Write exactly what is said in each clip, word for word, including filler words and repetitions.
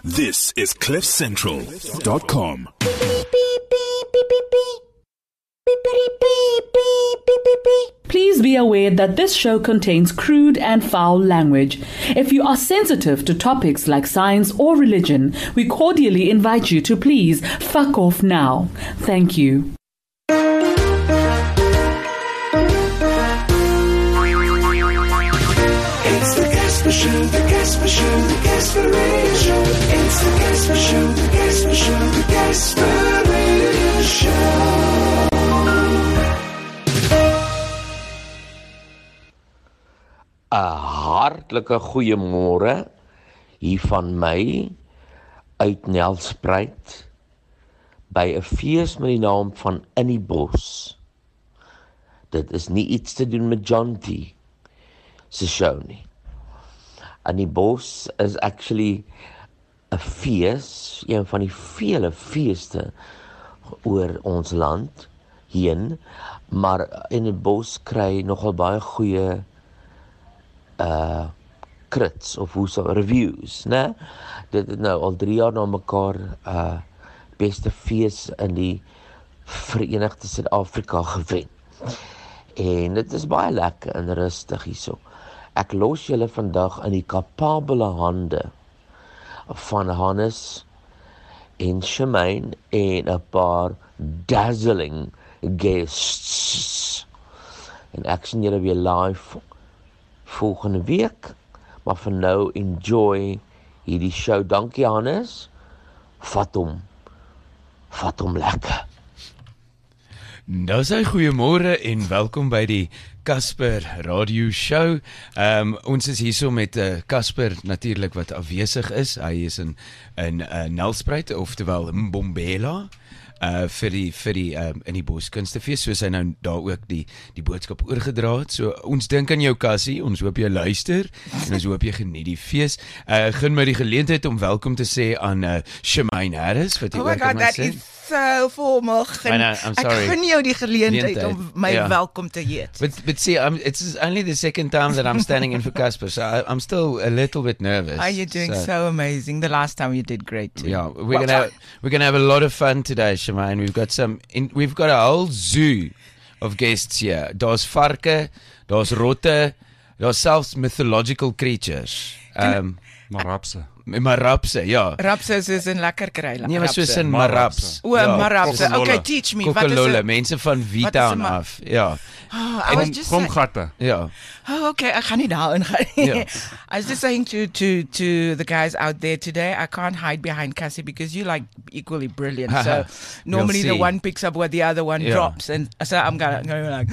This is cliff central dot com. Please be aware that this show contains crude and foul language. If you are sensitive to topics like science or religion, we cordially invite you to please fuck off now. Thank you. It's the Casper Show, the Casper Show, the Casper Show. It's the Casper Show, the Casper Show, the Casper Show. Een hartlike goeiemôre hier van my uit Nelspruit by 'n fees met die naam van In die Bos. Dit is nie iets te doen met John T. se show nie. In die Bos is actually 'n fees, een van die vele feeste oor ons land heen, maar In die Bos kry nogal baie goeie uh crits of hoe so reviews, né? Dit het nou al drie jaar na mekaar uh beste fees in die Verenigde Suid-Afrika gewen. En dit is baie lekker en rustig hierso. Ek los julle vandag in die kapabele hande van Hannes en Shemaine en 'n paar dazzling guests. En ek sien julle weer live volgende week, maar vir nou enjoy hierdie show. Dankie Hannes, vat hom, vat hom lekker. Nou sê goeiemôre en welkom by die Casper Radio Show. Um, ons is hierso met uh, Casper natuurlik wat afwesig is. Hy is in in uh, Nelspruit, oftewel Mbombela. Uh, vir die, vir die um, In die Bos Kunstefees, soos hy nou daar ook die, die boodskap oorgedra het. So ons dink aan jou Cassie, ons hoop jy luister en ons hoop jy geniet die fees. Uh, Gun my die geleentheid om welkom te sê aan uh, Shemaine Harris, wat jy oh my God, that sê. is so formal. I know, I'm sorry. Ek gun jou die geleentheid Geleentheid. om my Yeah. welkom te heet. But but see, I'm, it's only the second time that I'm standing in for Casper, so I, I'm still a little bit nervous. Are you doing so, amazing? The last time you did great too. Yeah, we're Well gonna have, we're gonna have a lot of fun today, Shemaine. We've got some, in, we've got a whole zoo of guests here. Daar's varke, daar's rotte, daar's selfs mythological creatures. Um, Marapse. Marapse, ja. Rapse is een lekker kry. Nee, maar soos in Maraps. O, Marapse. Okay, teach me. Wat is Kokololle, een... mense van V-Town af. Ja. Oh, I was just saying... Kromgatte. Ja. Oh, okay. Ek gaan nie daarin gaan. Yeah. I was just saying to, to, to the guys out there today, I can't hide behind Cassie because you like equally brilliant. So normally the see. one picks up what the other one Yeah. drops. And so I'm gonna go like...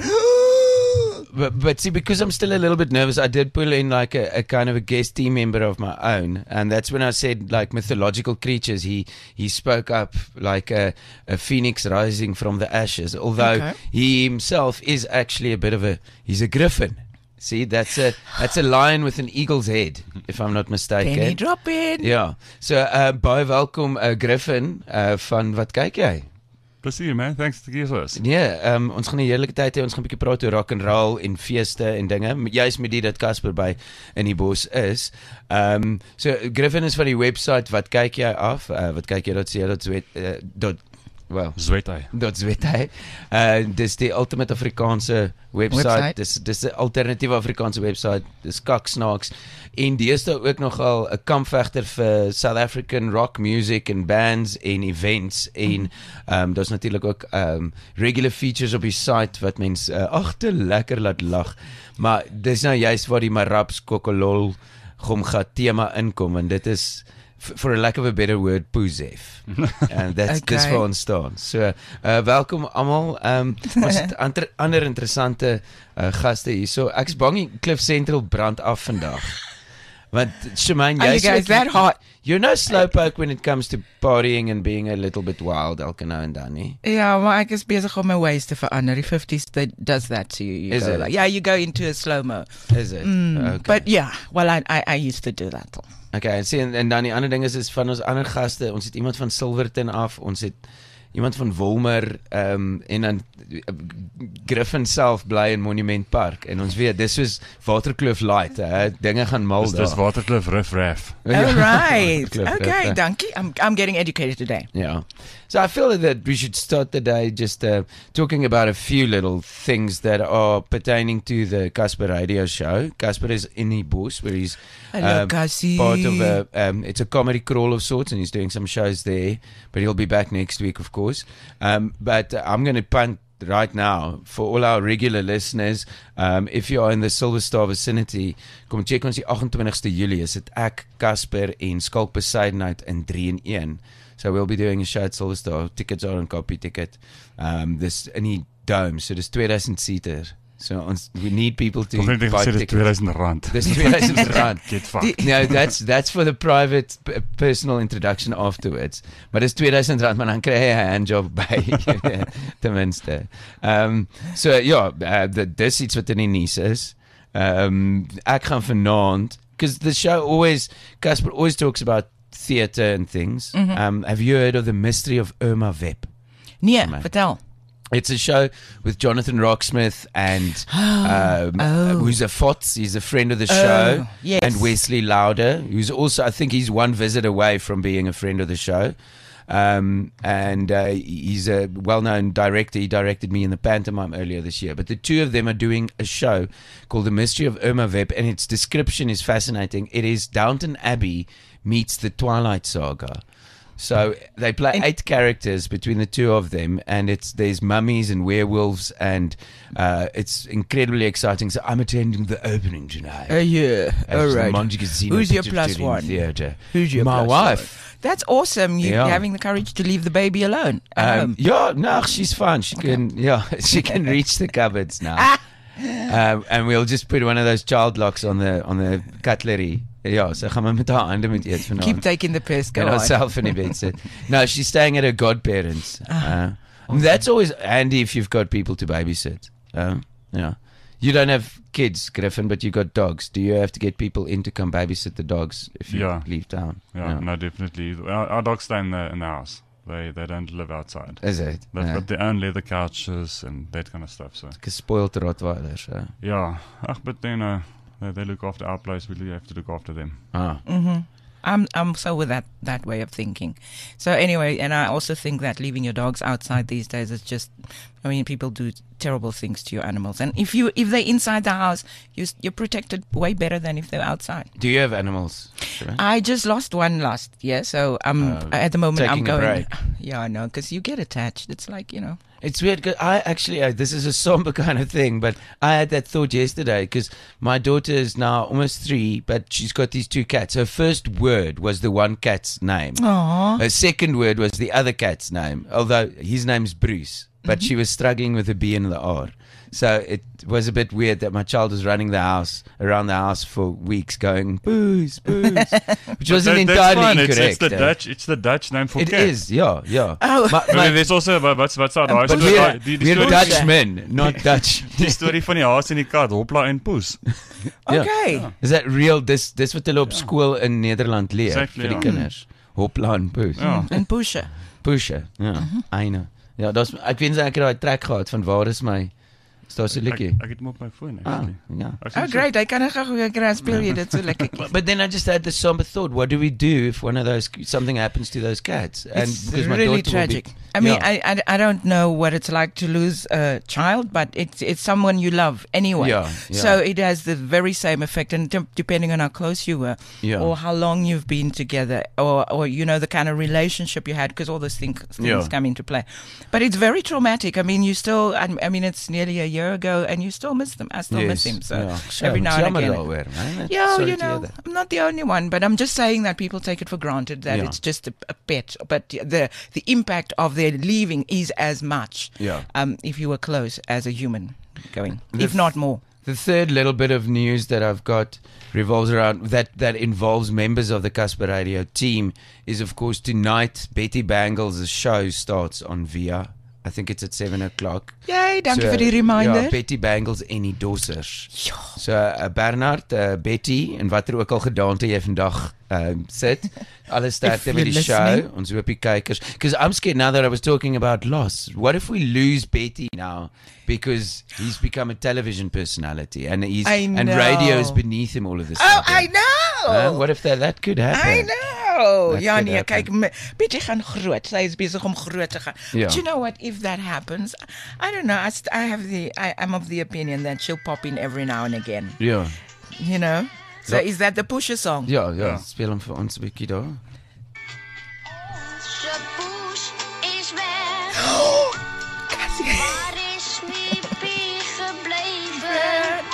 But, but see, because I'm still a little bit nervous, I did pull in like a, a kind of a guest team member of my own, and that's when I said like mythological creatures. He he spoke up like a, a phoenix rising from the ashes, although Okay. he himself is actually a bit of a he's a griffin. See, that's a that's a lion with an eagle's head, if I'm not mistaken. Penny drop in. Ja, so uh, baie welkom uh, Griffin uh, van wat kyk jy? Plezier man, thanks to Jesus. Nee, um, ons gaan 'n heerlike tyd hê. Ons gaan 'n bietjie praat oor rock and roll en feeste en dinge. Juist met die dat Casper by In die Bos is. Ehm um, so Griffin is van die website wat kyk jy af? Uh, wat kyk jy .co dot well, Zweet hy. Dot zweet hy. Uh dis die ultimate Afrikaanse website. Website. Dis dis 'n alternatiewe Afrikaanse website. Dis kaksnaaks. En deesdae ook nogal 'n kampvegter vir South African rock music en bands en events en ehm um, daar's natuurlik ook ehm um, regular features op die site wat mense uh, ag te lekker laat lag. Maar dis nou juist waar die Maraps Kokolol Gomga tema inkom en dit is for a lack of a better word, Poezef. And that's Okay. dis waar ons staan. So, uh, welkom almal. Um, ons het ander, ander interessante uh, gaste hier. So, ek's bang die Cliff Central brand af vandag. Want Shemaine, Are you jy's guys ook- that hot? You're no slowpoke when it comes to partying and being a little bit wild, elke nou en dan, nie? Ja, maar ek is besig om my ways te verander. Die fifties that does that to you. you Is go it? Like, yeah, you go into a slow-mo. Is it? Mm, Okay. But yeah, well, I, I, I used to do that. Okay, en sien en dan die ander ding is is van ons ander gaste. Ons het iemand van Silverton af. Ons het iemand van Wolmer um, en dan uh, Griffin self bly in Monument Park en ons weet dis soos Waterkloof light, hè, dinge gaan mal Dis, daar. dis Waterkloof Riff Raff. All right. Waterkloof, Okay, uh, dankie. I'm I'm getting educated today. Yeah. So I feel that we should start the day just uh, talking about a few little things that are pertaining to the Casper radio show. Casper is in die bos where he's Hello, um, Cassie. part of a, um, it's a comedy crawl of sorts and he's doing some shows there, but he'll be back next week, of course. Um, but uh, I'm going to punt right now for all our regular listeners. Um, if you are in the Silver Star vicinity, kom check ons die agt-en-twintigste Julie. Is dit ek, Casper en Skalk Besaidheid in three in one. So we'll be doing a show at Silver Star. Tickets are on copy ticket. Um, this in die dome, so dis two thousand seater. So ons, we need people to Toch net buy gesê dis tickets. two thousand rand. Dis two thousand rand. Get fucked. No, that's that's for the private p- personal introduction afterwards. Maar dis two thousand rand, maar dan kry jy 'n handjob by ten minste. Um so ja, uh, dis iets wat in die nuus is. Um ek gaan vanaand, because the show always Casper always talks about theater and things. Mm-hmm. Um have you heard of the mystery of Irma Web? Nee, Man. vertel. It's a show with Jonathan Rocksmith and um, Oh. who's a Fotz. He's a friend of the show. Oh, yes. And Wesley Lauder, who's also, I think he's one visit away from being a friend of the show. Um, and uh, he's a well-known director. He directed me in the pantomime earlier this year. But the two of them are doing a show called The Mystery of Irma Web, and its description is fascinating. It is Downton Abbey meets the Twilight Saga. So they play And- eight characters between the two of them, and it's there's mummies and werewolves, and uh, it's incredibly exciting. So I'm attending the opening tonight. Uh, yeah. at All the right. Monte Casino Who's your Presbyterian plus one? Theatre. Who's your My plus wife. one? That's awesome. You Yeah. having the courage to leave the baby alone at Um, home. yeah, no, she's fine. She can, yeah, she can reach the cupboards now. Um, and we'll just put one of those child locks on the on the cutlery. Ja, so gaan we met haar hande moet eet vanaand. Keep taking the piss. Go En on. herself in die bed sit. No, she's staying at her godparents. Uh, that's always handy if you've got people to babysit. Uh, yeah. You don't have kids, Griffin, but you got dogs. Do you have to get people in to come babysit the dogs if you Yeah. leave town? Yeah, no, definitely. Our, our dogs stay in the in the house. They they don't live outside. Is it? They've Yeah. got their own leather couches and that kind of stuff. So Like a spoiled Rottweiler. So. yeah, ach, but you know, they, they look after our place. We have to look after them. Ah. Mm-hmm. I'm I'm so with that that way of thinking. So anyway, and I also think that leaving your dogs outside these days is just, I mean, people do terrible things to your animals, and if you if they're inside the house, you s- you're protected way better than if they're outside. Do you have animals? Sure. I just lost one last year, so I'm Uh, at the moment I'm taking a going. break. Yeah, I know, because you get attached. It's like, you know. It's weird. 'Cause I actually, uh, this is a somber kind of thing, but I had that thought yesterday because my daughter is now almost three, but she's got these two cats. Her first word was the one cat's name. Aww. Her second word was the other cat's name, although his name's Bruce, but she was struggling with the B and the R. So it was a bit weird that my child was running the house, around the house for weeks going, Booze, Booze, which wasn't That- that's entirely fine. incorrect. It's, it's the eh? Dutch. It's the Dutch name for It cat. is, yeah, yeah. Oh. My- I my- mean, there's also wat wat wat sou daai but storie we're, die die we're storie Dutchmen, not Dutch. die storie van die haas en die kat, Hopla en Poes. Ja. Okay. Is that real? Dis dis wat hulle op skool in Nederland leer Exactly, vir die ja. kinders. Hopla en Poes. Ja. And pusher. Pushe. Ja. Eine. Ja, dis ek weet ek het daai trek gehad van waar is my is daar so Ek, liedjie. ek het hom op my foon Ah, actually. ja. Ek sien Oh, so- great. I kan nog gou kry speel jy dit so lekker. But then I just had this somber thought, what do we do if one of those something happens to those cats? And It's because my really daughter will be- tragic. I mean, Yeah. I, I I don't know what it's like to lose a child, but it's it's someone you love anyway. Yeah, yeah. So it has the very same effect, and de- depending on how close you were, Yeah. or how long you've been together, or or you know the kind of relationship you had, because all those things things Yeah. come into play. But it's very traumatic. I mean, you still. I, I mean, it's nearly a year ago, and you still miss them. I still miss Yes, him. So ja. every Sjoe, now and jammer again. daaroor, man. Yeah, Sorry you to hear know, that. I'm not the only one, but I'm just saying that people take it for granted that Yeah. it's just a, a pet. But the the impact of their leaving is as much, Yeah. um, if you were close as a human going, The if not more. The third little bit of news that I've got revolves around that that involves members of the Casper Radio team is, of course, tonight Betty Bangles' show starts on Via I think it's at seven o'clock. Yay, dankie vir die reminder. Ja, Betty Bangles en die Dossers. Ja. So uh, Bernard, uh, Betty en watter ook al gedaante jy vandag uh, sit. Alles sterkte met die show. Ons hoop die kykers. Because I'm scared now that I was talking about loss. What if we lose Betty now because he's become a television personality and he's and radio's beneath him all of this. Oh, I know. Uh, what if that that could happen? I know. That ja could nee, happen. kyk, Betty gaan groot. Sy is besig om groot te gaan. Ja. But you know what, if that happens, I don't know. I, st- I have the I am of the opinion that she'll pop in every now and again. Ja. You know? So Ja. is that the Pusha song? Ja, ja, Ja. speel hom vir ons 'n bietjie daar. Onze poes is weg. Waar is Miepie gebleven?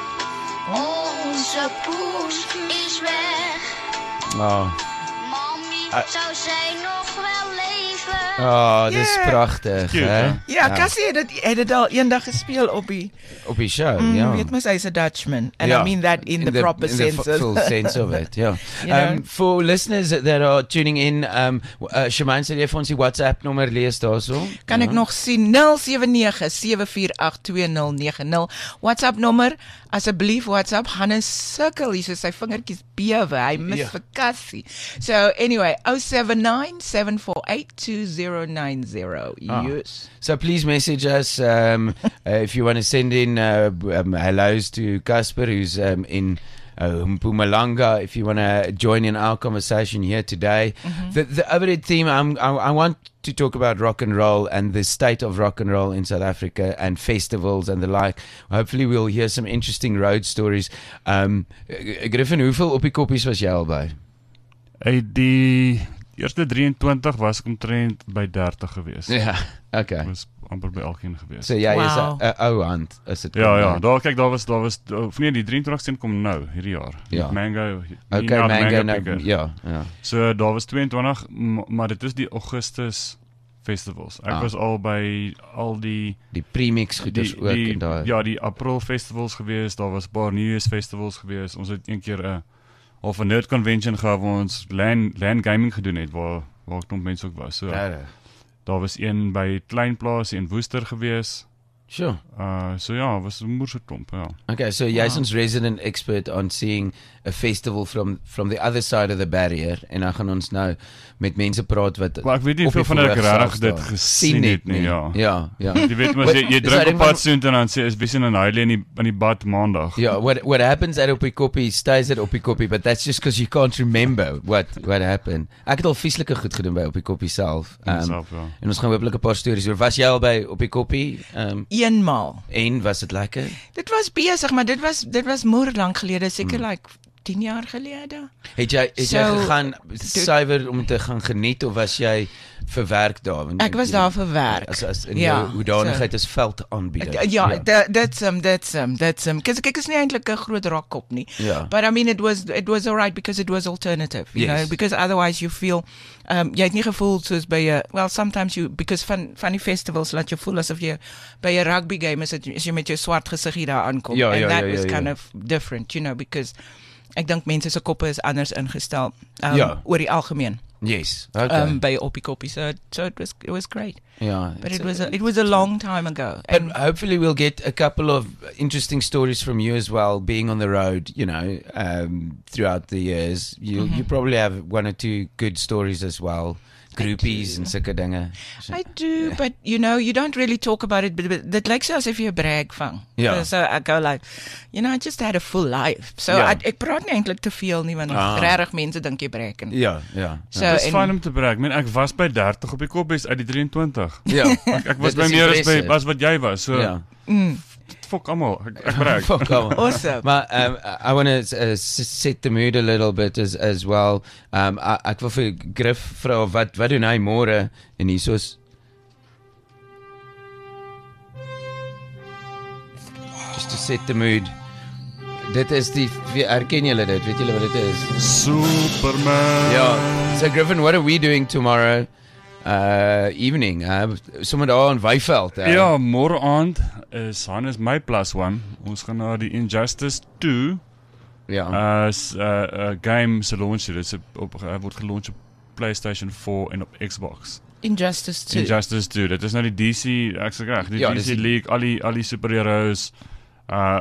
Onze poes is weg. Oh. Mami, Ah. zou zij nog wel leven? Oh, dis Ja. pragtig, Cute, hè? hè? Ja, Cassie het dit het dit al eendag gespeel op die Op die show, mm, ja. weet mos hy's a Dutchman and Ja. I mean that in, the, proper in sense. the full sense of it, yeah. You know? Um, for listeners that are tuning in, um, uh, Shemaine, sal jy vir ons die WhatsApp nommer lees daarso? Kan ja. ek nog sien nul sewe nege sewe vier agt twee nul nege nul WhatsApp nommer asseblief WhatsApp Hannes sukkel hier so sy vingertjies bewe hy mis Ja. vir Cassie. So anyway oh seven nine seven four eight two zero nine zero. Ah. Yes. So please message us um, uh, if you want to send in uh, um, hellos to Casper, who's um, in uh, Mpumalanga. If you want to join in our conversation here today, mm-hmm. the the overhead theme. I'm, I, I want to talk about rock and roll and the state of rock and roll in South Africa and festivals and the like. Hopefully, we'll hear some interesting road stories. Um, Griffin, hoeveel op die koppies was jy al by? Uit die eerste drieëntwintig was ek omtrent by dertig gewees. Ja, okay. Was amper by elkeen gewees. So jy is Wow. 'n ou hand as dit Ja, kom ja, by. daar kyk daar was daar was of nee, die drieëntwintigste kom nou hierdie jaar. Ja. Met Mango. nie Okay, na die Mango, nou, Picker. ja, ja. So daar was tweeëntwintig, m- maar dit is die Augustus festivals. Ek Ah. was al by al die Die premix goeders die, ook die en daai. ja, die April festivals gewees, daar was 'n paar New Year's festivals gewees. Ons het een keer 'n of 'n nerd convention gehad waar ons land land gaming gedoen het waar waar 'n klomp mense ook was. So Regtig. daar was een by Kleinplaas in Woester gewees. Sure. Uh so ja, was 'n moerse klomp, ja. Okay, so jy's ons resident expert on seeing a festival from from the other side of the barrier en dan gaan ons nou met mense praat wat Maar ek weet nie op die veel van hulle verhoog regtig dit staan. gesien het nie, ja. Ja, ja. Jy weet mos jy, jy Is druk daar op pad iemand- soontoe en dan sê is bietjie 'n huilie in die in die bad maandag. Yeah, what what happens at Opikopi stays at Opikopi, but that's just because you can't remember what what happened. Ek het al vieslike goed gedoen by Opikopi self. In Um, self, ja. en ons gaan hopelik 'n paar stories oor. Was jy al by Opikopi? Um, Eenmaal. en was dit lekker? Dit was besig, maar dit was dit was moer lank gelede, seker Hmm. like tien jaar gelede. Het jy het jy So, gegaan dit- suiwer om te gaan geniet of was jy vir werk daar? Want Ek was jy- daar vir werk. As as in Ja, jou hoedanigheid as veldaanbieder. Ja, that, that's um that's um that's um because ek is nie eintlik 'n groot rockkop nie. Ja. But I mean it was it was alright because it was alternative, you Yes. know, because otherwise you feel um jy het nie gevoel soos by 'n well sometimes you because van van die festivals laat jou voel asof jy by 'n rugby game is as jy met jou swart gesig hier daar aankom Ja, and ja, that ja, ja, was ja. kind of different, you know, because ek dink mense se koppe is anders ingestel um, Ja. oor die algemeen. Yes. Okay. Um by Opikopi, so so it was it was great. ja. But it's it a- was a, it was a long time ago. But And hopefully we'll get a couple of interesting stories from you as well, being on the road, you know, um, throughout the years. You Mm-hmm. you probably have one or two good stories as well. Groupies en sulke dinge. I do, but you know, you don't really talk about it, but, but dit lyk so asof jy 'n brag vang. Ja. So I go like, you know, I just had a full life. So Ja. I, ek praat nie eintlik te veel nie, want Ah. regtig mense dink jy brag. en- Ja, ja. So Dit is en- fyn om te brag. Ek meen ek was by dertig op die koppies uit die drieëntwintig. Ja. Ek, ek was Dit by is meer as by impressive. as wat jy was. So Ja. fok almal. Ek, ek brag. Fuck off. Awesome. Maar um, I want to uh, s- set the mood a little bit as as well. Um, I, ek wil vir Griff vra wat wat doen hy môre en hiersoos just to set the mood. Dit is die wie- herken julle dit? Weet julle wat dit is? Superman. Ja. So Griffin, what are we doing tomorrow uh evening? Uh, sommer daar in Wyveld. Uh, Ja, môre aand is Hannes my plus one. Ons gaan na die Injustice two Ja. as 'n uh, uh, game se launch. Dit is op uh, word gelunch op PlayStation four en op Xbox. Injustice two. Injustice two. Dit is nou die D C, ek sê reg, die Ja, D dis C die- League, al die al die superheroes, uh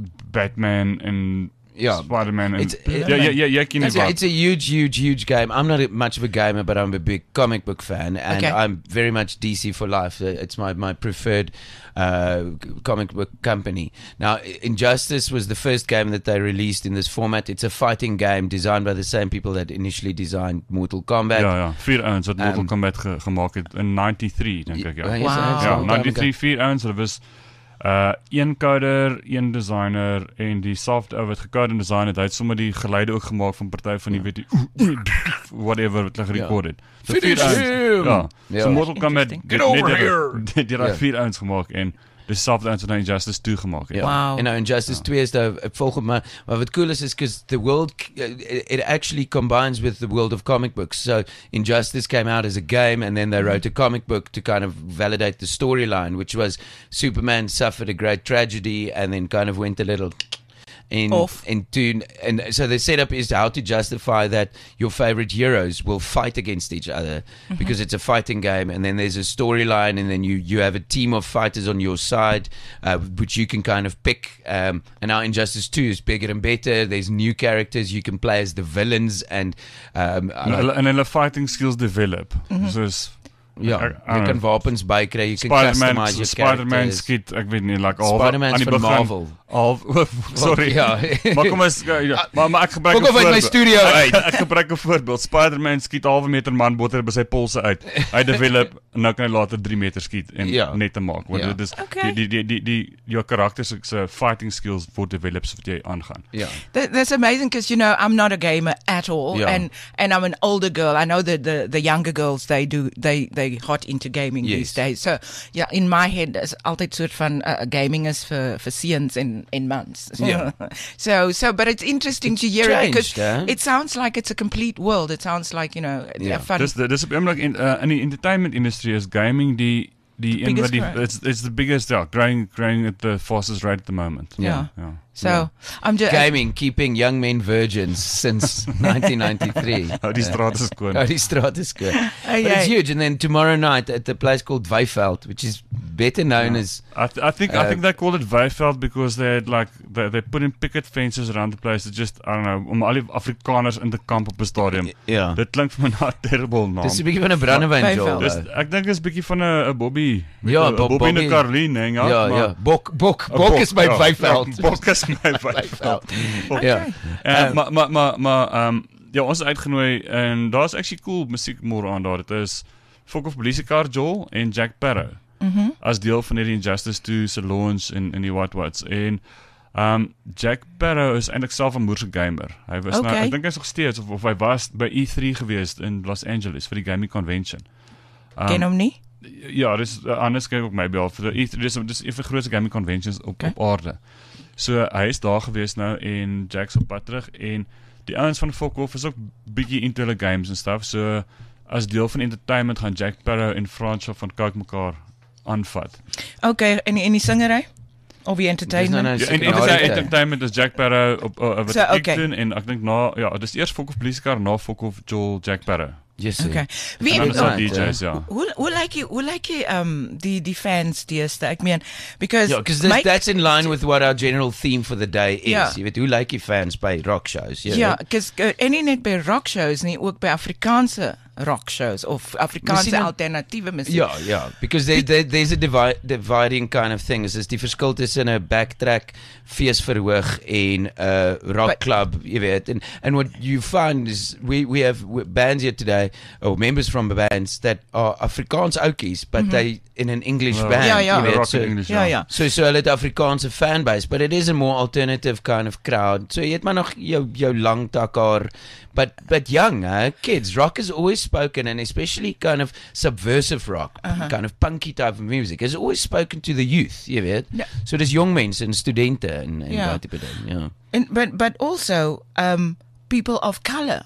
Batman en Ja. Spider-Man en It's- ja ja ja jy ken It's nie a, wat. it's a huge, huge, huge game. I'm not a, much of a gamer, but I'm a big comic book fan, and Okay. I'm very much D C for life. Uh, It's my, my preferred uh, comic book company. Now, I- Injustice was the first game that they released in this format. It's a fighting game designed by the same people that initially designed Mortal Kombat. Ja ja, vier ouens wat Mortal Um, Kombat ge, gemaak het in ninety-three dink ek ja. Wow. Wow. Ja, Wow. ninety-three vier ouens, hulle was uh een coder, een designer en die soft ou wat gecode en design het, hy het sommer die geluide ook gemaak van party van die weet die whatever wat hulle gerekord het. So vier Finish ouens. him! Ja. Ja. So Mortal Kombat Interesting. dit- Get over net here! die- Die het Ja. vier ouens gemaak en dis soft ouens wat nou Injustice two gemaak het. Ja. Wow. En nou Injustice two is nou volgens my, maar wat cool is is because the world uh, it actually combines with the world of comic books. So Injustice came out as a game, and then they wrote a comic book to kind of validate the storyline, which was Superman suffered a great tragedy and then kind of went a little in Off. into and so the setup is how to justify that your favorite heroes will fight against each other because it's a fighting game, and then there's a storyline, and then you you have a team of fighters on your side uh, which you can kind of pick, um, and now Injustice two is bigger and better. There's new characters you can play as the villains, and um, En hulle en hulle fighting skills develop. Soos ja, ek- jy I kan don't know. wapens bykry, you can Spider-Man customize your Spider-Man characters. skiet, ek weet nie, like al Spider-Man's aan die van begin. Marvel. Al sorry. Ja. Maar kom ons ja, maar maar ek gebruik Fok 'n of uit my voorbeeld. studio Ek- uit. Ek gebruik 'n voorbeeld. Spider-Man skiet halwe meter man botter by sy polse uit. Hy develop en nou kan hy later drie meter skiet en Ja. net te maak. Want Ja. dit is Okay. die die die die die jou karakters se fighting skills word develops wat jy aangaan. Ja. That, that's amazing because you know I'm not a gamer at all, Yeah. and and I'm an older girl. I know that the the younger girls they do they they hot into gaming Yes. these days. So yeah, in my head, is altyd soort van uh, gaming is for for seuns in in months. Yeah. so so, but it's interesting It's to hear it because changed, huh? it sounds like it's a complete world. It sounds like you know Yeah. a fun. Dis dis op oomblik in uh, in die entertainment industry is gaming die die een biggest wat die growth. it's it's the biggest yeah, growing growing at the fastest rate at the moment. yeah. Ja. So I'm just Gaming, keeping young men virgins since nineteen ninety-three. Hou die strate skoon. Oh, die straat is good. Hey, But it's hey. huge. And then tomorrow night at the place called Weiveld, which is better known as I, th- I think I Uh, think they called it Weiveld because they had like they they put in picket fences around the place to just I don't know om al die Afrikaners in te kamp op 'n stadium. ja. Dit klink vir my na 'n terrible naam. Dis 'n bietjie van 'n brandewyn Weiveld. Dis Joel. ek dink is 'n bietjie van 'n 'n Bobby. Ja, Bob, Bob- Bobby en 'n Bobby- Caroline, hè, ja. Ja, maar- ja. Bok bok 'n bok is my ja, Weiveld. ja, Bok is my Weiveld. Ja. Uh, Um, maar maar maar maar ehm um, ja, ons is uitgenooi en daar's actually cool musiek môre aan daar. Dit is Fok of Police Car Joel en Jack Sparrow. Mhm. As deel van hierdie Injustice two se launch in in die What What's en ehm um, Jack Sparrow is eintlik self 'n moerse gamer. Hy was nou Okay. ek dink hy's nog steeds of of hy was by E three geweest in Los Angeles vir die gaming convention. Um, ken hom nie. Ja, dis uh, anders kyk ook maybe al vir die E three dis dis een van die grootste gaming conventions op Okay. op aarde. So hy is daar gewees nou en Jack's op pad terug en die ouens van Fokhof is ook bietjie into hulle games en stuff. So as deel van entertainment gaan Jack Sparrow en Fransjo van Coke mekaar aanvat. Okay, en die- en die singery of die Dis entertainment. nou nou Ja, en seker na die entertainment, tyd. entertainment is Jack Sparrow op uh, wat So, ek okay. doen en ek dink na ja, dis eers Fokhof Police Car na Fokhof Joel Jack Sparrow. Yes. Okay. En Wie dan is daar Right, D J's ja. Hoe hoe lyk jy hoe lyk jy um die die fans deesdae? Ek meen because Ja, because my- that's in line with what our general theme for the day is. Ja. Jy weet, hoe lyk die fans by rock shows? Jy ja, weet? because uh, en nie net by rock shows nie, ook by Afrikaanse rock shows of Afrikaanse Misschien- alternatiewe musiek. Ja, ja, because there, there, there's a divi dividing kind of thing. Is die verskil tussen 'n backtrack feesverhoog en 'n uh, rock But- club, jy weet. And and what you find is we we have w- bands here today, or members from bands that are Afrikaans oukies, but they in an English Well, band. Ja, ja. jy weet, rock so, in English. Ja, ja. So so hulle het Afrikaanse fanbase, but it is a more alternative kind of crowd. So jy het maar nog jou jou lang takkaar, but but young, huh? Kids, rock has always spoken, and especially kind of subversive rock, Uh-huh. kind of punky type of music, has always spoken to the youth, jy weet. Ja. So dis jong mense en studente en en Ja. daai tipe ding, ja. And but but also um people of color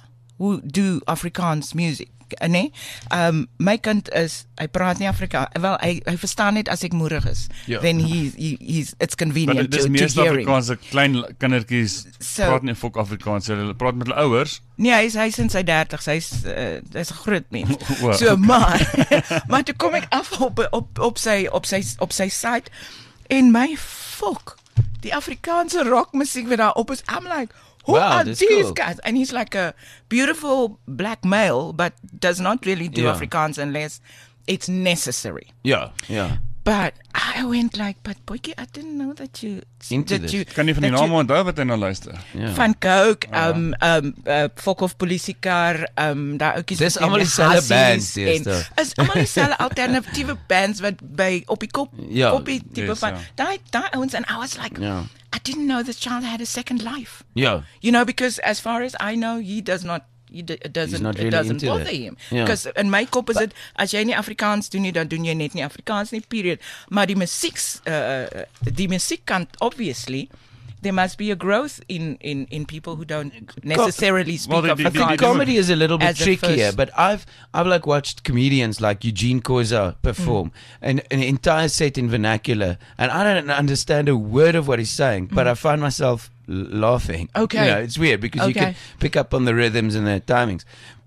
who do Afrikaans music. Nee, um, my kind is, hy praat nie Afrikaans, wel, hy, hy verstaan net as ek moerig is, Ja. then he, he, he's, it's Maar convenient dit is to, to meeste hear him. Afrikaanse klein kindertjies So- praat nie fok Afrikaans, hulle praat met hulle ouers. Nee, hy is, hy is in sy dertigs, hy is, uh, hy is 'n groot mens. O, So, maar, maar toe kom ek af op, op, op, sy, op, sy, op sy site, en my fok, die Afrikaanse rockmusiek wat daar op is, I'm like, who Wow, are that's these cool. guys? And he's like a beautiful black male, but does not really do Yeah. Afrikaans unless it's necessary. Ja, ja. But I went like, but boykie, I didn't know that you... Into that this. you Kan nie van die that name you- onthou wat hy nou luister. ja. Van Coke, um, um, uh, Fokhof Polisiekar, um, daar ouetjies Dis wat almal die dieselfde Hassies bands en- deesdae. Is almal dieselfde alternatiewe bands wat by op die kop, Ja. koppie tipe Yes, van, ja. daai daai ouens, and I was like, Ja. I didn't know this child had a second life. Ja. You know, because as far as I know, he does not. He d- it doesn't. not It really doesn't into bother that. him. Ja. Because in my kop is dit as jy nie Afrikaans doen nie, dan doen jy net nie Afrikaans nie. Period. Maar die musiek, uh, die musiekkant, obviously, there must be a growth in in in people who don't necessarily speak Well, the- the- the- Afrikaans. the- Comedy is a little bit as a trickier, first- but I've I've like watched comedians like Eugene Koza perform and an entire set in vernacular, and I don't understand a word of what he's saying, but I find myself l- laughing. Okay. You know, it's weird because you can Okay. pick up on the rhythms and the timings.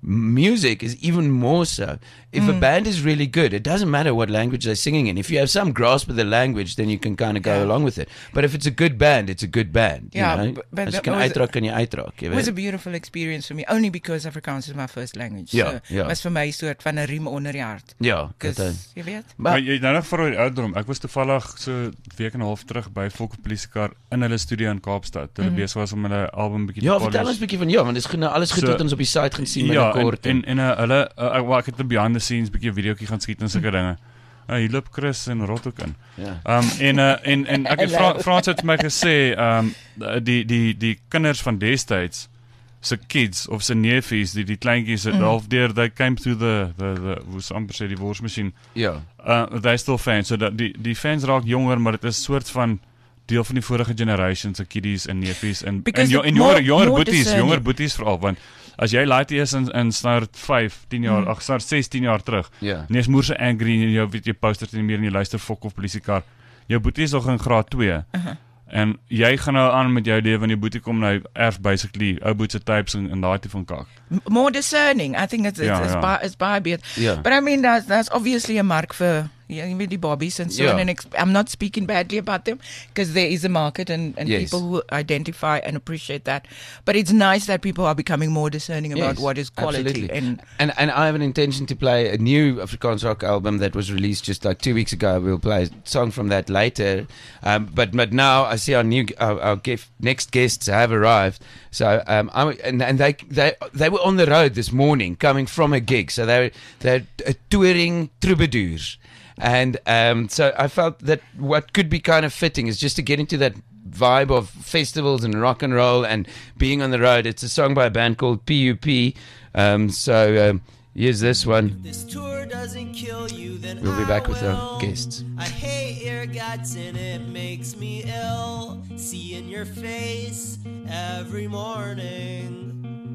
Music is even more so. If a band is really good, it doesn't matter what language they're singing in. If you have some grasp of the language, then you can kind of go Yeah. along with it. But if it's a good band, it's a good band. You Yeah, know? but- but As jy that kan was- uitraak, kan jy uitraak. jy It was weet. a beautiful experience for me, only because Afrikaans is my first language. Ja, so, ja. was vir my soort van 'n riem onder die hart. Ja, dat, Because, uh, jy weet. Maar maar jy nou nog vir die ouderdom. Ek was toevallig so 'n week en 'n half terug by Fokhof Polisiekar in hulle studio in Kaapstad. Hulle Mhm. besig was om hulle album bietjie ja, te vertel ons 'n bietjie van ja, want dis goed nou alles goed So- wat ons op die site gaan sien Ja, en binnekort. en, en uh, hulle uh, ek, well, ek het 'n behind the scenes bietjie 'n videoetjie gaan skiet en sulke dinge. Uh, hier loop Chris en Rot ook in. ja. Um en uh, en en ek het Fra Frans het vir my gesê um die die die kinders van destyds se kids of se neefies, die die kleintjies het Mm. half deur they came through the the the hoe se amper sê die worsmasjien. Ja. Uh they still fans. So dat die die fans raak jonger, maar dit is soort van deel van die vorige generations se kiddies en neefies en Because en, jo, the en jonger more- jonger more boeties, discerning. jonger boeties veral want as jy laaitie is in in start vyf, tien jaar, Mm. ag start sestien jaar terug. Ja. Nee, is moer se angry en jou weet jy posters nie meer en jy luister Fokhof Polisiekar. Jou boetie is nog in graad twee. Uh-huh. En jy gaan nou aan met jou lewe en jou boetie kom nou erf basically ou boet se types en, en daai tipe van kak. M- more discerning. I think it's it's, Ja, it's, ja. By, it's by a bit. Ja. But I mean, that's that's obviously a mark for yeah, you know, the Bobbies and so Yeah. on. And ex- I'm not speaking badly about them because there is a market and, and Yes. people who identify and appreciate that. But it's nice that people are becoming more discerning about Yes, what is quality. absolutely. And And and I have an intention to play a new Afrikaans rock album that was released just like two weeks ago. We'll play a song from that later. Um, but but now I see our new our, our gift, next guests have arrived. So um, I and, and they they they were on the road this morning coming from a gig. So they they're uh, touring troubadours. And um, so I felt that what could be kind of fitting is just to get into that vibe of festivals and rock and roll and being on the road. It's a song by a band called P U P. Um, so um, here's this one. This tour doesn't kill you, then We'll be back I with our will. guests. I hate your guts and it makes me ill. Seeing your face every morning.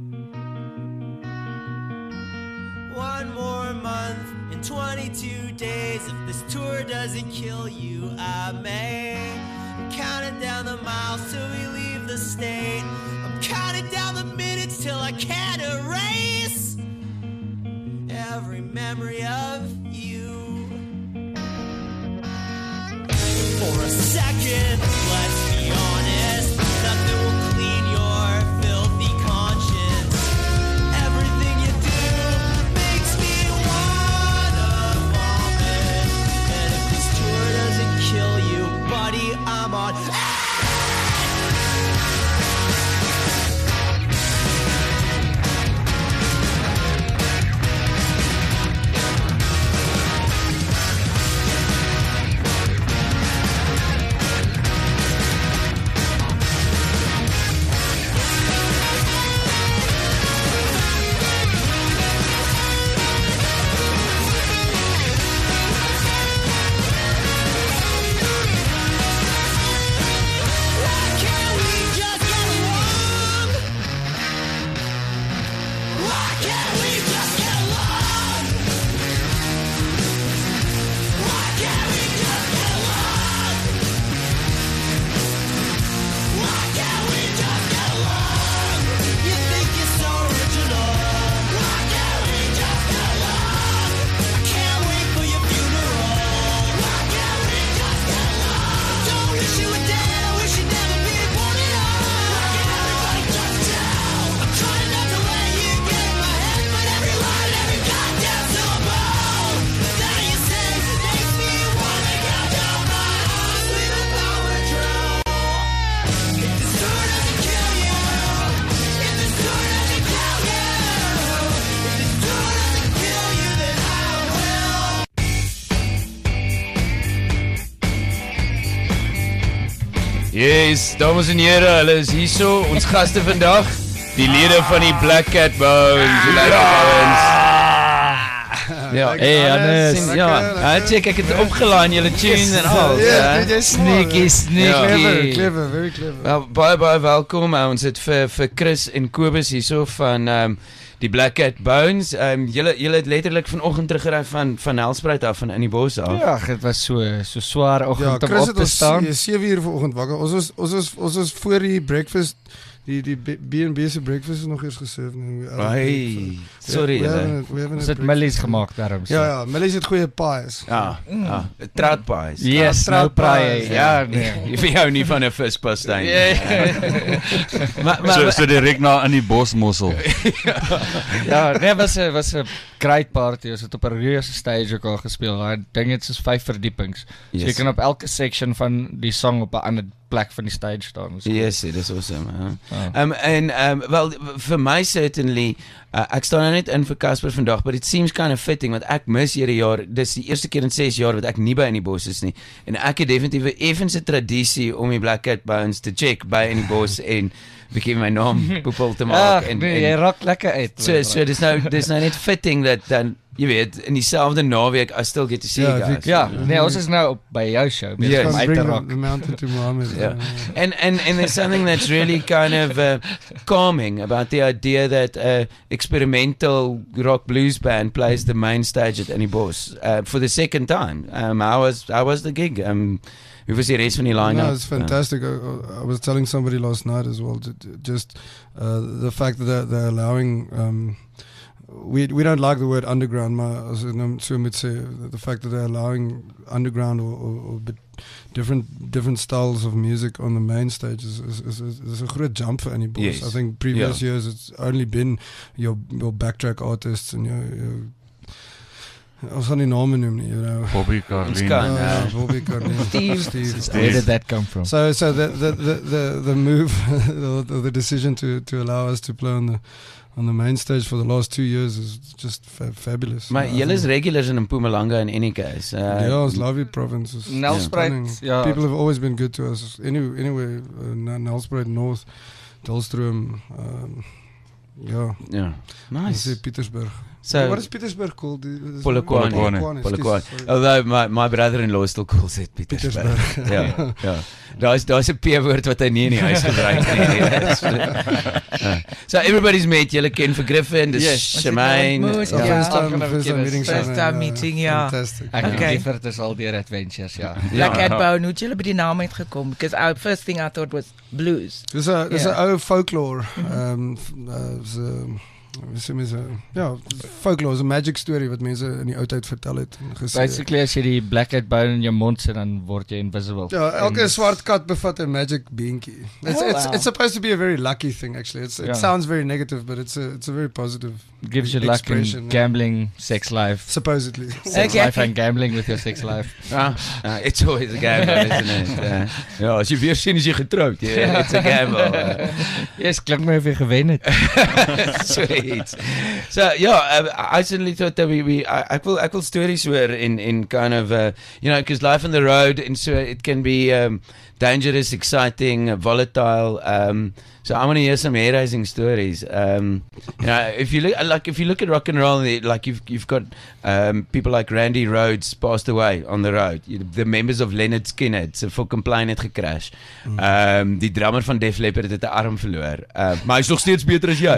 One more month and twenty-two days. If this tour doesn't kill you, I may. I'm counting down the miles till we leave the state. I'm counting down the minutes till I can't erase every memory of you. For a second, let's be honest, nothing will clean your filthy conscience. Everything you do makes me wanna vomit. And if this tour doesn't kill you, buddy, I'm on. Yes, dames en here, hulle is hierso, ons gaste vandag, die lede van die Black Cat Bones. Ja, hey, Hannes. Ja, check, ek het opgelaai in julle tunes en al. Ja, jy sneaky, sneaky. Clever, clever, very clever. Wel, baie, baie welkom. Uh, ons het vir, vir Chris en Kobus hierso van um, die Black Cat Bones. Um, julle, julle het letterlik vanoggend teruggery van, van Nelspruit af, van in die bos af. Ja, dit was so, so swaar oggend ja, om op te staan. Ja, sewe uur vanoggend wakker. Ons was, ons was, ons was voor die breakfast. Die die B and B se breakfast is nog eers geserve. Hey, sorry julle. Ons het Millies gemaak daarom. Ja ja, Millies het goeie pies. Ja, ja, trout pies. Yes, trout pies. Ja, nee. Jy hou nie van 'n vispastei nie. Maar so so direk na in die bosmossel. Ja, nee, was 'n was 'n great party. Ons het op 'n reuse stage ook al gespeel. Daai ding het soos vyf verdiepings. So jy kan op elke section van die song op 'n ander plek van die stage staan. Yes, it is awesome. Huh? Um, and um, well, for my certainly, uh, ek staan nou net in vir Casper vandag, but it seems kind of fitting, want ek mis hierdie jaar, dis die eerste keer in ses jaar wat ek nie by in die bos is nie, en ek het definitief 'n effense tradisie om die Black Cat Bones te check by in die bos en bietjie my naam poepel te maak. Ach, en, nee, jy raak lekker uit. So, so dis nou, dis nou net fitting dat dan, jy weet, in dieselfde naweek I still get to see ja, you guys. Ja, nee, ons is nou op by jou show, yes. om uit te raak. The mountain to Mohammed. Yeah. And, and, and there's something that's really kind of uh, calming about the idea that a experimental rock blues band plays the main stage at Annie Bos uh, for the second time. Um, how was, how was the gig? Um, Hoe was die rest van die line-up? No, it's fantastic. I, I was telling somebody last night as well, just uh, the fact that they're, they're allowing, um, we we don't like the word underground, maar as ek nou so moet sê, the fact that they're allowing underground or, or, or bit different different styles of music on the main stage is is, is, is a groot jump for Annie Bos. Yes. I think previous yeah. years it's only been your, your backtrack artists and your, your ons gaan nie name noem nie, you know. Bobby Carlin. Kan, uh, Bobby Carlin. Steve. Steve. Where did that come from? So, so the the the the, the move, the, the decision to to allow us to play on the on the main stage for the last two years is just fa fabulous. Maar uh, julle is regulars in Mpumalanga in any case. Uh, yeah, it's lovely provinces. Nelspruit. Yeah. People have always been good to us. Any anyway, uh, Nelspruit North, Dullstroom, um, yeah. Yeah. Nice. Petersburg. So what is Petersburg called? Polokwane. Polokwane. Although my my brother-in-law still calls it Petersburg. Petersburg. Ja, ja. Daar's daar's 'n P-woord wat hy nie in die huis gebruik nie. So everybody's met, julle ken vir Griffin, dis yes. Shemaine. Ja, first time, first time meeting. First time meeting, ja. Fantastic. Ek Okay. okay. Gifford is al deur adventures, ja. Black Cat Bone, hoe het julle by die naam uitgekom? Because our first thing I thought was blues. Dis 'n dis 'n Yeah. ou folklore. Ehm um, so Dis is 'n ja, folklore is 'n magic story wat mense in die ou tyd vertel het en gesê. Basically as jy die Black Cat Bone in jou mond sit, dan word jy invisible. Ja, elke swart kat bevat 'n magic beentjie. It's Oh, it's wow. it's supposed to be a very lucky thing actually. It's it Yeah. sounds very negative, but it's a it's a very positive. It gives you luck in expression, yeah. gambling, sex life. Supposedly. Sex Okay. life and gambling with your sex life. Ah, uh, it's always a gamble, isn't it? Uh, ja, as jy weer sien as jy getroud, yeah, it's a gamble. Uh, Yes, klink my of jy gewen het. Sweet. So yeah, uh, I certainly thought that we we I, ek wil ek wil stories hoor in in kind of uh, you know, because life on the road, and so it can be um, dangerous, exciting, uh, volatile. Um, so I want to hear some hair-raising stories. Um, you know, if you look like if you look at rock and roll, like you've you've got um, people like Randy Rhoads passed away on the road. You, the members of Leonard Skinner, se fucking plane het gecrash. Mm. Um, die drummer van Def Leppard het 'n arm verloor. Uh, maar hy's nog steeds beter as jy.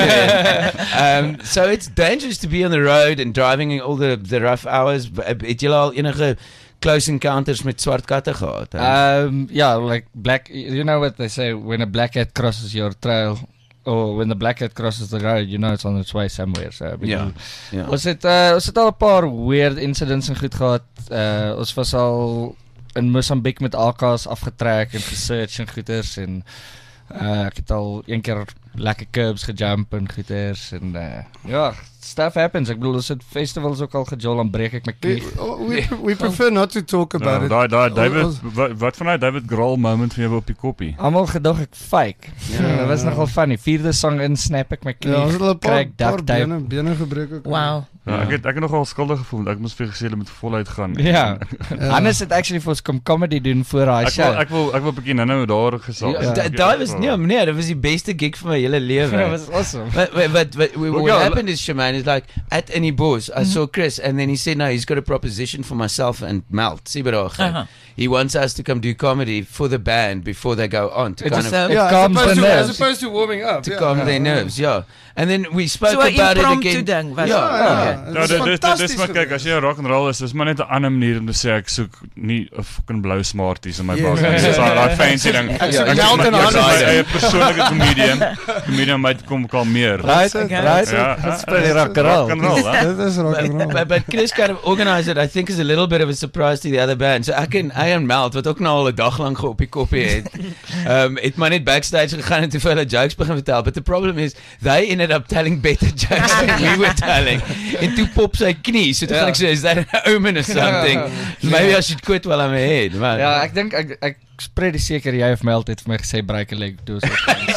um, so it's dangerous to be on the road and driving in all the the rough hours. Het jy al enige close encounters met swart katte gehad? Hè? Um, yeah, like black. You know what they say when a black cat crosses your trail, or when the black cat crosses the road, you know it's on its way somewhere. So Ja. Ja. ons het uh, ons het al 'n paar weird incidents en goed gehad. Uh, ons was al in Mosambik met A K's afgetrek en gesearch en goeters en uh, ek het al een keer lekker curbs gejump en goeters en uh, ja, stuff happens. Ek bedoel, as dit festivals ook al gejol, dan breek ek my knie. We, we, we prefer not to talk about Ja, it. daai daai David Ons- wat, wat van daai David Grohl moment van jou op die koppie. Almal gedog ek fake. Ja, dit was nogal funny. Vierde song in snap ek my knie. Ja, ons het al 'n paar, kry ek paar duct tape. bene, bene gebreek ook. Wow. Ja, ek het ek het nogal skuldig gevoel. Ek moes vir gesê hulle moet voluit gaan. Ja. Hannes het actually vir ons kom comedy doen voor haar Ek show. wil ek wil ek wil 'n bietjie nou daar gesels. Ja, da- Daai was nee, nee, dit was die beste gig van my hele lewe. That was awesome. But, but, but, but what Well, yeah, happened is, Shemaine, is like at Annie Bos, I saw Chris, and then he said, no, he's got a proposition for myself and Melt, Siberach. Uh-huh. He wants us to come do comedy for the band before they go on to It kind just, of uh, Yeah, as calms opposed, the to, nerves. as opposed to warming up. to yeah, calm yeah, their yeah. nerves, yeah. And then we spoke So about it impromptu again. ding was Ja, it? Ja, Okay. dit Ja, is dit dit fantasties dis maar kyk, as jy rock and roll is, dis maar net 'n ander manier om te sê ek soek nie 'n fucking blou smarties in my bak. Ja. Dis al daai fancy ding. Ek soek Ek meld soek en my harde eie persoonlike comedian. Comedian my kom kalmeer. Right, Okay. right. Ja, That's ja, pretty ja, rock and roll. rock and roll, hè? Dit is rock and roll. But, but Chris kind of organised it, I think, as a little bit of a surprise to the other band. So ek en hy en Melt, wat ook nou al 'n dag lank op die koppie het, um, het maar net backstage gegaan en te vir hulle jokes begin vertel. But the problem is, they ended up telling better jokes than we were telling. En toe pop sy knie, so toe gaan ek sê, is that an omen or something? Maybe I should quit while I'm ahead. Maar, Ja, ek dink ek ek spreek seker jy of Melt het vir my gesê break a leg toe so.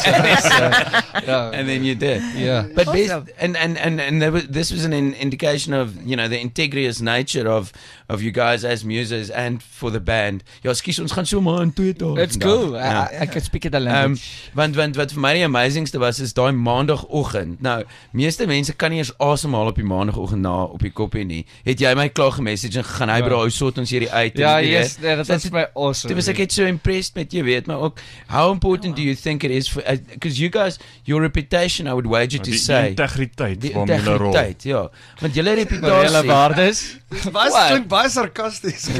Ja. and then you did. Ja. But Awesome. best, and and and and there was, this was an in, indication of, you know, the integrous nature of of you guys as muses and for the band. Ja, skus, ons gaan so maar in twee dae. It's vandag. cool. Ja. I, I can speak it a Um, language. want want wat vir my die amazingste was is daai maandagooggend. Nou, meeste mense kan nie eens asemhaal op die maandagooggend na op die koppie nie. Het jy my klaar gemessage en gegaan, "Hy bro, hoe sort ons hierdie uit?" Ja, En jy yes, weet, nee, dat so was dit- my awesome. Toe was ek net so impressed met jy weet, maar ook how important do you think it is for because you guys your reputation, I would wager to Die, die say integriteit die waarmee hulle rol. integriteit, ja. Want julle Morele reputasie waardes. Baie What? klink baie sarkasties.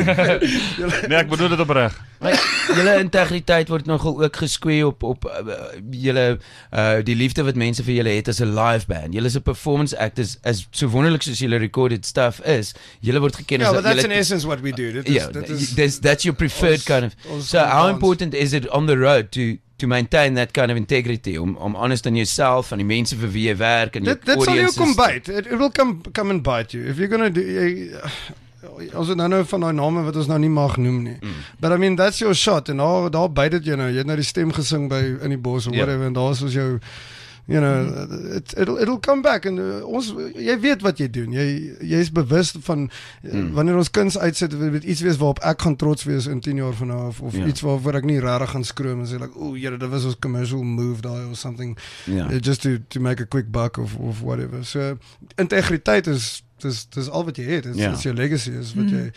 Nee, ek bedoel dit opreg. Maar julle integriteit word nogal ook geskwee op op uh, julle uh, die liefde wat mense vir julle het as 'n live band. Julle is 'n performance act as, as so wonderlik soos julle recorded stuff is. Julle word geken Yeah, as but that's in julle, essence what we do. Dit is, yeah, dit is, that's, that's your preferred ons- kind of. ons So how dans. important is it on the road to to maintain that kind of integrity, om om honest on yourself en die mense vir wie jy werk en Dit jou dit sal jou audiences- kom byt. It, it will come come and bite you. If you're going to do jy, ons het nou nou van daai name wat ons nou nie mag noem nie. Mm. But I mean that's your shot en daar daar byt dit jou nou. Jy het nou die stem gesing by in die bos of Ja. whatever en daar is ons jou you know it it'll it'll come back en uh, ons jy weet wat jy doen. Jy jy's bewus van uh, Mm. wanneer ons kuns uitsit met iets wees waarop ek gaan trots wees in tien jaar van nou af of Ja. iets waarvoor ek nie regtig gaan skroom en sê like o, jare dit was ons commercial move daai or something. Ja. Uh, just to to make a quick buck of of whatever. So integriteit is dis dis al wat jy het. Dis Ja. dis jou legacy is wat jy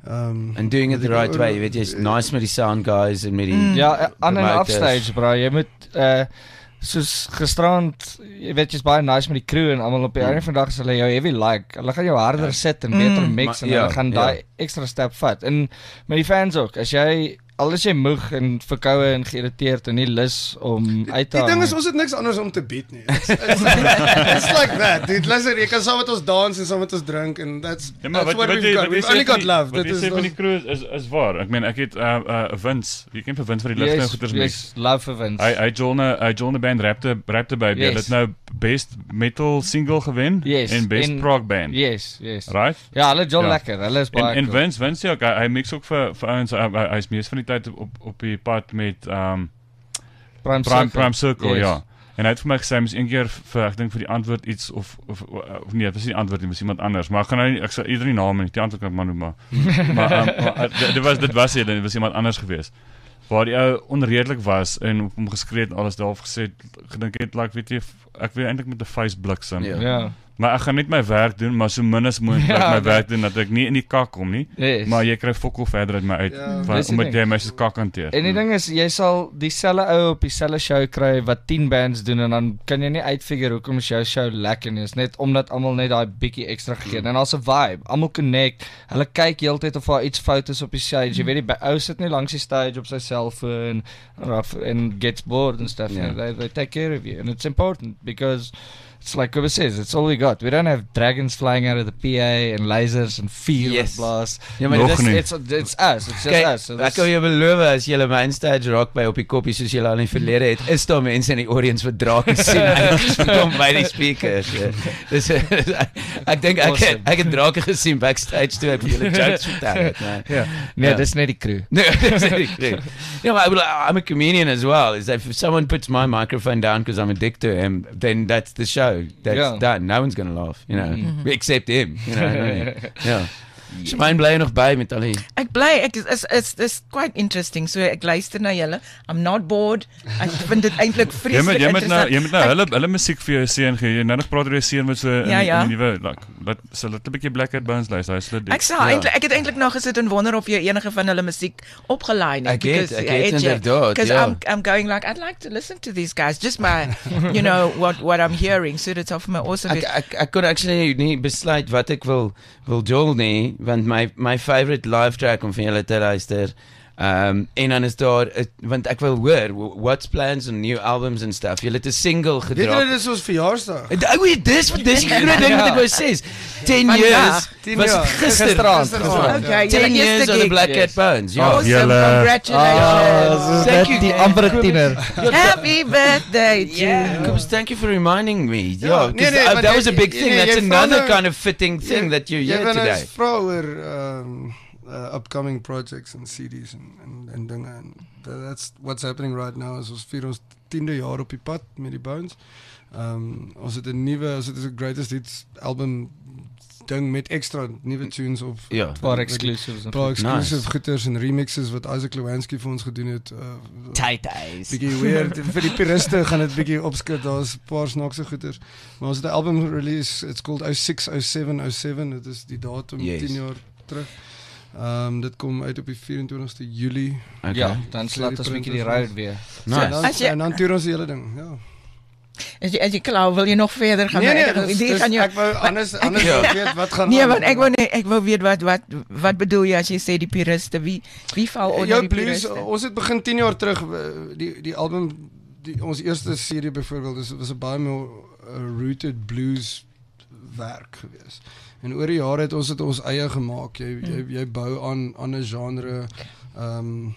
um And doing it the right way, jy weet jy's nice met die sound guys en met die Ja, aan en promoters. offstage, bro. Jy moet uh soos gisterand, jy weet jy's baie nice met die crew en almal op die Mm. einde van die dag is hulle jou heavy like. Hulle gaan jou harder sit en beter Mm. mix en Maar- ja, hulle gaan ja. daai extra stap vat. En met die fans ook. As jy al is jy moeg en verkoue en geïrriteerd en nie lus om uit te Die ding hang is nie. ons het niks anders om te bied nie. It's, it's, it's like that. Dude, luister, jy kan saam met ons dans en saam met ons drink and that's Ja, maar that's wat what wat we've jy got. wat jy We've sê only van got die- love. Wat Dit jy is sê van die ons- crew is is waar. Ek meen ek het uh uh Vince, jy ken vir Vince vir die ligte en goeters mix. Yes, love for Vince. Hy hy join 'n hy join 'n band rapte rapte baby. Hulle Yes. het nou best metal single gewen Yes, en best en- prog band. Yes, yes. Right? Ja, hulle John Ja. lekker. Hulle is En baie en cool. Vince Vince ook, hy, hy mix ook vir vir ouens. Hy, hy hy is mees van die tyd op op die pad met um Prime Prime Circle. Prime Circle, Yes. ja. En hy het vir my gesê mens een keer vir ek dink vir die antwoord iets of of, of nee, dit was nie die antwoord nie, was iemand anders. Maar ek gaan nou nie, ek sal ieder die naam en die antwoord kan ek maar noem maar. maar um, maar, uh, dit was dit was hy, dit was iemand anders geweest. Waar die ou onredelik was en op hom geskree het en alles daarop gesê, gedink het like weet jy ek wil eintlik met 'n face bliksem. Ja. Ja. Maar ek gaan net my werk doen, maar so min as moontlik Ja, my nee. werk doen dat ek nie in die kak kom nie. Yes. Maar jy kry fokol verder uit my uit Ja. van, Dis die omdat ding. jy my se kak hanteer. En die ding is, jy sal dieselfde ou op dieselfde show kry wat tien bands doen en dan kan jy nie uitfigure hoekom is jou show lekker nie. Is net omdat almal net daai bietjie ekstra gegee het. En daar's 'n vibe. Almal connect. Hulle kyk heeltyd of daar iets fout is op die stage. Jy weet die ba- ou sit nie langs die stage op sy selfoon en en gets bored and stuff. Ja. They they take care of you and it's important because it's like Kobus says, it's all we got. We don't have dragons flying out of the P A and lasers and vuur Yes. wat blaas. Ja, maar Nog dis- nie. it's, it's us, it's just Kyk, us. So ek dis- kan jou beloof as jy hulle mainstage rock by op die koppie soos jy al in die verlede het, is daar mense in die audience wat drake sien uitgespreek by die speakers. Ja. Dis ek, ek dink ek Awesome. het, ek het drake gesien backstage toe ek vir julle jokes vertel het. Nee, Ja. Nee, dis net die crew. No, dis net die crew. Yeah, well, I will- I'm a comedian as well. Is that if someone puts my microphone down because I'm a dick to him, then that's the show. That's Yeah. done. No one's going to laugh, you know, Mhm. except him. You know, what I mean? Yeah. Shemine, bly jy nog by met al die Ek bly ek is is is is quite interesting. So ek luister na julle. I'm not bored. Ek vind dit eintlik Jy moet vreeslik jy moet nou interessant. jy moet nou Ek- hulle hulle musiek vir jou seun gee. Jy nou nog praat oor jou seun wat so in Ja, die- ja. in die nuwe like laat so laat 'n bietjie Blackheart Bones luister. Hy sal dit. Ek sê eintlik ek het eintlik nog gesit en wonder of jy enige van hulle musiek opgelaai het. Ek het- because, ek ja, het het jy? inderdaad, Because ja. I'm I'm going like I'd like to listen to these guys. Just my you know what what I'm hearing. So dit of my also Ek ek ek kon actually nie besluit wat ek wil wil jol nie, want my my favorite live track om vir julle te luister. Um en dan is daar uh, want ek wil hoor what's plans on new albums and stuff. Julle het 'n single Weet julle gedrop. dis ons verjaarsdag? O, weet dis wat dis die groot ding wat ek wou sê. ten Vandag, years. tien Was jaar. gister Gisteraand. Gisteraand. Okay, ten julle years eerste on the gig. Black Cat Yes. Bones. Ja. Awesome, Julle- congratulations. Ah, Thank dat you, die man. amper tiener. Happy birthday to Yeah, you. Kobus, thank you for reminding me. Ja, Yeah, nee, because nee, uh, maar that jy- was a big jy- thing. nee, That's jy vra another nou- kind of fitting thing that you're Jy here wil nou today. eens vra oor um, uh, upcoming projects en C Ds en en en dinge en tha- that's what's happening right now is ons vier ons tiende jaar op die pad met die Bones. Um ons het 'n nuwe, ons het 'n greatest hits album ding met extra nuwe tunes op Ja. Paar exclusives en paar goed. exclusive Nice. goeters en remixes wat Isaac Lewanski vir ons gedoen het. Uh, Tight eyes. bietjie weird vir die puriste gaan dit bietjie opskud. Daar's 'n paar snaakse goeters. Maar ons het 'n album release. It's called oh six oh seven oh seven. Dit is die datum Yes. tien jaar terug. Ehm um, dit kom uit op die vierentwintigste Julie. Okay. Ja, dan Sê slaat die ons 'n bietjie print die is road weer. En Nice. dan, As jy- en dan toer ons die hele ding. Ja. As jy as jy klaar wil jy nog verder gaan. Nee nee, Ek- dis, die dis, gaan jou- ek wou anders anders Ja. wil weet wat gaan Nee, aan. want ek wou net ek wou weet wat wat wat bedoel jy as jy sê die puriste? Wie wie val onder Jou die blues, puriste? ons het begin tien jaar terug eh, die die album die ons eerste serie byvoorbeeld dis was 'n baie meer uh, rooted blues werk gewees. En oor die jare het ons dit ons eie gemaak. Jy jy, jy bou aan aan 'n genre ehm um,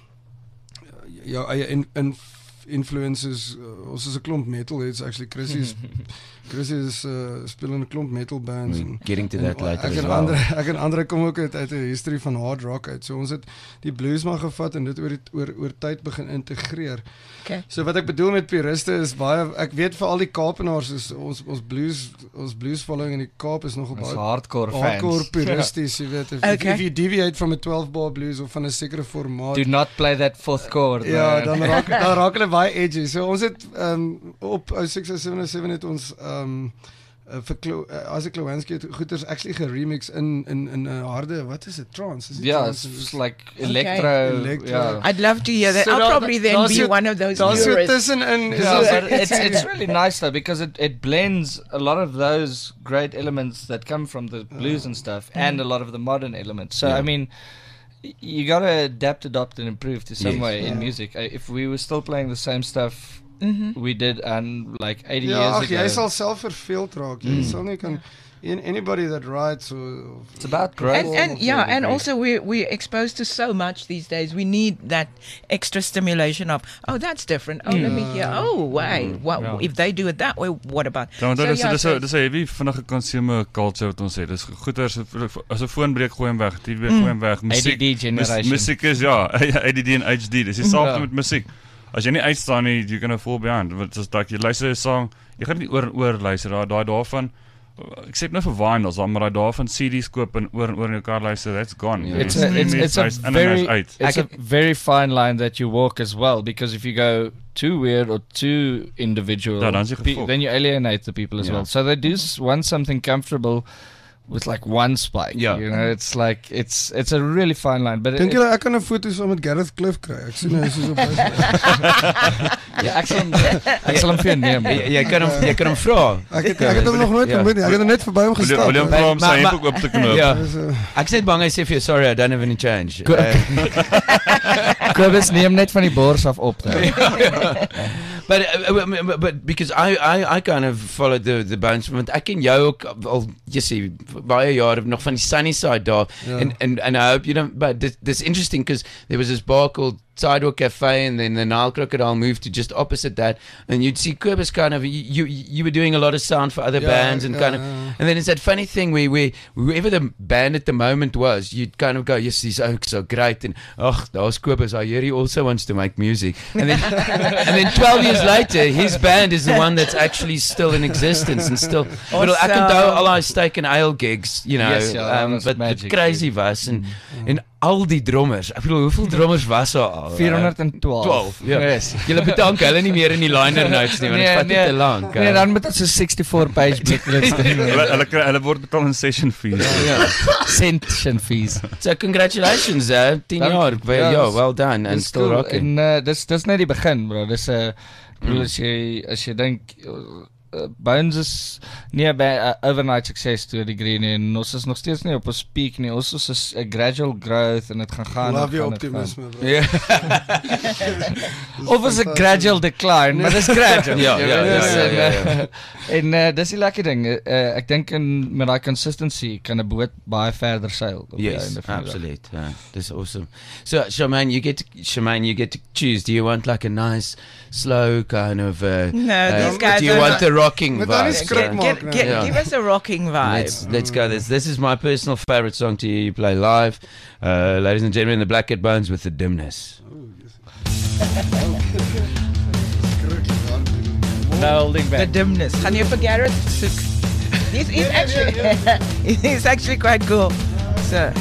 jou eie in, in influences. Uh, ons is 'n klomp metalheads actually. Chrissy is Chrissy is uh, speel in 'n klomp metal bands We're en getting to en that later ek as en well. ander ek en ander kom ook uit uit 'n history van hard rock uit. So ons het die blues maar gevat en dit oor die, oor oor tyd begin integreer. Okay. So wat ek bedoel met puriste is baie ek weet vir al die Kaapenaars is ons ons blues ons blues following in die Kaap is nogal Ons baie hardcore fans. hardcore puristies, jy weet. If, Okay. if you deviate from a twelve bar blues of van 'n sekere formaat. Do not play that fourth chord. Ja, man. dan raak dan raak hulle baie edgy. So ons het um, op oh six oh seven oh seven het ons um, uh, vir Klo, uh, Isaac Lewanski het goeters actually geremix in in in 'n uh, harde wat is dit trance? Is dit Ja, trance? it's like electro. Electro. Ja. I'd love to hear that. So I'll daar- probably then daar's be so- one of those Daar's so purists. tussenin. Yeah, is- but it's it's really nice though because it, it blends a lot of those great elements that come from the blues and stuff and a lot of the modern elements. So Yeah. I mean, y- you got to adapt, adopt, and improve to some Yes. way in Yeah. music. Uh, If we were still playing the same stuff Mhm. we did and like eighty Ja, years ag, ago, jy sal self verveeld raak. Jy Mm. sal nie kan in anybody that writes or it's about growth. And, and yeah, and also we're we're exposed to so much these days. We need that extra stimulation of oh, that's different. Oh, let me hear. Oh, wait, what Yeah. if they do it that way? What about? Ja, want So, dit is yeah, dis so dis dis 'n heavy vinnige consumer culture wat ons sê. Dis goeie as 'n foon breek gooi hom weg, T V Mm. gooi hom weg. Musiek A D D generation. mus- Musiek is ja, A D D en H D. Dis dieselfde Ja. met musiek. As jy nie uitstaan nie, jy kan 'n fall behind. Want as dat jy luister 'n song, jy gaan nie oor en oor luister. Daai daai daarvan ek sê nou vir vinyls, dan maar daai daarvan C Ds koop en oor en oor in jou kar luister, that's gone. Yeah. It's Jy a, stream it's, nie, it's a hy's in en very hy's uit. it's a very fine line that you walk as well because if you go too weird or too individual, Ja, dan is jy pe- gefokt. then you alienate the people as Ja. well. So they do s- want something comfortable with like one spike. Ja. You know, it's like it's it's a really fine line. But Dink it, julle ek kan 'n foto saam met Gareth Cliff kry? Ek sien hy is so op. ja, ek sal hom- ek sal hom vir jou neem. Jy, jy kan hom jy kan hom vra. Ek het ek het hom nog nooit Ja. ontmoet nie. Ek het net verby hom Wil jy- gestap. wil jy hom hè. vra om sy Maar- hemp maar- ook op te knoop? Ja. Dis, uh, Ek sê bang hy sê vir jou sorry, I don't have any change. Ko- Uh, Kobus neem net van die bors af op. Nou. But uh, but, but because I, I I kind of followed the the bones, want ek ken jou ook al jy sê baie jare nog van die Sunnyside daar, Yeah. and and and I hope you know. But this, this interesting because there was this bar called Sidewalk Cafe, and then the Nile Crocodile moved to just opposite that, and you'd see Kobus kind of you you were doing a lot of sound for other Yeah, bands and yeah, kind of, yeah. and then it's that funny thing where where whoever the band at the moment was, you'd kind of go, yes, these are so great, and oh, daar's Kobus, I hear he also wants to make music, and then and then twelve years later, his band is the one that's actually still in existence and still. But ek onthou al daai steak and ale gigs, you know, Yes, ja, um, dat was but magic, crazy was en en al die drummers. Ek bedoel, hoeveel drummers was daar al? vierhonderdtwaalf. twaalf, ja. Yes. Julle bedank hulle nie meer in die liner notes nie, want dit vat net te lank. Nee, dan moet dit so sixty-four page booklets doen. Hulle hulle kry- hulle word betaal in session fees. Ja. Session fees. So congratulations, uh, tien Dank- jaar. Well, ja, ja, dis- well done and Dis still cool. rocking. En uh, dis dis net die begin, bro. Dis 'n uh, mm. as jy as jy dink uh, Bones is nie 'n uh, overnight success to a degree nie, en ons is nog steeds nie op ons peak nie. Ons is 'n gradual growth en dit gaan gaan. Love en your gaan en gaan. optimism, bro. Ja. Of is 'n gradual decline, maar dis gradual. Ja, ja, ja, Dis, ja, en, ja, ja. uh, En uh, dis die lekker ding. Uh, ek dink in met daai consistency kan 'n boot baie verder seil op die Yes, einde van die dag. absolute. Uh, that's awesome. So, Shaman, you get to, Shaman, you get to choose. Do you want like a nice, slow kind of? Uh, No, uh, these guys Do you are want not- the rocking Met daai vibe? script Get, maak get, nou. get, Yeah. Give us a rocking vibe. Let's let's go. This this is my personal favorite song to hear you play live, uh, ladies and gentlemen. The Black Cat Bones with the Dimness. No holding The back. dimness. Gaan jy vir Garrett soek? He's, he's actually he's actually quite cool. So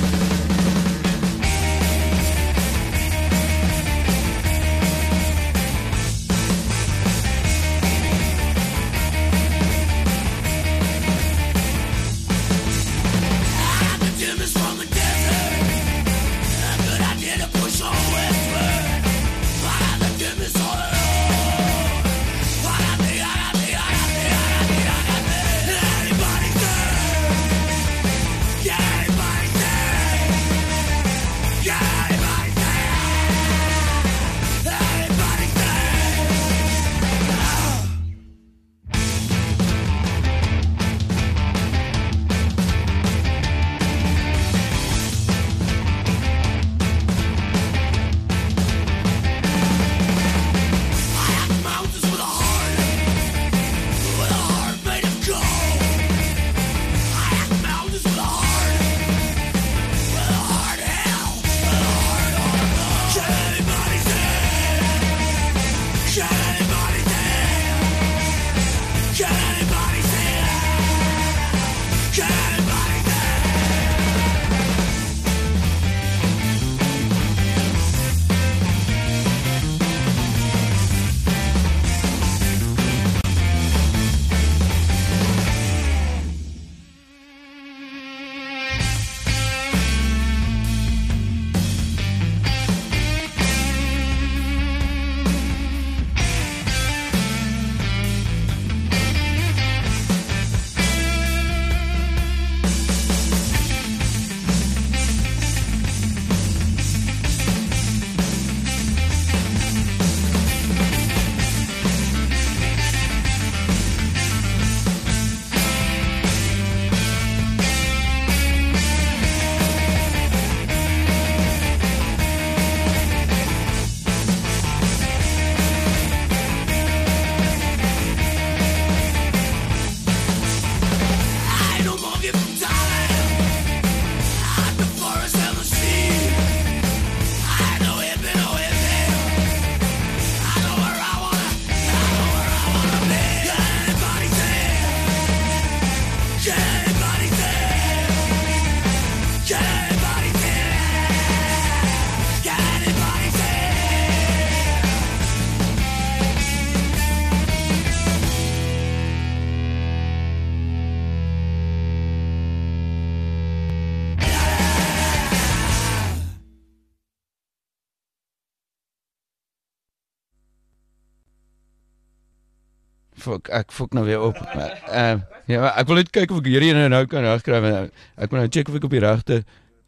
Fok, ek fok nou weer op. Ehm uh, ja, maar ek wil net kyk of ek hierdie nou nou kan regkry. want Ek moet nou check of ek op die regte.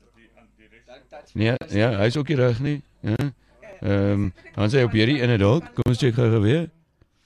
Nee, ja, hy's ook nie reg nie. Ja. Ehm um, dan sê hy op hierdie ene dalk. Kom ons check gou weer.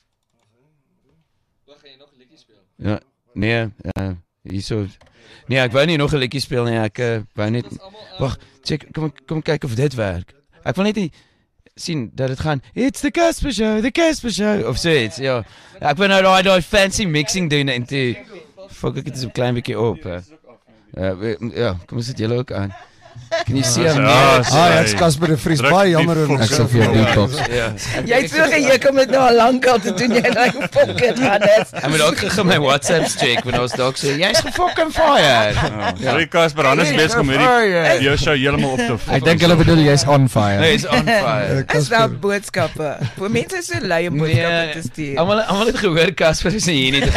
Ja, nee, uh, hierso. Nee, ek wou nie nog 'n liedjie speel nie. Ek uh, wou net Wag, check, kom kom kyk of dit werk. Ek wil net nie sien dat dit gaan It's the Casper Show, the Casper Show of so iets. Ja. Ek wil nou daai daai fancy mixing doen en toe fok ek dit so 'n klein bietjie op. Uh, uh, ja, kom ons sit julle ook aan. Can you see him? Ah, ja, ek's Casper de Vries. Baie jammer oor Ek sal vir jou beatbox. Jy het so gejuk om dit nou al lank al te doen, jy nou gefok het, Hannes. Ek moet ook gou my WhatsApps check wanneer ons dalk sê jy's gefucking fired. Sorry Casper, Hannes is besig om hierdie jou show heeltemal op te fok. Ek dink hulle bedoel jy's on fire. Nee, is on fire. Dis nou boodskappe. Vir mense is so lui om boodskappe te stuur. Almal almal het gehoor Casper is nie hier nie.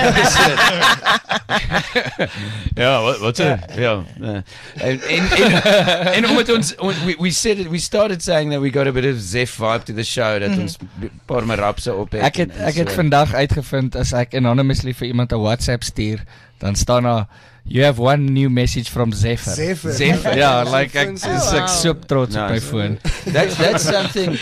Ja, wat wat sê? Ja. En en en omdat ons we we said it, we started saying that we got a bit of Zef vibe to the show dat ons paar meer rapse op het. Ek het ek het vandag uitgevind as ek anonymously vir iemand 'n WhatsApp stuur, dan staan daar you have one new message from Zephyr. Zephyr. Zephyr. Ja, like ek is ek so trots op my Nice. foon. That's that's something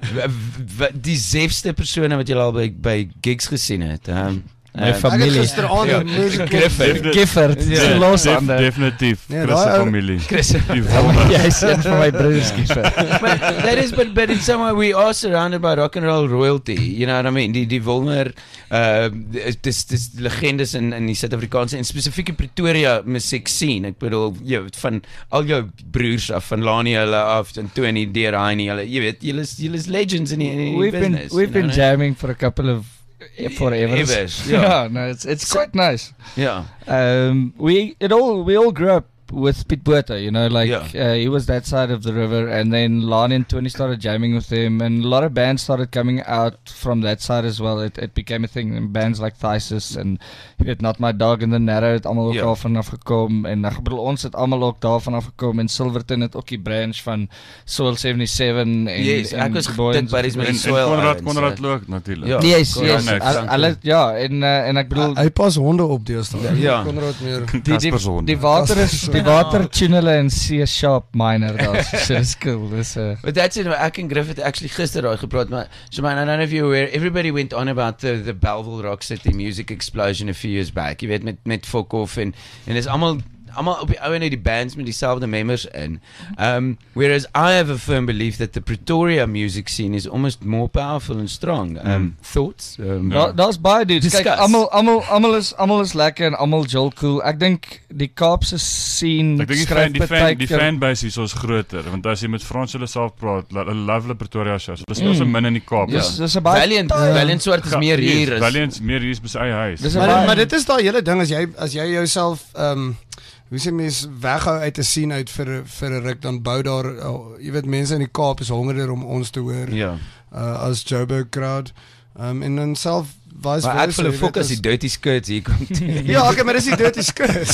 die Zefste persone wat jy al by by gigs gesien het. Um, My uh, familie. Ek het gisteraand Ja. 'n music Gifford. Gifford, Ja. los Def, aan de. definitief. Nee, Chris daai ou- familie. Chris. Die Wilmer. Jy is een van my broers Gifford. but that is but but in some way we are surrounded by rock and roll royalty, you know what I mean? Die die Wilmer uh dis dis legendes in in die Suid-Afrikaanse en spesifieke Pretoria musiek scene. Ek bedoel jy weet van al jou broers af van Lani hulle af en Tony Deeraini hulle jy weet julle is julle is legends in die, in die We've been business. we've you know been what I mean? jamming for a couple of forever. Evers, Yeah. yeah. no, it's it's quite nice. Yeah. Um, we it all we all grew up with Piet Botha, you know, like Yeah. uh, he was that side of the river, and then Lani and Tony started jamming with him, and a lot of bands started coming out from that side as well. It it became a thing. And bands like Thysis and you weet Not My Dog and the Narrow het almal ook Ja. daarvan afgekom, en ek bedoel ons het almal ook daarvan afgekom, en Silverton het ook die branch van Soil seventy-seven en Yes, en ek was die boys gedink by die En, met en die soil. Konrad ouens, Konrad so. ook natuurlik. Ja. Yes, Konrad yes. Next, Al- dankie. Hulle ja, en uh, en ek bedoel Hy pas honde op deesdae. Ja. Konrad meer. die die, Casper se honde. die water is die water tune hulle in C Sharp minor daar. So dis cool. Dis 'n uh, But that's it. Ek en Griffith actually gister daai gepraat, maar so man, I don't know if you're aware, everybody went on about the the Belleville Rock City music explosion a few years back. Jy weet met met Fok Off en en dis almal almal op die ou en uit die bands met dieselfde members in. Um whereas I have a firm belief that the Pretoria music scene is almost more powerful and strong. Um Mm. thoughts? Um, Daar daar's baie dudes. Kyk, Discuss. almal almal almal is almal is lekker en almal jol cool. Ek dink die Kaapse scene Ek dink die skryf fan, die fan, die partykeer- fanbase hier is groter, want as jy met Frans hulle self praat, hulle love hulle Pretoria shows. Hulle speel so min in die Kaap. Ja. Dis dis 'n baie Valiant, Valiant Swart is meer hier as Valiant meer hier is by sy eie huis. Dis 'n Maar, baie maar dit is daai hele ding as jy as jy jouself ehm um, hoe sê mens weghou uit 'n scene uit vir 'n- vir 'n ruk, dan bou daar uh, jy weet mense in die Kaap is hongeriger om ons te hoor ja. uh, as Joburg crowd. Ehm um, en dan self vice Maar ek versa, voel jy Fok weet, as die dirty skirts hier kom. Ja, okay, maar dis die dirty skirts.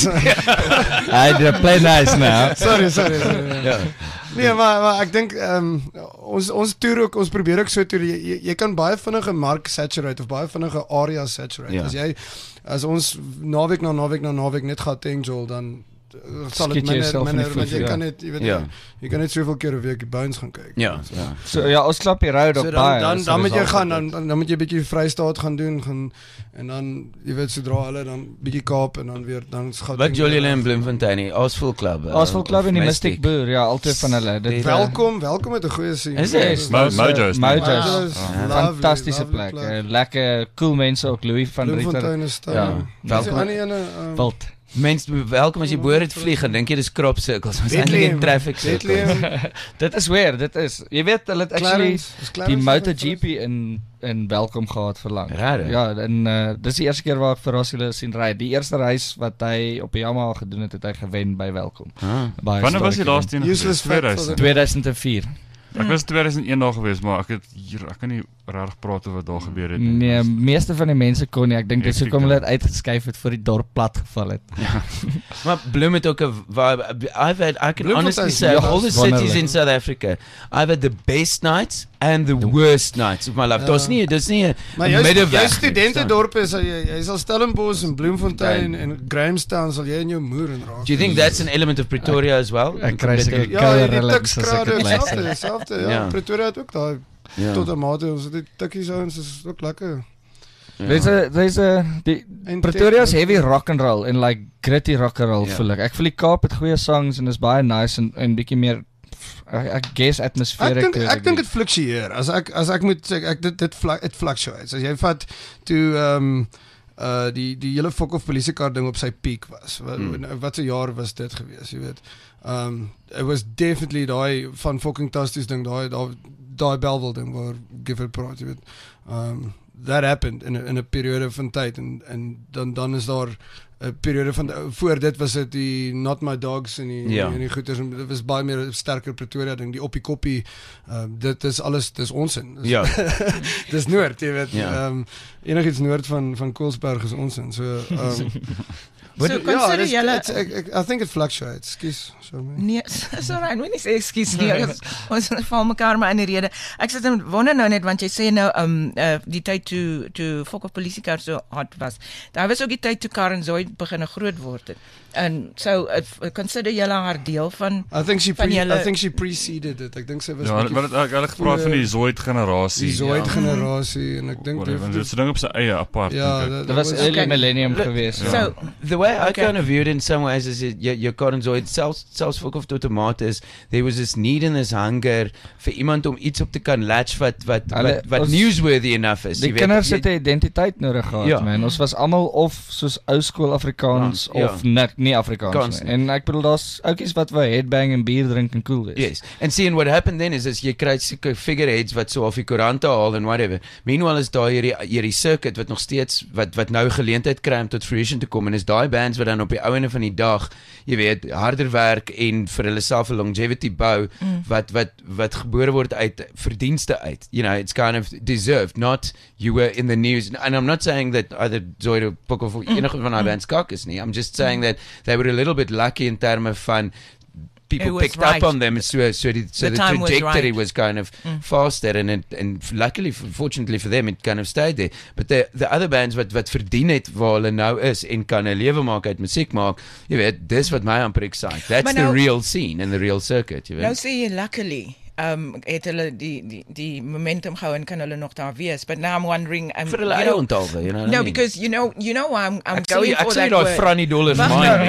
Hy did play nice now. sorry, sorry. sorry. Ja. Nee, maar maar ek dink ehm um, ons ons toer ook ons probeer ook so toer jy, jy, jy kan baie vinnige mark saturate of baie vinnige area saturate. Ja. As jy as ons naweek na naweek na naweek net gaan Tengel dan uh, sal dit Skiet jy minder jouself in die minder want jy voet, kan ja. net jy weet Ja. jy, jy kan net soveel keer 'n week die bounce gaan kyk. Ja, ja. So ja, ons klap die road op So baie. dan dan, as dan moet jy result gaan of dan dit. dan, dan moet jy bietjie Vrystaat gaan doen gaan en dan jy weet sodra hulle dan bietjie Kaap en dan weer dan gaan Wat jol julle in Bloemfontein nie? Asphalt Club. uh, Asphalt Club of en die Mystic Boer, ja, altyd van hulle. Dit Welkom, welkom met 'n goeie scene. Is dit? Yes, Mo- daar's, uh, Mojo's, nee. Mojo's. Mojo's, Ja. lovely, Fantastiese lovely plek. plek. Uh, lekker cool mense ook, Louis van Rieter. Bloemfontein is daar. Ja, Welkom. welkom. Die ander ene um, Wild. Mense, welkom as jy boor het vlieg en dink jy dis crop circles. Ons eintlik in traffic circles. Bethlehem. Dit is weer, dit is. Jy weet, hulle het actually Clarence, is die Clarence MotoGP in in Welkom gehad vir lank. Regtig? Ja, en uh, dis die eerste keer waar ek vir Rossi sien ry. Die eerste reis wat hy op 'n Yamaha gedoen het, het hy gewen by Welkom. Ah. Baie Wanneer was sterk jy laaste gewen. een? Useless fact for the- tweeduisend vier. Ek was tweeduisend een daar gewees, maar ek het hier ek kan nie regtig praat oor wat daar gebeur het nie. Nee, meeste van die mense kon nie. Ek dink dis Hektiek hoekom hulle dan. dit uitgeskuif het voor die dorp plat geval het. Maar Bloem het ook 'n vibe. I've had I can Bloemfontein honestly is say of all the wonderlik. cities in South Africa, I've had the best nights and the worst nights of my life. Ja. Daar's nie, dis nie 'n Maar jou middeweg. jou studentedorp is jy jy sal Stellenbosch en Bloemfontein Fontein. en Grahamstown sal jy in jou moer in raak. Do you think that's an element of Pretoria as well? Ek kry seker Ja, koue die rillings as ek tikskrade dit selfde, luister. selfde. Ja, Ja. Pretoria het ook daai Ja. tot 'n mate ons het die tikkies ouens is ook lekker. Ja. There's a there's a die Pretoria's heavy rock and roll en like gritty rock and roll, ja. voel ek. Ek voel die Kaap het goeie songs en is baie nice en en bietjie meer ek guess atmosferic. Ek dink ek dink dit fluktueer. As ek as ek moet sê ek dit dit it fluctuates. As jy vat toe ehm um, uh die die hele fok of polisiekar ding op sy peak was. Wat mm. wat 'n jaar was dit gewees, jy weet. Um it was definitely daai van fucking tasties ding, daai daai daai Bellville ding waar Gifford praat, jy weet. Um that happened in a, in 'n periode van tyd en en dan dan is daar 'n periode van voor dit was dit die Not My Dogs en die ja. en die goeters en dit was baie meer sterker Pretoria ding, die Oppie Koppie. Um dit is alles dis onsin. Ja. Dis noord, jy weet. Ja. Um enigiets noord van van Koelsberg is onsin. So um But so consider yeah, julle it's, it's, I, I think it fluctuates. Excuse, so me. Nee, sorry, ek moet nie sê excuse nie. Ons val mekaar maar in die rede. Ek sit en wonder nou net want jy sê nou um uh, die tyd toe toe fok of polisiekar so hard was. Daar was ook die tyd toe Karen Zoid begin groot word het. En so uh, consider julle haar deel van I think she pre, julle, I think she preceded it. Ek dink sy was Ja, maar ek het gepraat van die Zoid generasie. Die Zoid ja. generasie en ek dink dit is 'n ding op sy eie apart. Ja, dit was early okay. millennium geweest. So yeah. the way I okay. kind of view it in some ways is it, your, your Karen Zoid selfs selfs fok of tomates, there was this need and this hunger vir iemand om iets op te kan latch wat wat Alle, wat, wat newsworthy enough is. Die kinders het 'n identiteit nodig gehad, ja. man. Ons was almal of soos ou skool Afrikaans ja. of ja. nie Afrikaans nie. En ek bedoel daar's oudjies wat wou headbang en bier drink en cool wees. Yes. And see, and what happened then is as jy kry seker figureheads wat so of die koerante haal and whatever. Meanwhile is daar hierdie hierdie circuit wat nog steeds wat wat nou geleentheid kry om tot fruition te kom en is daai bands wat dan op die ou ende van die dag, jy weet, harder werk en vir hulle self 'n longevity bou mm. wat wat wat gebore word uit verdienste uit. You know, it's kind of deserved, not you were in the news. And I'm not saying that either Zoid or Puk of mm. enige van daai bands kak is nie. I'm just saying mm. that they were a little bit lucky in terme van people picked right. up on them so so the, so the, the trajectory was, right. was kind of mm. faster and it, and luckily fortunately for them it kind of stayed there, but the the other bands wat wat verdien het waar hulle nou is en kan 'n lewe maak uit musiek maak, jy weet, dis wat my amper excite. That's but the nou, real scene and the real circuit, jy weet. Nou sê jy luckily um het hulle die die die momentum gehou en kan hulle nog daar wees, but now I'm wondering um, vir hulle eie onthaalwe, you know. No, I mean? Because you know you know I'm I'm ek going sal, for ek that word franny dollars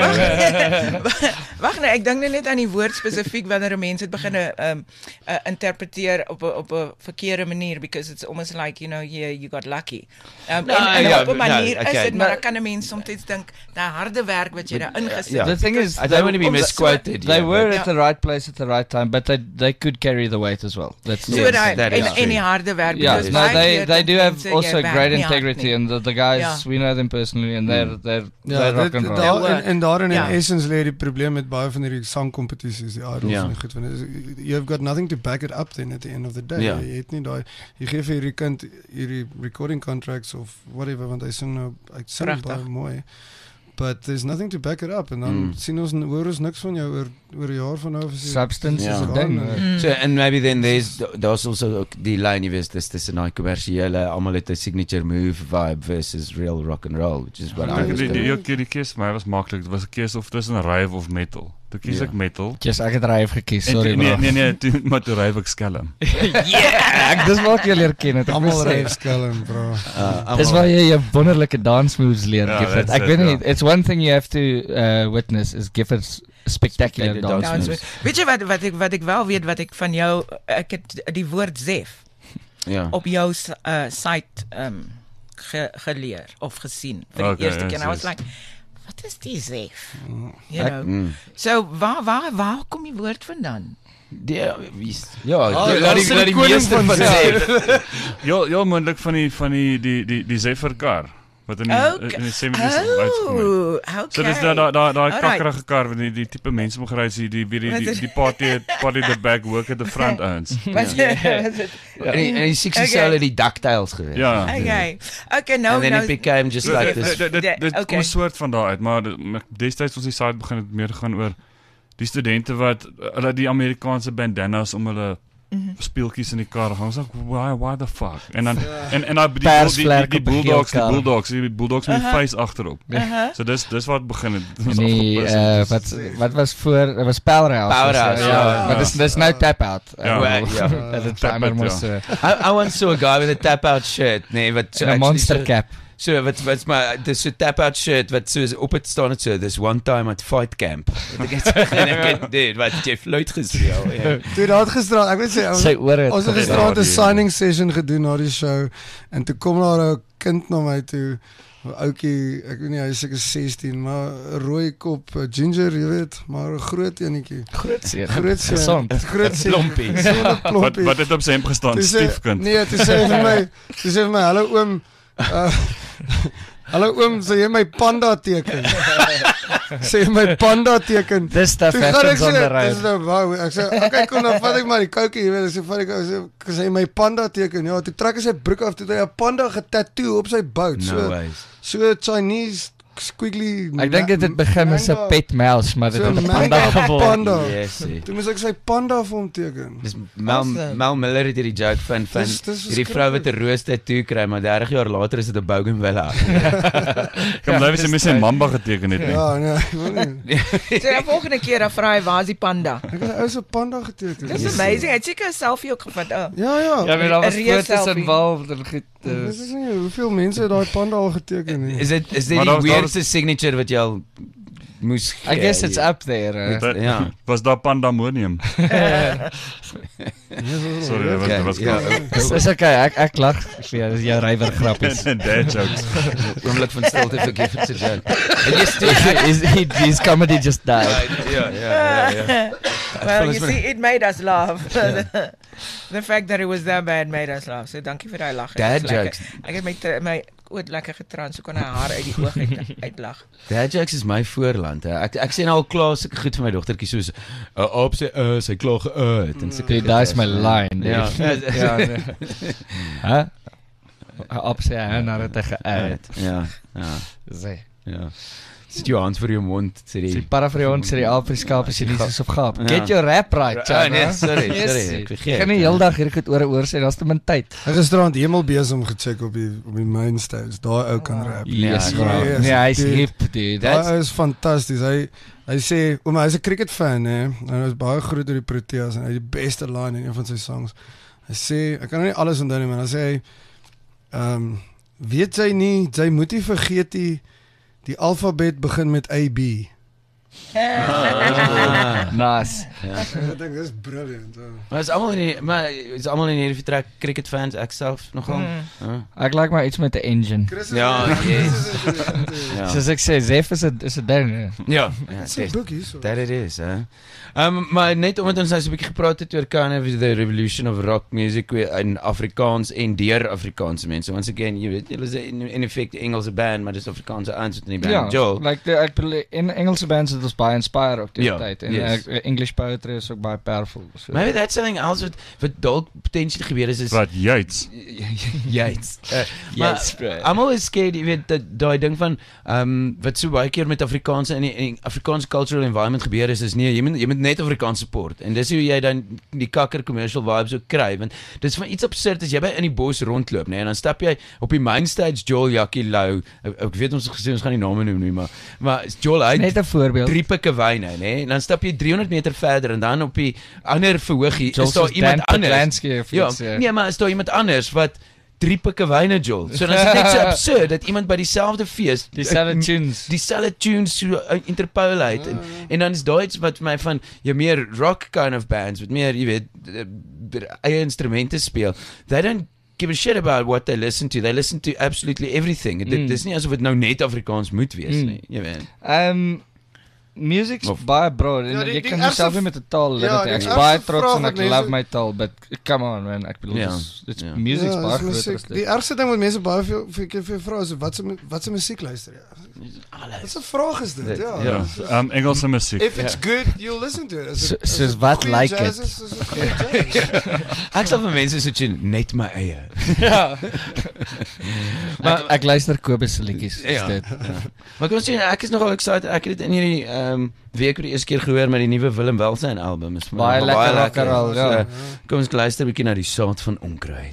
mine. Wag nee, ek dink net aan die woord spesifiek wanneer mense dit begin um uh, interpreteer op 'n op 'n verkeerde manier, because it's almost like you know yeah you got lucky. Um no, en, en yeah, op 'n manier no, okay. is dit, maar ek kan 'n mens soms dink daai harde werk wat jy daar ingesit. Yeah. The thing is, I don't want to be misquoted. They yeah, were at the right place at the right time, but they they could carry the weight as well. That's so right. that is any harde werk. Yeah, no, they they do have also great integrity, and the, the guys yeah. we know them personally, and they're mm. they're, yeah, they're rock and roll. Daar, en, en daarin yeah. in essence lê die probleem met baie van hierdie sangkompetisies, die idols yeah. en goed van you've got nothing to back it up then at the end of the day. Yeah. Jy het nie daai jy gee vir hierdie kind hierdie recording contracts of whatever want hy sing nou hy sing baie mooi. But there's nothing to back it up and dan mm. sien ons hoor ons niks van jou oor oor 'n jaar van nou substance yeah. is 'n ding. Mm. So and maybe then there's there's also die line jy weet dis dis 'n nice kommersiële almal het 'n signature move vibe versus real rock and roll, which is what I was die die die, die keuse maar was maklik, dit was 'n keuse of tussen rave of metal. Toe kies ek metal. Yes, ek het rave gekies, sorry bro. Nee nee nee, toe maar toe rave ek skelm. Yeah, ek dis wat jy leer ken het. Almal rave skelm, bro. Uh, dis waar jy jou wonderlike dance moves leer, yeah, Gifford. Ek weet nie, yeah. it's one thing you have to uh, witness is Gifford's spectacular, spectacular dance, dance moves. Weet jy wat wat ek wat ek wel weet wat ek van jou ek het die woord Zef ja. op jou uh, site um, ge, geleer of gesien vir die okay, eerste keer. Yes, I was yes. like wat is die Zef? You know. Mm. So waar waar waar kom die woord vandaan? Die ja, laat die laat die meeste van Zef. Ja, ja, moontlik van die van die die die die Zeferkar wat in die okay. in die seventies uitgekom het. Okay. So dis daai daai daai kakkerige kar wat die die tipe mense moet ry die die die die, die party party the back work at the front ends. Wat is dit? En die sixties sou hulle die ducktails gewees. Ja. Okay. Okay, nou and then it became just like this. Dit kom 'n soort van daar uit, maar destyds ons die site begin het meer gaan oor die studente wat hulle die Amerikaanse bandanas om hulle speeltjies in die kar gaan. Ons like, why, why the fuck? En dan en en dan die, die, die, Persvlerk die op 'n geel bulldogs, die kar. bulldogs, die bulldogs met die Uh-huh. face agterop. Uh-huh. So dis dis wat begin het. Dit was Nee, afgepis. uh, wat wat was voor, het was Powerhouse. Powerhouse, was, ja. ja. Maar dis dis nou Tap Out. Ja. Uh, Ja. Dat het Tap verander Out, moes ja. uh, I, I once saw a guy with a tap out shirt, nee, wat so en 'n actually monster so, cap. so wat wat's my dis so tap out shirt wat so op het staan het so this one time at fight camp. Wat ek het en ek het dude, wat jy fluit gespeel. Ja. Toe daar het gisteraan, ek weet sê ons Sy ore het ons het gered. gisteraan 'n die- signing session gedoen na die show en toe kom daar 'n kind na my toe, 'n ouetjie, ek weet nie, hy is seker sixteen, maar 'n rooi kop, 'n ginger, jy weet, maar 'n groot enetjie. Groot seer. Groot seun. Gesond. Groot seun. Klompie. Gesonde Wat klompie. wat het op sy hemp gestaan? Toe sê- Stiefkind. Nee, toe sê hy vir my, toe sê hy vir my, hallo oom, uh, hallo oom, sê jy my panda teken? Sê jy my panda teken? Dis the Toe gaan ek fashions on sê, the dis road. nou wou, ek sê, okay, kom dan vat ek maar die koukie, jy weet, ek sê, vat ek, ek sê, ek sê my panda teken, ja, toe trek hy sy broek af, toe het hy 'n panda getattoo op sy bout, No so, ways. so Chinese squiggly. Ek dink dit het begin met 'n manga- pet mouse, maar dit so het 'n manga panda geword. panda. Yes. eh. Toe moes ek sy panda vir hom teken. Dis Mel Awesome. Mel Miller het hierdie joke van van Dis- dis hierdie vrou wat 'n roos tattoo kry, maar dertig jaar later is dit 'n bougainvillea. Kan bly sy met sy mamba geteken het nie. Ja, nee, ek wil nie. So die volgende keer dan vra hy waar is die panda? Ek het 'n ou se panda geteken. Dis amazing. Hy het seker 'n selfie ook gevat. Oh. Ja, ja. Ja, maar daar was Een reus foto's selfie. involved en goed. Ek Uh, weet nie hoeveel mense het daai panda al geteken nie. Is dit is dit Maar die daar was- weirdste signature wat jy al moes I guess it's up there. Uh. Dat- Ja. Was daar pandemonium? Sorry, dit was dit was Ja, klaar. Dis is okay, ek ek lag vir jou, dis jou rywer grappies. En dad jokes. oomblik van stilte vir Gifford se joke. En jy steek His, his, his comedy just died. ja, ja, ja, ja. Well, Volgens you my- see, it made us laugh. The fact that it was that bad made us laugh. So dankie vir daai lag. Dit Dad is lekker. jokes. Ek het my te- my oud lekker getrans, so kon hy haar uit die oog uit uitlag. Dad jokes is my voorland. Hè. Ek ek sê nou al klaar sulke goed vir my dogtertjie soos 'n uh, op sy uh, sy klaar uit en sulke Okay, daai's my line. Ja. ja. nee. Hæ? Op sy hand na dit geuit. Ja. Ja. Sê. Ja. Sit jou hand vir jou mond sê Die die parafrion sê die Afrikaap is jy nie soos op gaap. Get Ja. your rap right, Ah, Chana. nee, sorry, Yes. sorry, ek vergeet. Ek kan nie heeldag hierdie goed oor en oor sê, daar's te min tyd. Ek het gisterand Hemelbesem gecheck op die op die main stage. Daai ou kan rap. Yes, Ja, bro. yes, Nee, hy's dude. hip, dude. Daai That's ou is fantasties. Hy hy sê, oom, hy's 'n cricket fan, hè. En hy is baie groot oor die Proteas en hy het die beste line in een van sy songs. Hy sê, ek kan nou nie alles onthou nie, maar dan sê hy ehm um, weet jy nie, jy moet nie vergeet die die alfabet begin met A B. Ah. nice. Ja. Ek dink dis brilliant. Ja. Maar is almal in die maar is almal in hierdie vertrek cricket fans ek self nogal. Mm. Ek like maar iets met 'n engine. Chris is- Ja, Chris yes. is interessant, ja. Ja. Soos ek sê, Zef is 'n is 'n ding. hè. Ja, ja, Dis 'n dis- boekie so. that it is, hè. Ehm um, maar net omdat ons nou so 'n bietjie gepraat het oor kind of the revolution of rock music in Afrikaans en deur Afrikaanse mense. Once again, jy weet, hulle is in, in effect Engelse band, maar dis Afrikaanse ouens wat in die band. Ja, Joel. like the, ek bedoel in Engelse bands het ons baie inspire ook die Ja, tyd en yes. uh, English poetry is ook baie powerful. So. Maybe that's something else wat wat dalk potensieel gebeur is is Wat Yates. Yates. Uh, Yates, bro. maar almal is scared, jy weet, dat daai ding van ehm um, wat so baie keer met Afrikaanse in die, in die Afrikaanse cultural environment gebeur is is nee, jy moet jy moet net Afrikaans support. En dis hoe jy dan die kakker commercial vibes ook kry, want dis van iets absurd as jy by in die bos rondloop, nê, nee, en dan stap jy op die main stage Joel Jackie Lou. Ek, ek weet ons het gesê ons gaan nie name noem nie, maar maar Joel hy Net 'n voorbeeld. drie pikke wyne, nê, nee, en dan stap jy driehonderd meter verder en dan op die ander verhoogie Joel is daar soos iemand Dan anders. Patlansky of Ja, iets, ja. nee, maar is daar iemand anders wat drie pikke wyne Joel. So dan is dit net so absurd dat iemand by dieselfde fees Dieselfde tunes. dieselfde tunes so uh, interpolate en, en dan is daar iets wat vir my van jy meer rock kind of bands met meer, jy weet, uh, eie instrumente speel. They don't give a shit about what they listen to. They listen to absolutely everything. Dit Mm. dis nie asof dit nou net Afrikaans moet wees Mm. nie, jy weet. Ehm music's Of- baie broad en Ja, die- jy die kan ergste jouself v- nie met 'n taal ja, limit. die Ek's ergste baie trots vraag en wat ek mense- love my taal, but come on man, ek bedoel Ja, dis dit's ja. music's Ja, baie dis groter musiek. as Die dit. ergste ding wat mense baie veel vir vir, vir vra is wat se mu- wat se musiek luister jy? Wat 'n vraag is dit? Dit- Ja. ja. dis- dis- Um Engelse musiek. If it's good, you'll listen to it. As So- it- as soos it wat goeie like jazz it? is, is it goeie jazz. Ek sal vir mense so sien net my eie. Ja. Maar- ek, ek luister Kobus se liedjies, is Ja. dit. Ja. Maar kom ons sien, ek is nogal excited. Ek het dit in hierdie ehm um, week vir die eerste keer gehoor met die nuwe Willem Welsyn album. Is baie lekker lekker al, ja. So, kom ons luister 'n bietjie na die saad van onkruid.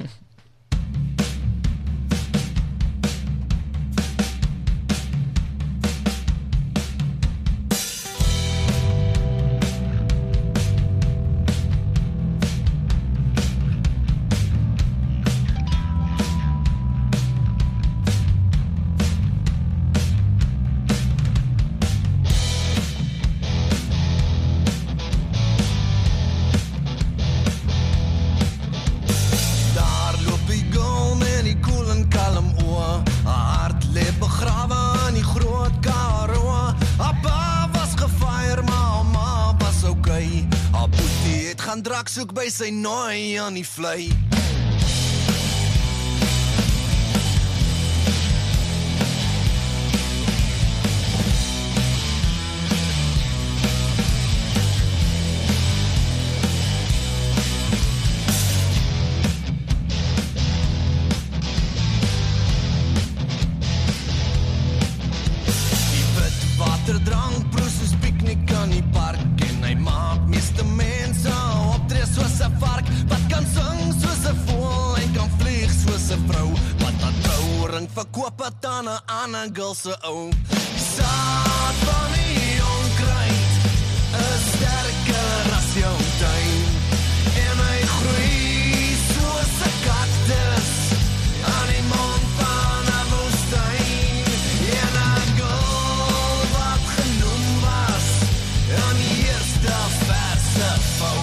Drak soek by sy nooi aan die vlei. Die wit waterdrank proes soos piknik aan die park en hy maak meeste mense soos 'n vark, wat kan sing soos 'n voël en kan vlieg soos 'n vrou, wat 'n trouring verkoop het aan 'n ander girl se ou. Saad van die onkruid is sterker as jou tuin, en hy groei soos 'n kaktus aan die mond van 'n woestyn, en 'n girl wat genoem was aan die eerste verse vou.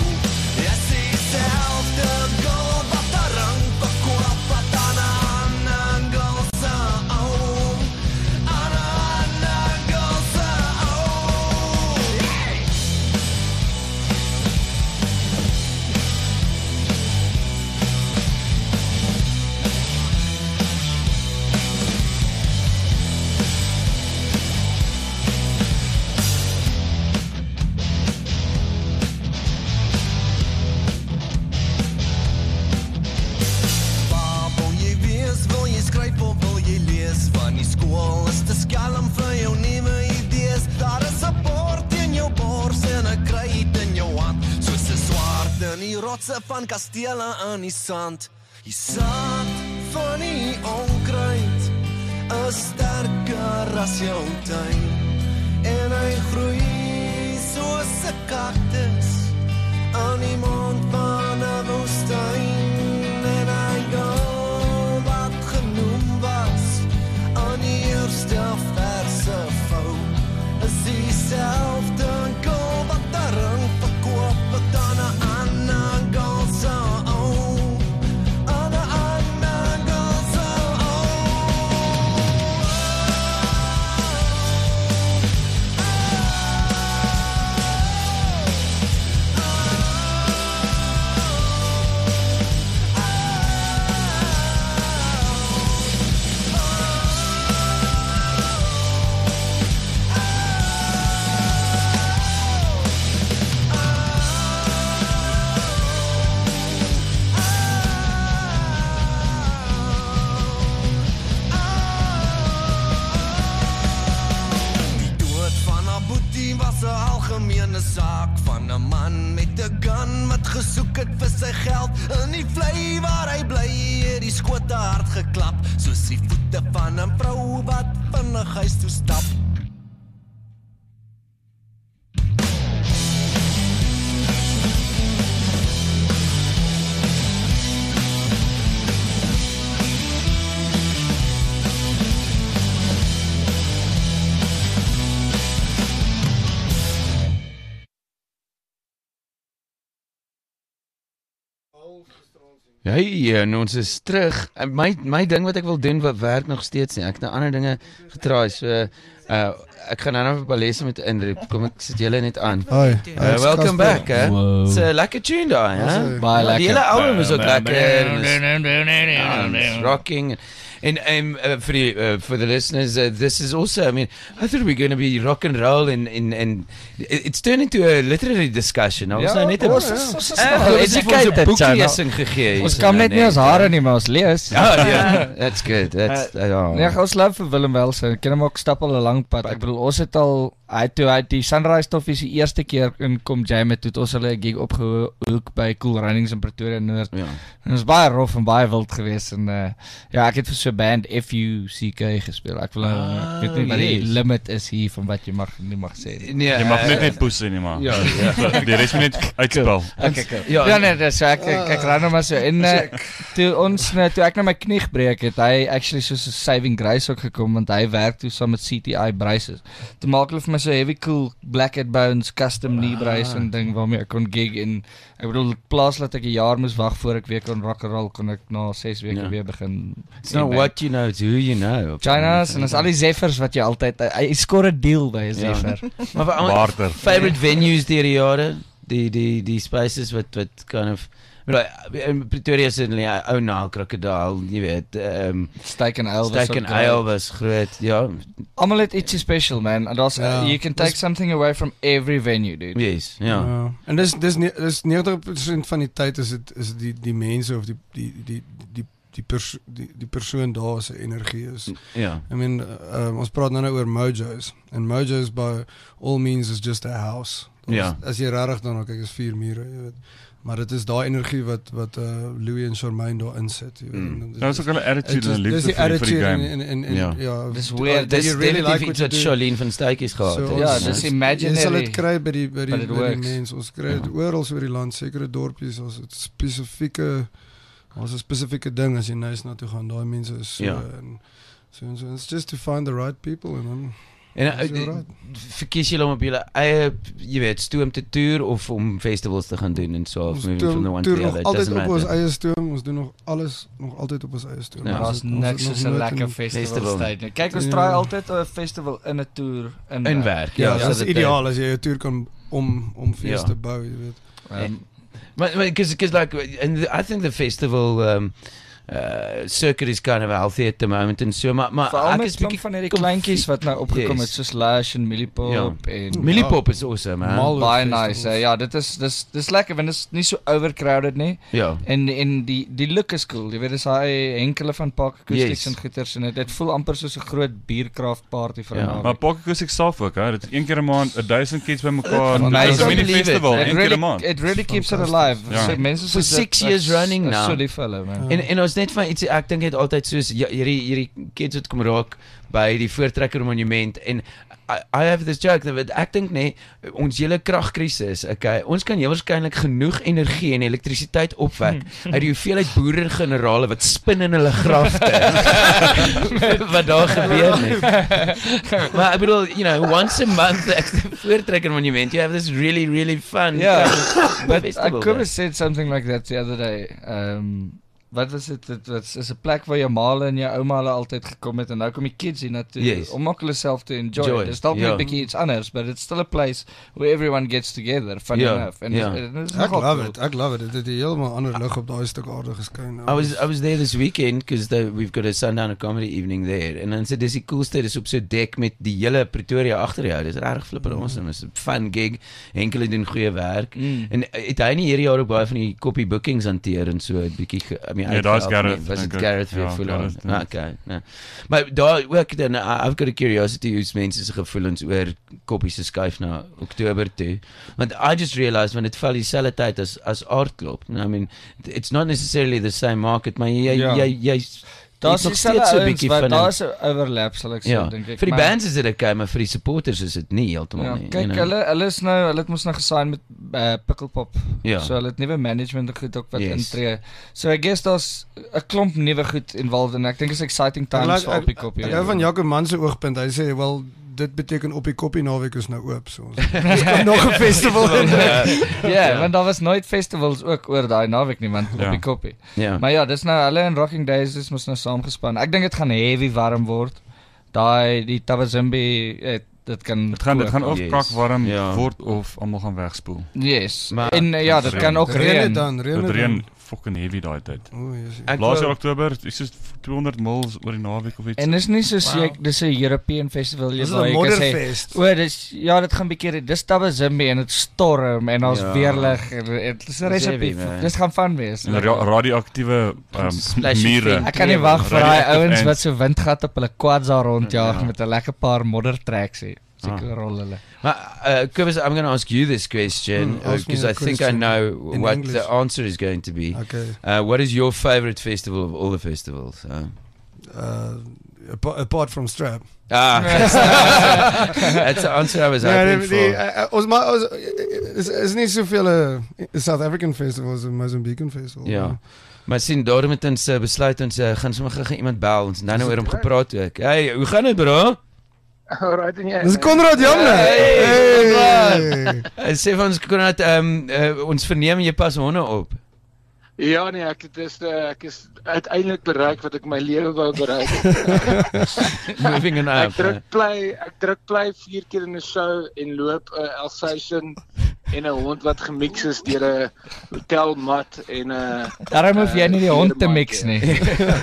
Van kastele in die sand, die saad van die onkruid is sterker as jou tuin, en hy groei soos 'n kaktus aan die mond van 'n woestyn, en hy girl wat genoem was aan die eerste verse vou, is dieselfde girl wat daar ring verkoop het aan 'n ander girl se ou, aan 'n ander girl se saak van 'n man met 'n gun wat gesoek het vir sy geld in die vlei waar hy bly, het die skote hard geklap soos die voete van 'n vrou wat vinnig huis toe stap. Ja, ja, en ons is terug. My my ding wat ek wil doen wat werk nog steeds nie. Ek het nou ander dinge getraai. So uh ek gaan nou nou by lesse met inroep. Kom ek sit julle net aan. Hoi. Uh, welcome back, hè. It's a lekker tune daai, hè. Baie lekker. Die hele album is ook lekker. Rocking. And um, uh, for the uh, for the listeners, uh, this is also. I mean, I thought we were going to be rock and roll, and and and it's turned into a literary discussion. I was nou net 'n educated boeklesing gegee. Ons kom net nie ons hare nie, maar ons lees. Oh yeah, that's good. That's uh, nee, ons love vir Willem Welsen. Ken hom ook stap al 'n lang pad. Ek bedoel, ons het al hy toe hy die Sunrise Toffees die eerste keer in kom jam het, het ons hulle 'n gig opgehoek by Cool Runnings in Pretoria Noord. Ja. En ons baie rof en baie wild geweest en uh, ja, ek het vir so 'n band F U C K gespeel. Ek wil uh, weet nie wat die limit is hier van wat jy mag nie mag sê nie. Nee, jy mag net net pusse nie maar. Ja, ja. Die res moet net uitspel. Okay, cool. Ja, ja nee, dis ek ek, ek ry nou maar so en uh, toe ons nou toe ek nou my knie gebreek het, hy actually soos 'n saving grace ook gekom want hy werk toe saam met C T I braces. Toe maak hulle vir my so heavy cool Blackhead Bones custom knee brace en ding waarmee ek kon gig en ek bedoel plaas laat ek 'n jaar moes wag voor ek weer kon rock and roll kon ek na ses weke yeah. weer begin. It's not what you know, it's who you know. China's en as al die Zeffers wat jy altyd hy score 'n deal by 'n Zeffer. Maar vir favorite venues deur die jare, die die die spaces wat wat kind of in Pretoria certainly ou na Crocodile, jy weet, um, Steak and Ale Steak and Ale was groot, ja. Almal het ietsie special man. And also yeah. uh, you can take something away from every venue, dude. Yes, ja. Yeah. Yeah. En dis dis dis ninety percent van die tyd is dit is die die mense of die die die die die perso die die persoon daar se energie is. Ja. Yeah. I mean uh, um, ons praat nou nou oor Mojo's en Mojo's by all means is just a house. Ja. Yeah. As jy regtig dan kyk is vier mure, jy weet. Maar dit is daai energie wat wat uh, Louis en Charmaine daar insit, jy weet. Mm. Dit is ook hulle attitude en liefde vir die game. En en en ja, ja dis weird. Dis really like what Charlene van Stykies gehad het. Ja, dis imaginary. Jy sal dit kry by die by die, by die mense. Ons kry dit oral oor die land, sekere dorpies, ons het spesifieke ons 'n spesifieke ding as jy nice na toe gaan. Daai mense is so en so en so it's just to find the right people and then En uh, verkies julle om op julle eie, jy weet, stoom te toer of om festivals te gaan doen en so of moving from the one to the other. Altyd op ons eie stoom, ons doen nog alles nog altyd op ons eie stoom. Ja, daar's niks soos 'n lekker festival tyd nie. Kyk, ons draai altyd 'n festival in 'n toer in in werk. Ja, ja, dit is ideaal as jy 'n toer kan om om fees te bou, jy weet. En but because because like and I think the festival um Uh, circuit is kind of healthy at the moment and so maar maar ek is bietjie van hierdie kleintjies wat nou opgekom yes. het soos Lash en Millipop ja. en Millipop is awesome man. Baie nice. Uh, ja, dit is dis dis lekker want dit is nie so overcrowded nie. Ja. En en die die look is cool. Jy weet dis hy enkele van Park Acoustics yes. en goeters en dit dit voel amper soos 'n groot bierkraft party vir 'n ja. Maar Park Acoustics self ook, hè. Dit een keer 'n maand, duisend kids bymekaar. Dit is 'n mini festival een keer 'n maand. It really keeps it alive. Ja. So mense for six years running now. So lief hulle man. En en ons net van iets ek dink dit altyd soos ja, hierdie hierdie kids wat kom raak by die Voortrekker Monument en I, I have this joke dat ek dink nee ons hele kragkrisis, okay, ons kan heel waarskynlik genoeg energie en elektrisiteit opwek uit die hoeveelheid boeregenerale wat spin in hulle grafte wat daar gebeur nie. Maar ek bedoel, you know, once a month at the Voortrekker Monument you have this really really fun yeah, but I could have said something like that the other day. Um Wat was dit? Dit was is 'n plek waar jou maale en jou ouma hulle altyd gekom het en nou kom die kids hier na toe yes. om ook hulle self te enjoy. Dis dalk net 'n bietjie iets anders, but it's still a place where everyone gets together, fun yeah. enough. And yeah. it's, it's ek love it. Ek love it. Dit het 'n heeltemal ander lig op daai stuk aarde geskyn. I was I was there this weekend because we've got a Sundown comedy evening there. En dan sê dis die coolste, dis op so dek met die hele Pretoria agter jou. Dis regtig flipper mm. awesome. It's a fun gig. Enkele doen goeie werk. Mm. En het hy nie hierdie jaar ook baie van die copy bookings hanteer en so 'n bietjie I mean ja, daar's Gareth. Was it Gareth weer verloor? Okay. Nee. Maar daar ook dan I've got a curiosity hoe mense se gevoelens oor koppies se skuif na Oktober toe. Want I just realized when it val dieselfde tyd as as Aardklop. I mean it's not necessarily the same market, maar jy ja. jy jy Daar's nog steeds so 'n bietjie van daar's 'n overlap sal ek sê ja, dink ek. Vir die bands is dit okay, maar vir die supporters is dit nie heeltemal ja, nie. Kyk, you know? hulle hulle is nou hulle het mos nou gesign met uh, Picklepop. Ja. So hulle het nuwe management goed ook wat yes. intree. So I guess daar's 'n klomp nuwe goed involved en ek dink is exciting times vir Oppie Koppie. Ja, van Jacob Man se oogpunt, hy sê wel dit beteken Oppie Koppie naweek is nou oop so. Ons kan nog 'n festival in. Ja, want daar was nooit festivals ook oor daai naweek nie, want Oppie Koppie. Ja. Maar ja, dis nou hulle en Rocking Days is mos nou saamgespan. Ek dink dit gaan heavy warm word. Daai die Tabazimbi het dit kan dit gaan dit gaan of yes. krak warm ja. word of almal gaan wegspoel. Yes. Maar, en ja, dit kan ook reën dan, reën dit reën fucking heavy daai tyd. O, yes. Laas jaar Oktober, is soos tweehonderd mils oor die naweek of iets. En dis nie soos Wow. jy, dis 'n European festival, jy Dis 'n waar jy kan sê, modderfeest. o, dis ja, dit gaan bietjie, dis Tabazimbi en dit storm en ons Ja. weerlig en dit is 'n Dis resepie. heavy, man. Dis gaan van wees. En ra radioaktiewe um, Splashy mure. feet. Ek kan nie wag vir daai Radioactive ouens wat ants. so windgat op hulle quads daar rondjaag Ja. met 'n lekker paar moddertreks hè. Seker Ah. rol hulle. Maar, uh, Kobus, I'm going to ask you this question Hmm, ask me because a I think I question know in what English. the answer is going to be. Okay. Uh, what is your favorite festival of all the festivals? Uh, Uh, apart, apart from Strap. ah, that's the answer. That's the answer I was Nee, hoping die, for. die, uh, ons maar ons is is nie soveel uh, South African festivals en Mozambican festival. Ja. Maar sien daarom het ons uh, besluit ons uh, gaan sommer gou iemand bel. Ons het nou nou oor hom gepraat ook. Hey, hoe gaan dit bro? Alright, en jy? Dis Konrad Jamne. Hey, Hey. Uh, sê vir ons Konrad, um, uh, ons verneem jy pas honde op. Ja nee, ek het is uh, ek is uiteindelik bereik wat ek my lewe wou bereik. Moving on Ek up. druk uh, play, ek druk play vier keer in 'n show en loop 'n uh, Alsatian en 'n hond wat gemix is deur 'n hotelmat en 'n uh, Daarom hoef jy nie die hond te vleermuis, mix ja. nie.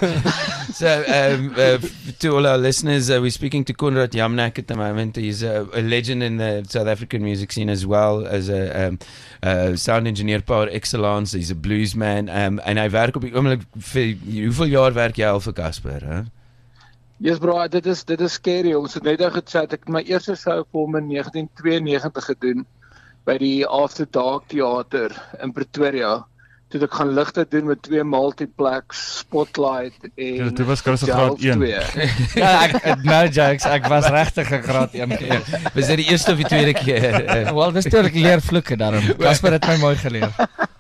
So, um, uh, to all our listeners, uh, we're speaking to Konrad Jamnak at the moment. He's a, a legend in the South African music scene as well as a um, uh, sound engineer par excellence. He's a blues man. Um, en hy werk op die oomblik vir hoeveel jaar werk jy al vir Casper, hè? Yes bro, dit is dit is scary. Ons het net nou gechat. Ek het my eerste show vir hom in negentien tweeënnegentig gedoen by die After Dark Theater in Pretoria. Toe ek gaan ligte doen met twee multiplex, Spotlight en Ja, toe was Chris in graad Delft een. twee. Ja, ek no jokes, ek was regtig 'n graad een keer. Was dit die eerste of die tweede keer? Uh, Wel, dis toe ek leer vloeke daarom. Casper het my mooi geleer.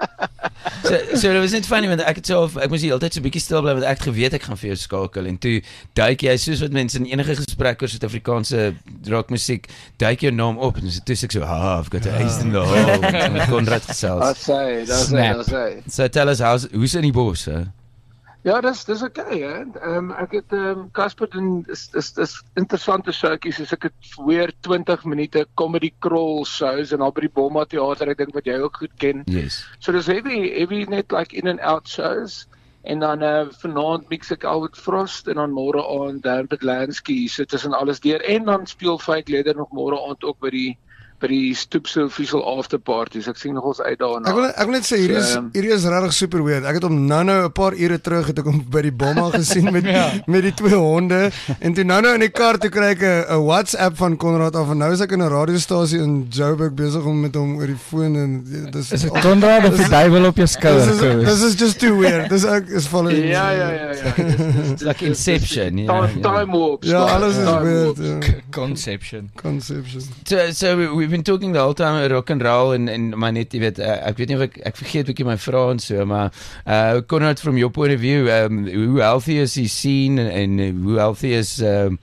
So, so dit was net funny want ek het so ek moes die hele tyd so 'n bietjie stil bly want ek het geweet ek gaan vir jou skakel en toe duik jy soos wat mense in enige gesprek oor Suid-Afrikaanse rockmusiek duik jou naam op en so toe sê ek so ah I've got a ace in the hole met Konrad gesels. Dat sê, dat sê, Snap. dat sê. So tell us how's hoe's in die bos hè? Ja, dis dis okay hè. Ehm um, ek het ehm um, Casper doen is is dis interessante showtjies. So ek het weer twintig minute comedy crawl shows en al by die Bomma Theater, ek dink wat jy ook goed ken. Yes. So dis heavy heavy net like in and out shows. En dan uh, vanaand mix ek Albert Frost en dan môre aand Dan Bedlansky. So tussen alles deur en dan speel Fake Leather nog môre aand ook by die by die Stoepse official after parties. Ek sien nog ons uit daarna. Ek wil ek wil net sê hierdie is So, um, hierdie is regtig super weird. Ek het hom nou-nou 'n paar ure terug het ek hom by die Bomma gesien met Ja. met die twee honde en toe nou-nou in die kar toe kry ek 'n 'n WhatsApp van Konrad af en nou is ek in 'n radiostasie in Joburg besig om met hom oor die foon en dis Is dit Konrad of die duiwel op jou skouer? This is, this is just too weird. Dis ek is following. Ja ja ja ja. It's like Inception, ja. Time, time warp. Ja, Scott. alles is Time weird. warp. Ja. Conception. Conception. So, so we, we've been talking the whole time about rock and roll en en maar net jy weet uh, ek weet nie of ek ek vergeet bietjie my vrae en so maar uh Konrad from your point of view um hoe healthy is die scene en, en hoe healthy is um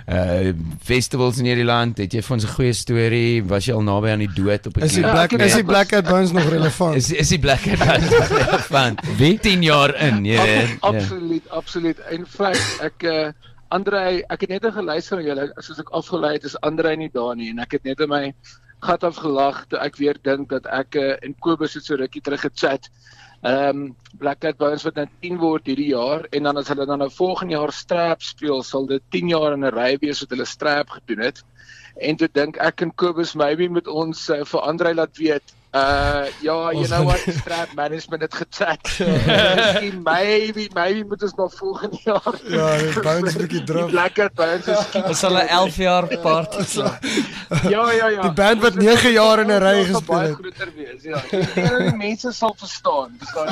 uh festivals in hierdie land? Het jy vir ons 'n goeie storie? Was jy al naby aan die dood op 'n Is die keer? Black ek- is die Black Cat Bones nog relevant? Is is die Black Cat Bones nog relevant? Wie tien jaar in, jy weet. Ab- Ja. Absoluut, absoluut. In feite, ek uh, Andrei, ek het net geluister na julle, soos ek afgelei het, is Andrei nie daar nie en ek het net in my gat afgelag toe ek weer dink dat ek uh, en Kobus het so rukkie terug gechat. Ehm um, Black Cat Bones wat nou tien word hierdie jaar en dan as hulle dan nou volgende jaar Strap speel, sal dit tien jaar in 'n ry wees wat hulle Strap gedoen het. En toe dink ek en Kobus maybe met ons uh, vir Andrei laat weet. Uh ja, you know what, Strap management het gechat. Miskien maybe maybe moet ons maar volgende jaar. Ja, die Bones bietjie drop. Die Black Cat Bones is Is hulle elf jaar party? Ja ja ja. Die band wat nege jaar in 'n ry Dit sal gespeel baie het. groter wees, ja. Ek dink dat die mense sal verstaan, verstaan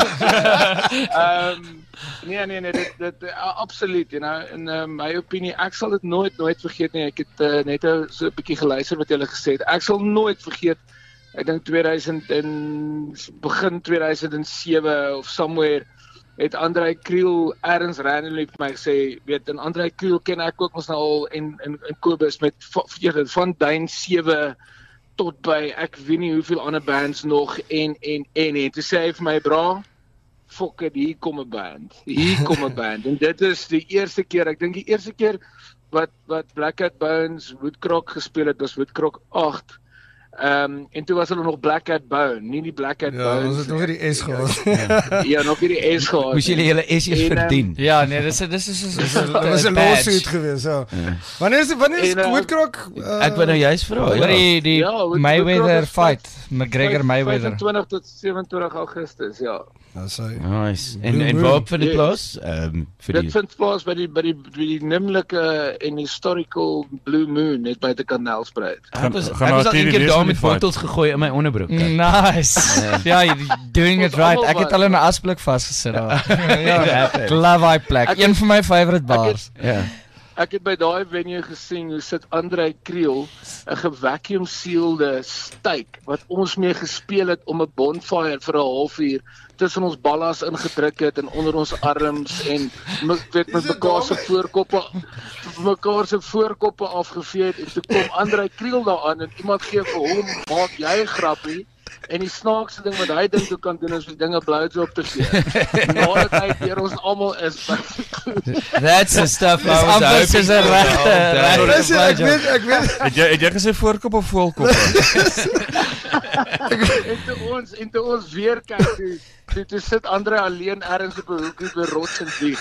jy? Ehm nee nee nee, dit dit uh, absoluut, you know, in uh, my opinie, ek sal dit nooit nooit vergeet nie. Ek het uh, net so 'n bietjie geluister wat julle gesê het. Ek sal nooit vergeet. Ek dink tweeduisend en begin tweeduisend sewe of somewhere het Andrei Kriel ergens randomly vir my gesê, weet, en Andrei Kriel ken ek ook ons nou al en en en Kobus met van, van Duin sewe tot by ek weet nie hoeveel ander bands nog en en en en toe sê hy vir my bra, fuck it, hier kom 'n band. Hier kom 'n band. En dit is die eerste keer, ek dink die eerste keer wat wat Black Cat Bones Woodcrock gespeel het, was Woodcrock agt. Um, en toe was hulle nog Black Cat Bone, nie die Black Cat Ja, Bones. ons het nog nie die S gehad. Ja, nog nie die S gehad. Moes julle julle S eers En, um, verdien. Ja, nee, dis dis is is Dit was 'n lawsuit geweest, ja. Wanneer is wanneer is En, uh, Woodcock? Uh, Ek wou nou juist vra. oor Ja. die die Ja, Wood- Mayweather Woodcock is fight, McGregor Mayweather. vyfentwintig tot sewenentwintig Augustus, ja. Nou sê. Nice. En Blue en Moon. waar vind dit Yes. plaas? Ehm um, vir Dit die vind plaas by die by die by die nimmerlike en historical Blue Moon net by die Kanaalspruit. Ek was gaan ek was daar al een T V keer wees daar van met die fight? bottels gegooi in my onderbroek. Nice. Ja, you're doing it right. Ek het al in 'n asblik vasgesit daar. Ja, love I plek. Ek Een het- van my favorite bars. Ja. Ek het by daai venue gesien hoe sit Andrei Kriel 'n gevacuum sealde steak wat ons mee gespeel het om 'n bonfire vir 'n halfuur tussen ons ballas ingedruk het en onder ons arms en me- weet met mekaar se voorkoppe mekaar se voorkoppe afgevee het en toe kom Andrei Kriel daaraan en iemand gee vir hom maak jy 'n grappie en die snaakste ding wat hy dink hy kan doen is die dinge blowjob te gee. Nadat hy deur ons almal is. That's the stuff I Dis was amper hoping soos 'n for regte- all day. regte- Dis ek weet ek weet Het jy het jy gesê voorkop of voelkoppe? en toe ons en toe ons weer kyk toe, toe, toe sit Andre alleen ergens op 'n hoekie by rots en wieg.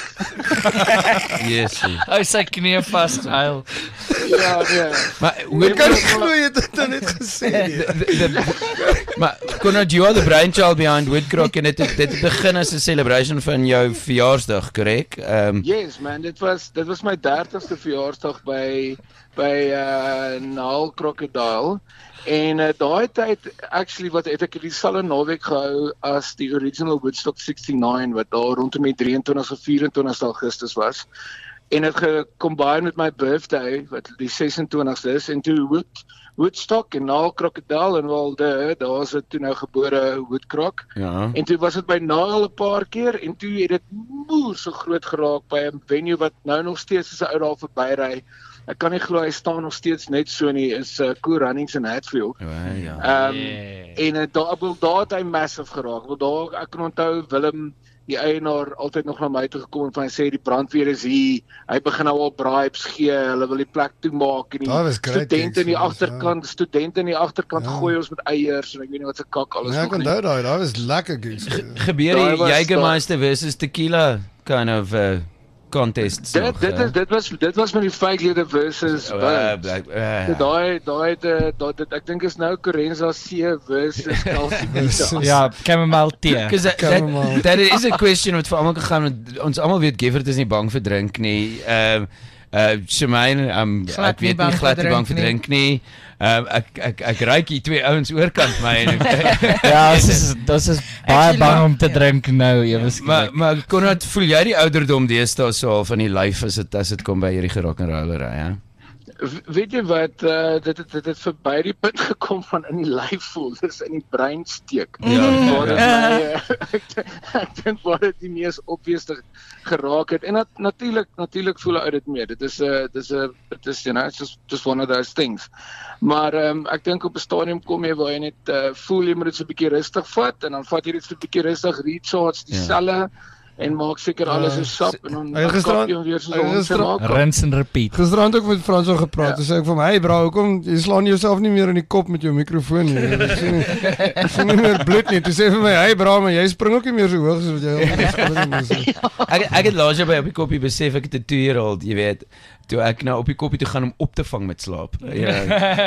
Yes. Hy sy knie vas huil. Ja, nee. Maar ek hoe kan nie glo jy het dit net gesê nie. the, the, maar Conrad, you are the brainchild behind Woodcock en dit het- dit het begin as 'n celebration van jou verjaarsdag, korrek? Ehm um, Yes man, dit was dit was my dertigste verjaarsdag by by uh Naal Crocodile. En uh, daai tyd actually wat het ek dieselfde naweek gehou as die original Woodstock sixty-nine wat daar rondom die drieëntwintigste of vyf-en-twintigste Augustus was. En dit gecombine met my birthday wat die ses-en-twintigste is en toe Wood Woodstock en Naal Crocodile en wel daar daar's dit toe nou gebore Woodcock. ja. En toe was dit by Naal 'n paar keer en toe het dit moer so groot geraak by 'n venue wat nou nog steeds as 'n ou daar verbyry. Ek kan nie glo hy staan nog steeds net so nie, is uh, Cool Runnings in Hatfield. Ja, ja. Ehm um, en uh, daar wil daar het hy massive geraak. Wil daar ek kan onthou Willem die eienaar altyd nog na my toe gekom en van hy sê die brandweer is hier. Hy begin nou al bribes gee. Hulle wil die plek toemaak en Daar was die great studente in die gigs, agterkant, studente in die agterkant Ja. gooi ons met eiers en ek weet nie wat se kak alles Ja, ek nog nie. onthou daai, daai was lekker gigs. Gebeur Daai die was Jägermeister versus Tequila kind of uh, contests Dit nog, dit uh? is dit was dit was met die fake leader versus Oh, uh, Burns. black, uh, Daai daai het daai dit ek dink is nou Corenza C versus Calcimita. Ja, chamomile tea. Because that, that, that is a question wat vir almal gegaan want ons almal weet Gifford is nie bang vir drink nie. Ehm uh, Shemaine, um, Glad ek nie weet bang nie vir glad nie bang drink vir nie. drink nie. Ehm um, ek ek ek ruik hier twee ouens oorkant my en Ja, dit is dit is baie Actually, bang maar- om te drink nou, ewe maar skielik. maar Konrad, voel jy die ouderdom deesdae so al van die lyf as dit as dit kom by hierdie gerock and rollery, ja? W- Weet jy wat uh, dit het dit het verby die punt gekom van in die lyf voel, dis in die brein steek. Ja, Waar dit ja. my, uh, ek dink- ek dink waar dit die mees obvious te geraak het en nat, natuurlik natuurlik voel uit dit meer. Dit is 'n uh, dis 'n uh, dit is you know it's just just one of those things. Maar um, ek dink op 'n stadium kom jy waar jy net uh, voel jy moet dit so 'n bietjie rustig vat en dan vat jy dit so 'n bietjie rustig recharge die Ja. selle en maak seker alles is sap en dan Hy het dan kap gisteraan- jy hom weer soos hy het 'n hond se gisteraan- maak. Rinse and repeat. Gisterand ook met Frans gepraat. Toe sê ek vir hom, "Hey bro, hoekom jy slaan jouself nie meer in die kop met jou mikrofoon nie? Ek sien nie, ek sien nie meer bloed nie." Toe sê hy vir my, "Hey bro, maar jy spring ook nie meer so hoog soos wat jy altyd gesê het." Ek ek het laas jaar by op die koppie besef ek het 'n two-year-old, jy weet, toe ek nou op die koppie toe gaan om op te vang met slaap. Ja.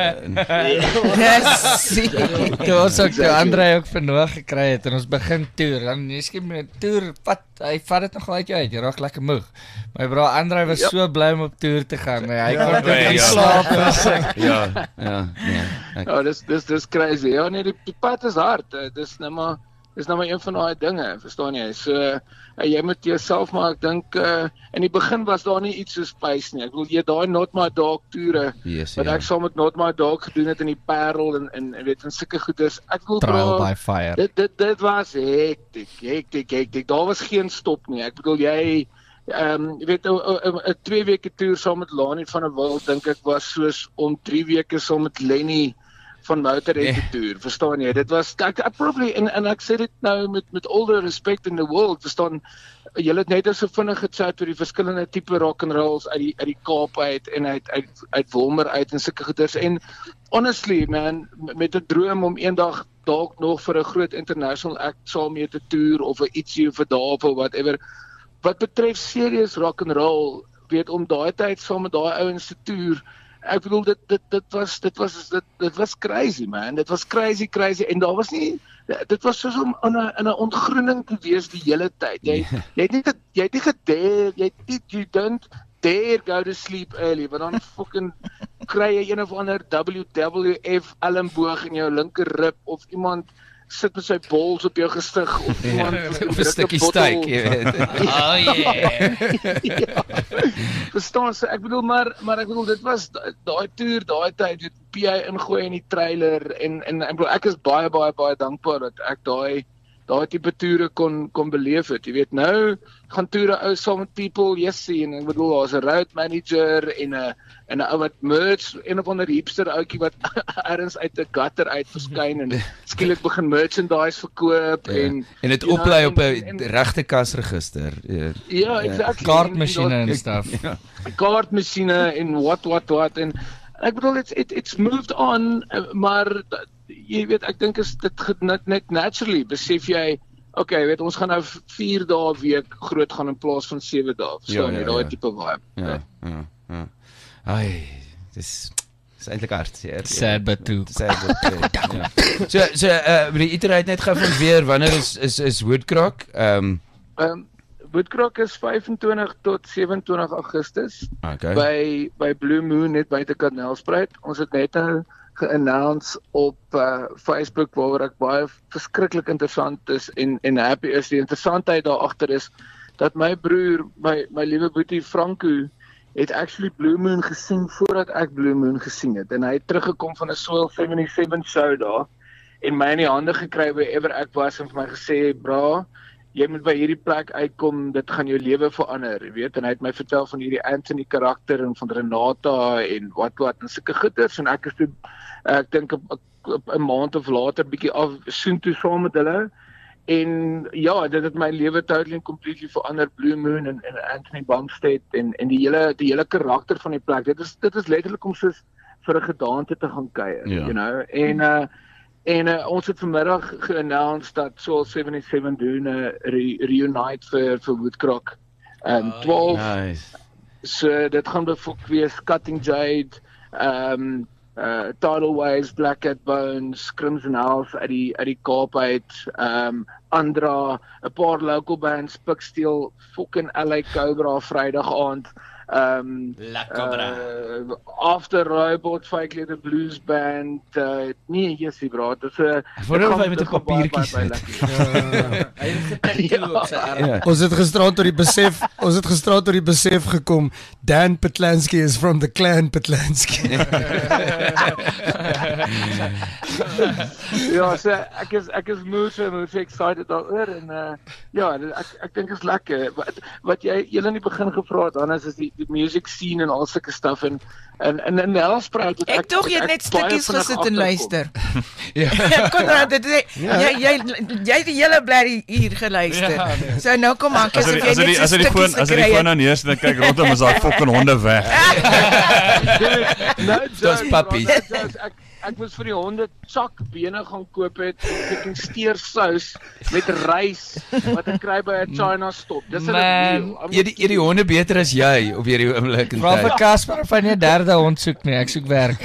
Yes. Toe ons ook toe Andre ook vernoeg gekry het en ons begin toer, dan jy skep met toer, vat hy vat dit nog uit jou uit. Jy raak lekker moeg. My bro Andre was Ja. so bly om op toer te gaan. Nee, hy Ja, kon nee, net nie ja. slaap nie. Ja, ja, nee. Ek, Ja, dis dis dis crazy. Ja, nee, die, die pad is hard. Uh, dis nou maar dis nou maar een van daai dinge, verstaan jy? So uh, jy moet jouself maar ek dink uh, in die begin was daar nie iets so space nie. Ek wil jy daai Not My Dog toere yes, wat ja. ek saam met Not My Dog gedoen het in die Parel en en en weet en sulke goeders. Ek wil Trial bro, by fire. Dit dit dit was hektiek, hektiek, hektiek. Daar was geen stop nie. Ek bedoel jy ehm um, jy weet 'n 'n twee weke toer saam met Lani van der Walt dink ek was soos om drie weke saam met Lenny van Motorhead te toer, verstaan jy? Dit was ek, ek probably en en ek sê dit nou met met all the respect in the world, verstaan julle het net so vinnig gechat oor die verskillende tipe rock and rolls uit die uit die Kaap uit en uit uit uit Wolmer uit en sulke goeders en honestly man, met 'n droom om eendag dalk nog vir 'n groot international act saam mee te toer of 'n ietsie vir daar of whatever. Wat betref serious rock and roll, weet om daai tyd saam met daai ouens te toer. Ek bedoel dit dit dit was dit was dit dit was crazy man. Dit was crazy crazy en daar was nie dit was soos om in 'n in 'n ontgroening te wees die hele tyd. Jy jy het nie jy het nie gedare, jy het nie you don't dare go to sleep early, want dan fucking kry jy een of ander W W F elmboog in jou linker rib of iemand sit met sy bols op jou gestig of iemand of 'n stukkie steak, jy weet. Oh yeah. Ja. Verstaan so, ek bedoel maar maar ek bedoel dit was daai toer, daai tyd het P I ingooi in die trailer en en ek bedoel ek is baie baie baie dankbaar dat ek daai daai tipe toere kon kon beleef het. Jy weet nou gaan toere ou saam met people, yes see, en ek bedoel daar's 'n road manager en 'n en 'n ou wat merch, een of ander hipster ouetjie wat ergens uit 'n gutter uit verskyn en skielik begin merchandise verkoop Ja. en En dit you know, oplei op en- 'n en- regte kasregister. Ja, Ja, exactly. Kaartmasjiene En- en stuff. Ja. kaartmasjiene en what what what en ek bedoel it's it, it's moved on, uh, maar d- jy weet ek dink is dit ge- net net naturally besef jy okay, jy weet ons gaan nou v- vier dae 'n week groot gaan in plaas van sewe dae. So net daai tipe vibe. Ja, ja, ja. Ai, dis dis eintlik hartseer. Sad but true. Sad but true. Ja. So so uh die Iterate net gou van weer wanneer is is is Woodcrock? Ehm um, Ehm um, Woodcrock is vyf-en-twintig tot sewe-en-twintig Augustus Okay. by by Blue Moon net buite Kardinalspruit. Ons het net nou ge-announce op uh, Facebook waaroor ek baie verskriklik interessant is en en happy is. Die interessantheid daar agter is dat my broer, my my liewe boetie Franco het actually Blue Moon gesien voordat ek Blue Moon gesien het en hy het teruggekom van 'n Soil seventy-seven show daar en my in die hande gekry wherever ek was en vir my gesê, "Bra, jy moet by hierdie plek uitkom, dit gaan jou lewe verander," jy weet, en hy het my vertel van hierdie Anthony karakter en van Renata en wat wat en sulke goeters en ek is toe ek dink 'n maand of later bietjie af soontoe saam met hulle en ja, dit het my lewe totally and completely verander. Blue Moon en, en Anthony Bumstead en en die hele die hele karakter van die plek. Dit is dit is letterlik om soos vir 'n gedaante te gaan kuier, Ja. you know. En uh En uh, ons het vanmiddag ge-announce dat Soul seventy-seven doen 'n uh, re reunite vir vir Woodcrock. Um Oh, twaalf. Nice. So dit gaan bevolk wees Cutting Jade, um uh Tidal Waves, Black Cat Bones, Crimson House uit die uit die Kaap uit, um Andra, 'n paar local bands, Piksteel, fucking L A Cobra Vrydag aand. Um La Cobra. Uh, After Robot, Fake Leather Blues Band, uh, nee, jessie bro, dit is 'n Ek wonder of hy met 'n papiertjie sit. Hy het getatoe op sy arm. Ja. Ons het gisterand tot die besef, ons het gisterand tot die besef gekom, Dan Petlansky is from the clan Petlansky. Ja, so ek is ek is moe so moe so excited daaroor en uh ja, dit- ek ek dink is lekker. Wat wat jy julle in die begin gevra het, anders is die, die music scene en al sulke stuff en en en in Nelspruit het Ek tog jy het ek net baie stukkies vinnig gesit en agterkom. luister. Ja. Konrad, dit jy Ja. jy jy jy het die hele blerrie hier geluister. Ja, nee. So nou kom maak As asof hy jy as hy net die- so as hy die stukkies foon as hy die gekry foon het. nou neersit en kyk rondom is daai fucking honde weg. Nou, Dis Joe, puppies. bro, nou, Joe, ek ek moes vir die honde chakbene gaan koop het, fucking steersous met rys wat ek kry by 'n China stop. Dis 'n Man, deal. I'm Jy die jy die honde beter as jy op hierdie oomblik in Vra vir tyd. Casper of hy nie 'n derde hond soek nie. Ek soek werk.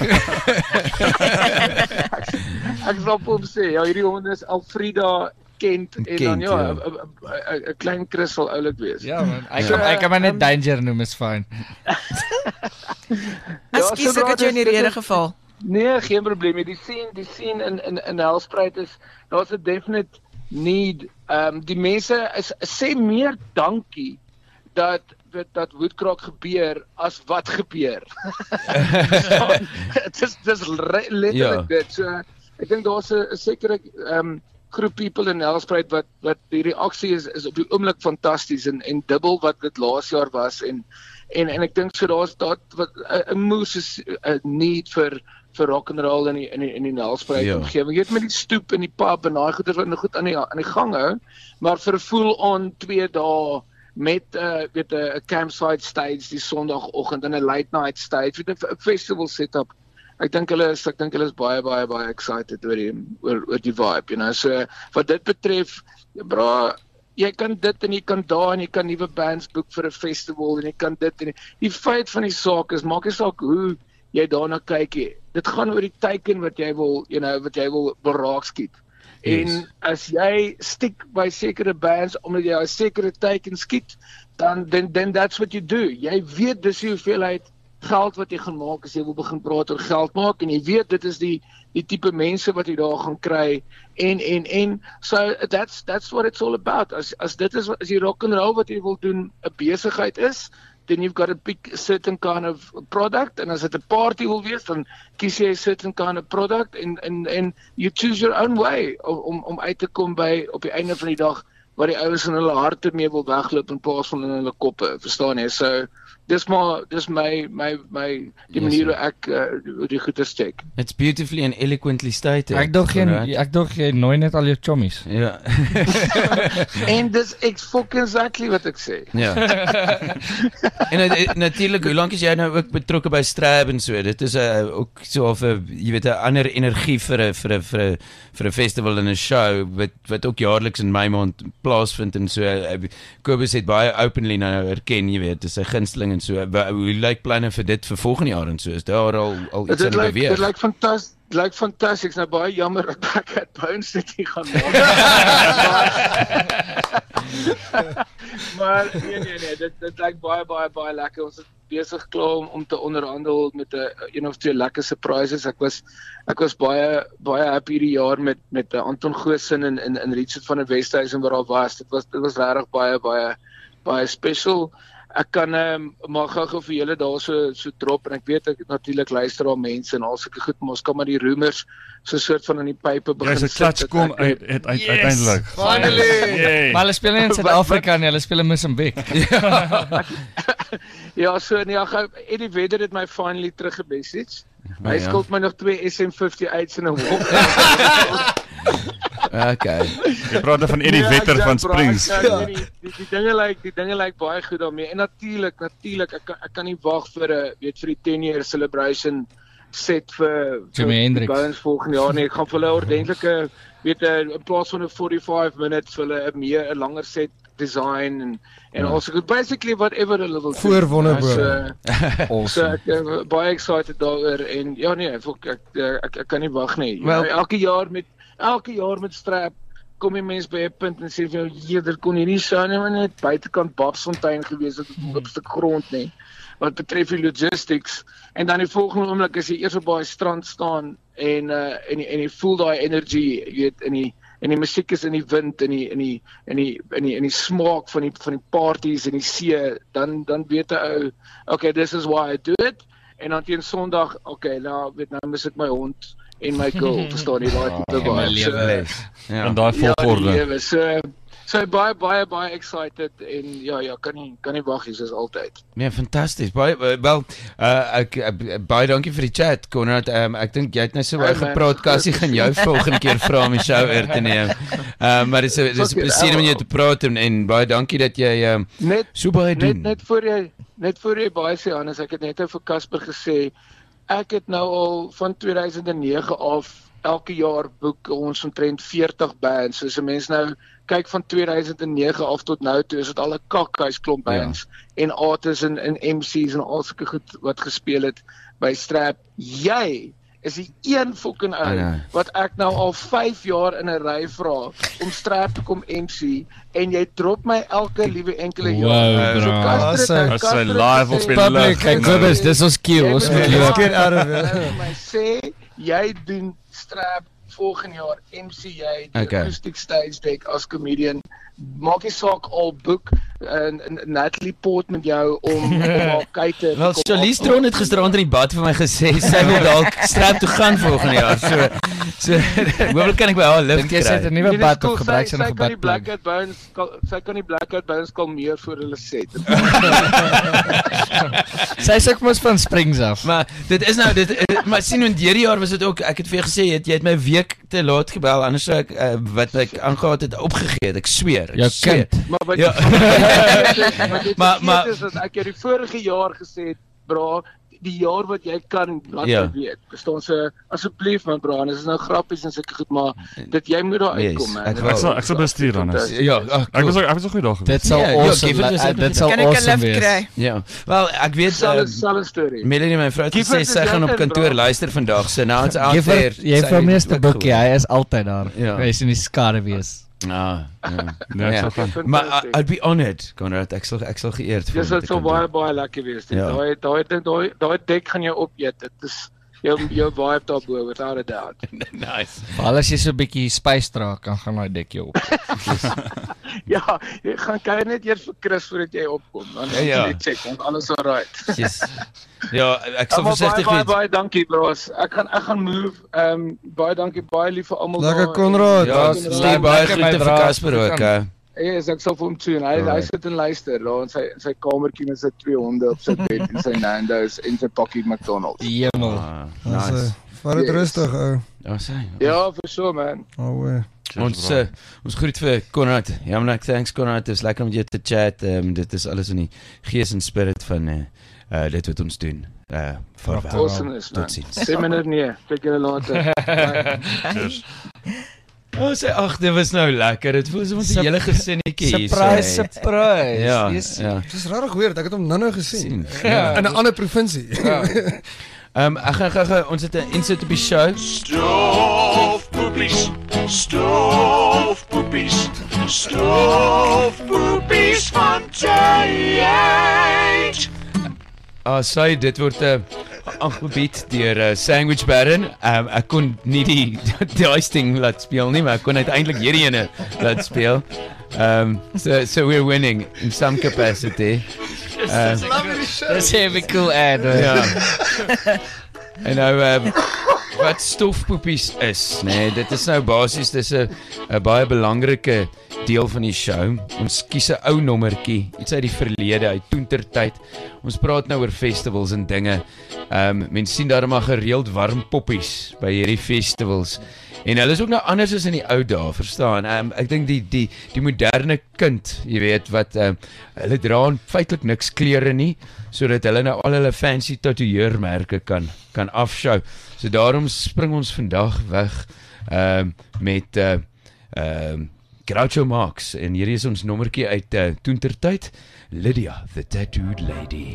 Ek sal vir hom sê, ja, hierdie honde is Alfrida Kent en Kent, dan ja, ja. 'n- 'n 'n- 'n klein Chris sal oulik wees. Ja man, ek So, kan ek kan maar net um, Danger noem, is fyn. Ekskuus so ek het jou in die dit is- rede geval. Nee, geen probleem nie. Die scene, die scene in in in Nelspruit is daar's 'n definite need. Ehm um, die mense is sê meer dankie dat dat, dat Woodcrock gebeur as wat gebeur. Dit is dis re- letterlik Ja. dit. So ek dink daar's 'n 'n sekere ehm um, groep people in Nelspruit wat wat die reaksie is is op die oomblik fantasties en en dubbel wat dit laas jaar was en en en ek dink so daar's daar wat 'n moes is 'n need vir vir rock and roll in die in die in die Nelspruit Ja. omgewing. Jy weet met die stoep en die pub en daai goeders wat nog goed aan die aan die gang hou, maar vir 'n full-on twee dae met 'n uh, weet 'n uh, campsite stage die Sondagoggend en 'n late night stage met 'n festival setup. Ek dink hulle is ek dink hulle is baie baie baie excited oor die oor, oor die vibe, you know. So wat dit betref, bra, jy kan dit en jy kan daar en jy kan nuwe bands boek vir 'n festival en jy kan dit en die, die feit van die saak is, maak nie saak hoe jy daarna kyk nie. Dit gaan oor die teiken wat jy wil, you know, wat jy wil beraak skiet. Yes. En as jy stick by sekere bands omdat jy 'n sekere teiken skiet, dan then, then that's what you do. Jy weet dis die hoeveelheid geld wat jy gaan maak as jy wil begin praat oor geld maak en jy weet dit is die die tipe mense wat jy daar gaan kry en en en so that's that's what it's all about. As as dit is as jy rock and roll wat jy wil doen 'n besigheid is, then you've got to pick a certain kind of product, en as dit 'n party wil wees, dan kies jy 'n certain kind of product en en en you choose your own way om om uit te kom by op die einde van die dag waar die ouens in hulle harte mee wil wegloop in plaas van in hulle koppe, verstaan jy? So dis maar dis my my my die Yes, manier hoe sir. ek uh, die goeders check. It's beautifully and eloquently stated. Ek dog jy Conrad. ek dog jy nooi net al jou chommies. Ja. En dis ek fucking exactly wat ek sê. Ja. En uh, natuurlik, hoe lank is jy nou ook betrokke by Strab en so? Dit is 'n uh, ook so of 'n jy weet 'n ander energie vir 'n vir 'n vir 'n vir 'n festival en 'n show wat wat ook jaarliks in Mei maand plaasvind en so. Uh, Kobus het baie openly nou erken, jy weet, dis sy gunsteling en so. Wa- Hoe lyk planne vir dit vir volgende jaar en so? Is daar al al iets Dit in lyk beweeg? dit lyk fantasties. Dit lyk fantasties. Ek's nou baie jammer dat ek het Bones dit nie gaan maak. Maar nee nee nee, dit dit lyk baie baie baie lekker. Ons is besig klaar om, om te onderhandel met 'n een of twee lekker surprises. Ek was ek was baie baie happy hierdie jaar met met uh, Anton Goosen en en en Richard van der Westhuizen wat daar was. Dit was dit was regtig baie baie baie special. Ek kan um, maar gou-gou vir julle daar so so drop en ek weet ek natuurlik luister al mense en al sulke goed, maar ons kan maar die rumors so soort van aan die pype begin Jy's 'n klats dat kom ek- uit uit uit Yes, uiteindelik. finally. Yay. Maar hulle speel nie in Suid-Afrika nie, hulle speel in Mosambik. Ja, so nee, gou Eddie Vedder het my finally teruggemessage. Hy ja. skuld my nog twee S M vyftig-uits en 'n hok. Okay. Jy praat nou van Eddie Nee, Vetter ek van dink, bro, Springs. ek, uh, nee, die, die, die dinge lyk die dinge lyk baie goed daarmee. En natuurlik, natuurlik, ek kan- ek kan nie wag vir 'n weet vir die ten year celebration set vir Jimi vir Hendrix. Bones volgende jaar nie. Ek gaan vir hulle 'n ordentlike weet 'n in plaas van 'n forty-five minutes vir hulle 'n meer 'n langer set design en en Ja. also good basically whatever hulle wil doen. Voor Wonderboom. So, so Awesome. ek is baie excited daaroor en ja nee, ek ek ek, ek, ek kan nie wag nie. Wel- Well, elke jaar met elke jaar met Strap kom die mens by 'n punt en sê vir jou, "Jeder kon hierdie show nie maar net buitekant Babsfontein gewees het op 'n stuk grond nie." Wat betref die logistics en dan die volgende oomblik as jy eers op daai strand staan en uh en en jy voel daai energie, jy weet, in die en die musiek is in die wind en die in die in die in die in die smaak van die van die parties en die see, dan dan weet 'n ou, okay, this is why I do it. En dan teen Sondag, okay, nou weet nou mis ek my hond en my girl, verstaan jy daai tipe en my vibe. So, lewe. Ja. En daai ja, die volgorde. lewe. So so baie baie baie excited en ja ja, kan nie kan nie wag nie soos altyd. Nee, fantasties. Baie wel, uh, ek uh, baie dankie vir die chat, Conrad. Um, ek dink jy het nou so baie Hey, man. gepraat, Cassie gaan jou volgende keer vra om die show oor te neem. Uh, maar dit is 'n dit is 'n Okay, plesier om jou te praat en, en baie dankie dat jy um, Net so baie net doen. net voor jy net voor jy baie sê Hannes, ek het net ou vir Casper gesê ek het nou al van two thousand nine af elke jaar boek ons omtrent forty bands. So as 'n mens nou kyk van two thousand nine af tot nou toe, is dit al 'n kakhuis klomp bands ja. en artists en en M C's en al sulke goed wat gespeel het by Strap. Jy is die een fucking I ou know. wat ek nou al five jaar in 'n ry vra om Strap te kom M C en jy drop my elke liewe enkele Wow, jaar. bro. Casper het- As Casper hy het live gesê- op die Public, lug. kyk Kobus, dis ons kill, Jy ons moet moet my- loop. Get out of it. Hy het my sê jy doen Strap volgende jaar M C jy die Okay. acoustic stage deck as comedian. Maak nie saak al boek uh, Natalie Portman jou om, om haar kuite Wel, Charlize Theron het gisterand in die bad vir my gesê sy wil dalk strap toe gaan volgende jaar. So so hoewel kan ek by haar lift Dink jy kry. sy het 'n nuwe Nee, dis bad cool, of gebruik sy, sy nog sy 'n kan die badplug? blackout bones kal- sy kan die blackout bones kalmeer voor hulle set. Sy is ook mos van Springs af. Maar dit is nou dit eh, maar sien in hierdie jaar was dit ook ek het vir jou gesê jy het, jy het my 'n week te laat gebel anders sou ek uh, wat ek aangehad het opgegee het, ek sweer. Ek Jou sweer. kind. Maar wat Ja. maar dit Maar- maar- is dat ek jou die vorige jaar gesê het, bra, die jaar wat jy kan laat Ja. my weet. Verstaan so asseblief man bra, en dit is nou grappies en sulke goed, maar dit jy moet daar Yes, uitkom man. ek Dit wil- Ek sal is ek sal bestuur dan. is. Ja, ag, Ek was ook ek was ook goed daar Dit gewees. sal Ja, ja, awesome. Gifford is uh, ook Dit sal Kan ek 'n awesome lift wees. kry? Ja. Wel, ek weet Selfe uh, selfe storie. Melanie my vrou het gesê Gifford is sy gaan op lekker, kantoor bro. luister vandag. So nou it's out there. Gifford, jy Sy vir meeste ook boekie, gehoor. hy is altyd daar. Ja. Hy is in die skare wees. Ah, ja. Ja, ek Ja. sal gaan. Maar uh, I'd be honored, Conrad. Ek sal ek sal geëerd voel. Dis om dit te sal kan baie doen. baie lekker wees. Dit. Ja. Daai daai daai daai dek gaan jou opeet. Dit is jou jou vibe daarbo without a doubt. Nice. Veral as jy so 'n bietjie spys dra, kan gaan daai dek jou op. Ja, jy gaan kyk net eers vir Chris voordat jy opkom. Dan Ja, ja. jy check, want alles alright. Yes. Ja, ek sal Maar versigtig baie, wees. baie baie dankie bros. Ek gaan ek gaan move. Ehm um, baie dankie baie lief vir almal Lekker daar. Conrad. Ja, Conrad. stuur baie Lekker groete vir bydrae. Casper ook. hè. Yes, ek sal vir hom tune. Hy hy Alright. sit en luister daar in sy in sy kamertjie met sy twee honde op sy bed en sy Nando's en sy pakkie McDonald's. Hemel. Ah, Ons nice. vat dit Yes. rustig ou. Ja, sê. Ja, vir so man. Oh we. Ons uh, ons groet vir Conrad. Ja, man, thanks Conrad. Dit is lekker om met jou te chat. Um, dit is alles in die gees en spirit van uh, uh, dit wat ons doen. Uh, vaarwel. Awesomeness man. Totsiens. Seminar nee, kyk julle later. Bye. Oh, sê ag, dit was nou lekker. Dit voel soos 'n Sup- hele gesinnetjie hier. Surprise, surprise. Ja, Yes. ja. Dis regtig weird. Ek het hom nou-nou gesien. Sien. Ja. In 'n ander provinsie. Ja. Ehm um, ek gaan gou ons het 'n insit op die show. Stoofpoepies, stoofpoepies, stoofpoepies van Giant. Ah, sorry, dit word 'n uh, aangebied deur uh, Sandwich Baron. Ehm um, ek kon nie die daai ding laat speel nie, maar ek kon uiteindelik hierdie ene laat speel. Ehm um, so so we're winning in some capacity. Uh, Dis 'n heavy cool ad. hoor. ja. En nou ehm wat stofpoepies is, nê, nee, dit is nou basies dis 'n 'n baie belangrike deel van die show. Ons kies 'n ou nommertjie, iets uit die verlede, uit toentertyd. Ons praat nou oor festivals en dinge. Ehm um, mense sien daar maar gereeld warm poppies by hierdie festivals. En hulle is ook nou anders as in die ou dae, verstaan? Um, ek dink die die die moderne kind, jy weet wat um, hulle dra feitelik niks klere nie, sodat hulle nou al hulle fancy tatoeëermerke kan kan afshow. So daarom spring ons vandag weg ehm um, met ehm uh, um, Groucho Marx en hierdie is ons nommertjie uit uh, toentertyd, Lydia the Tattooed Lady.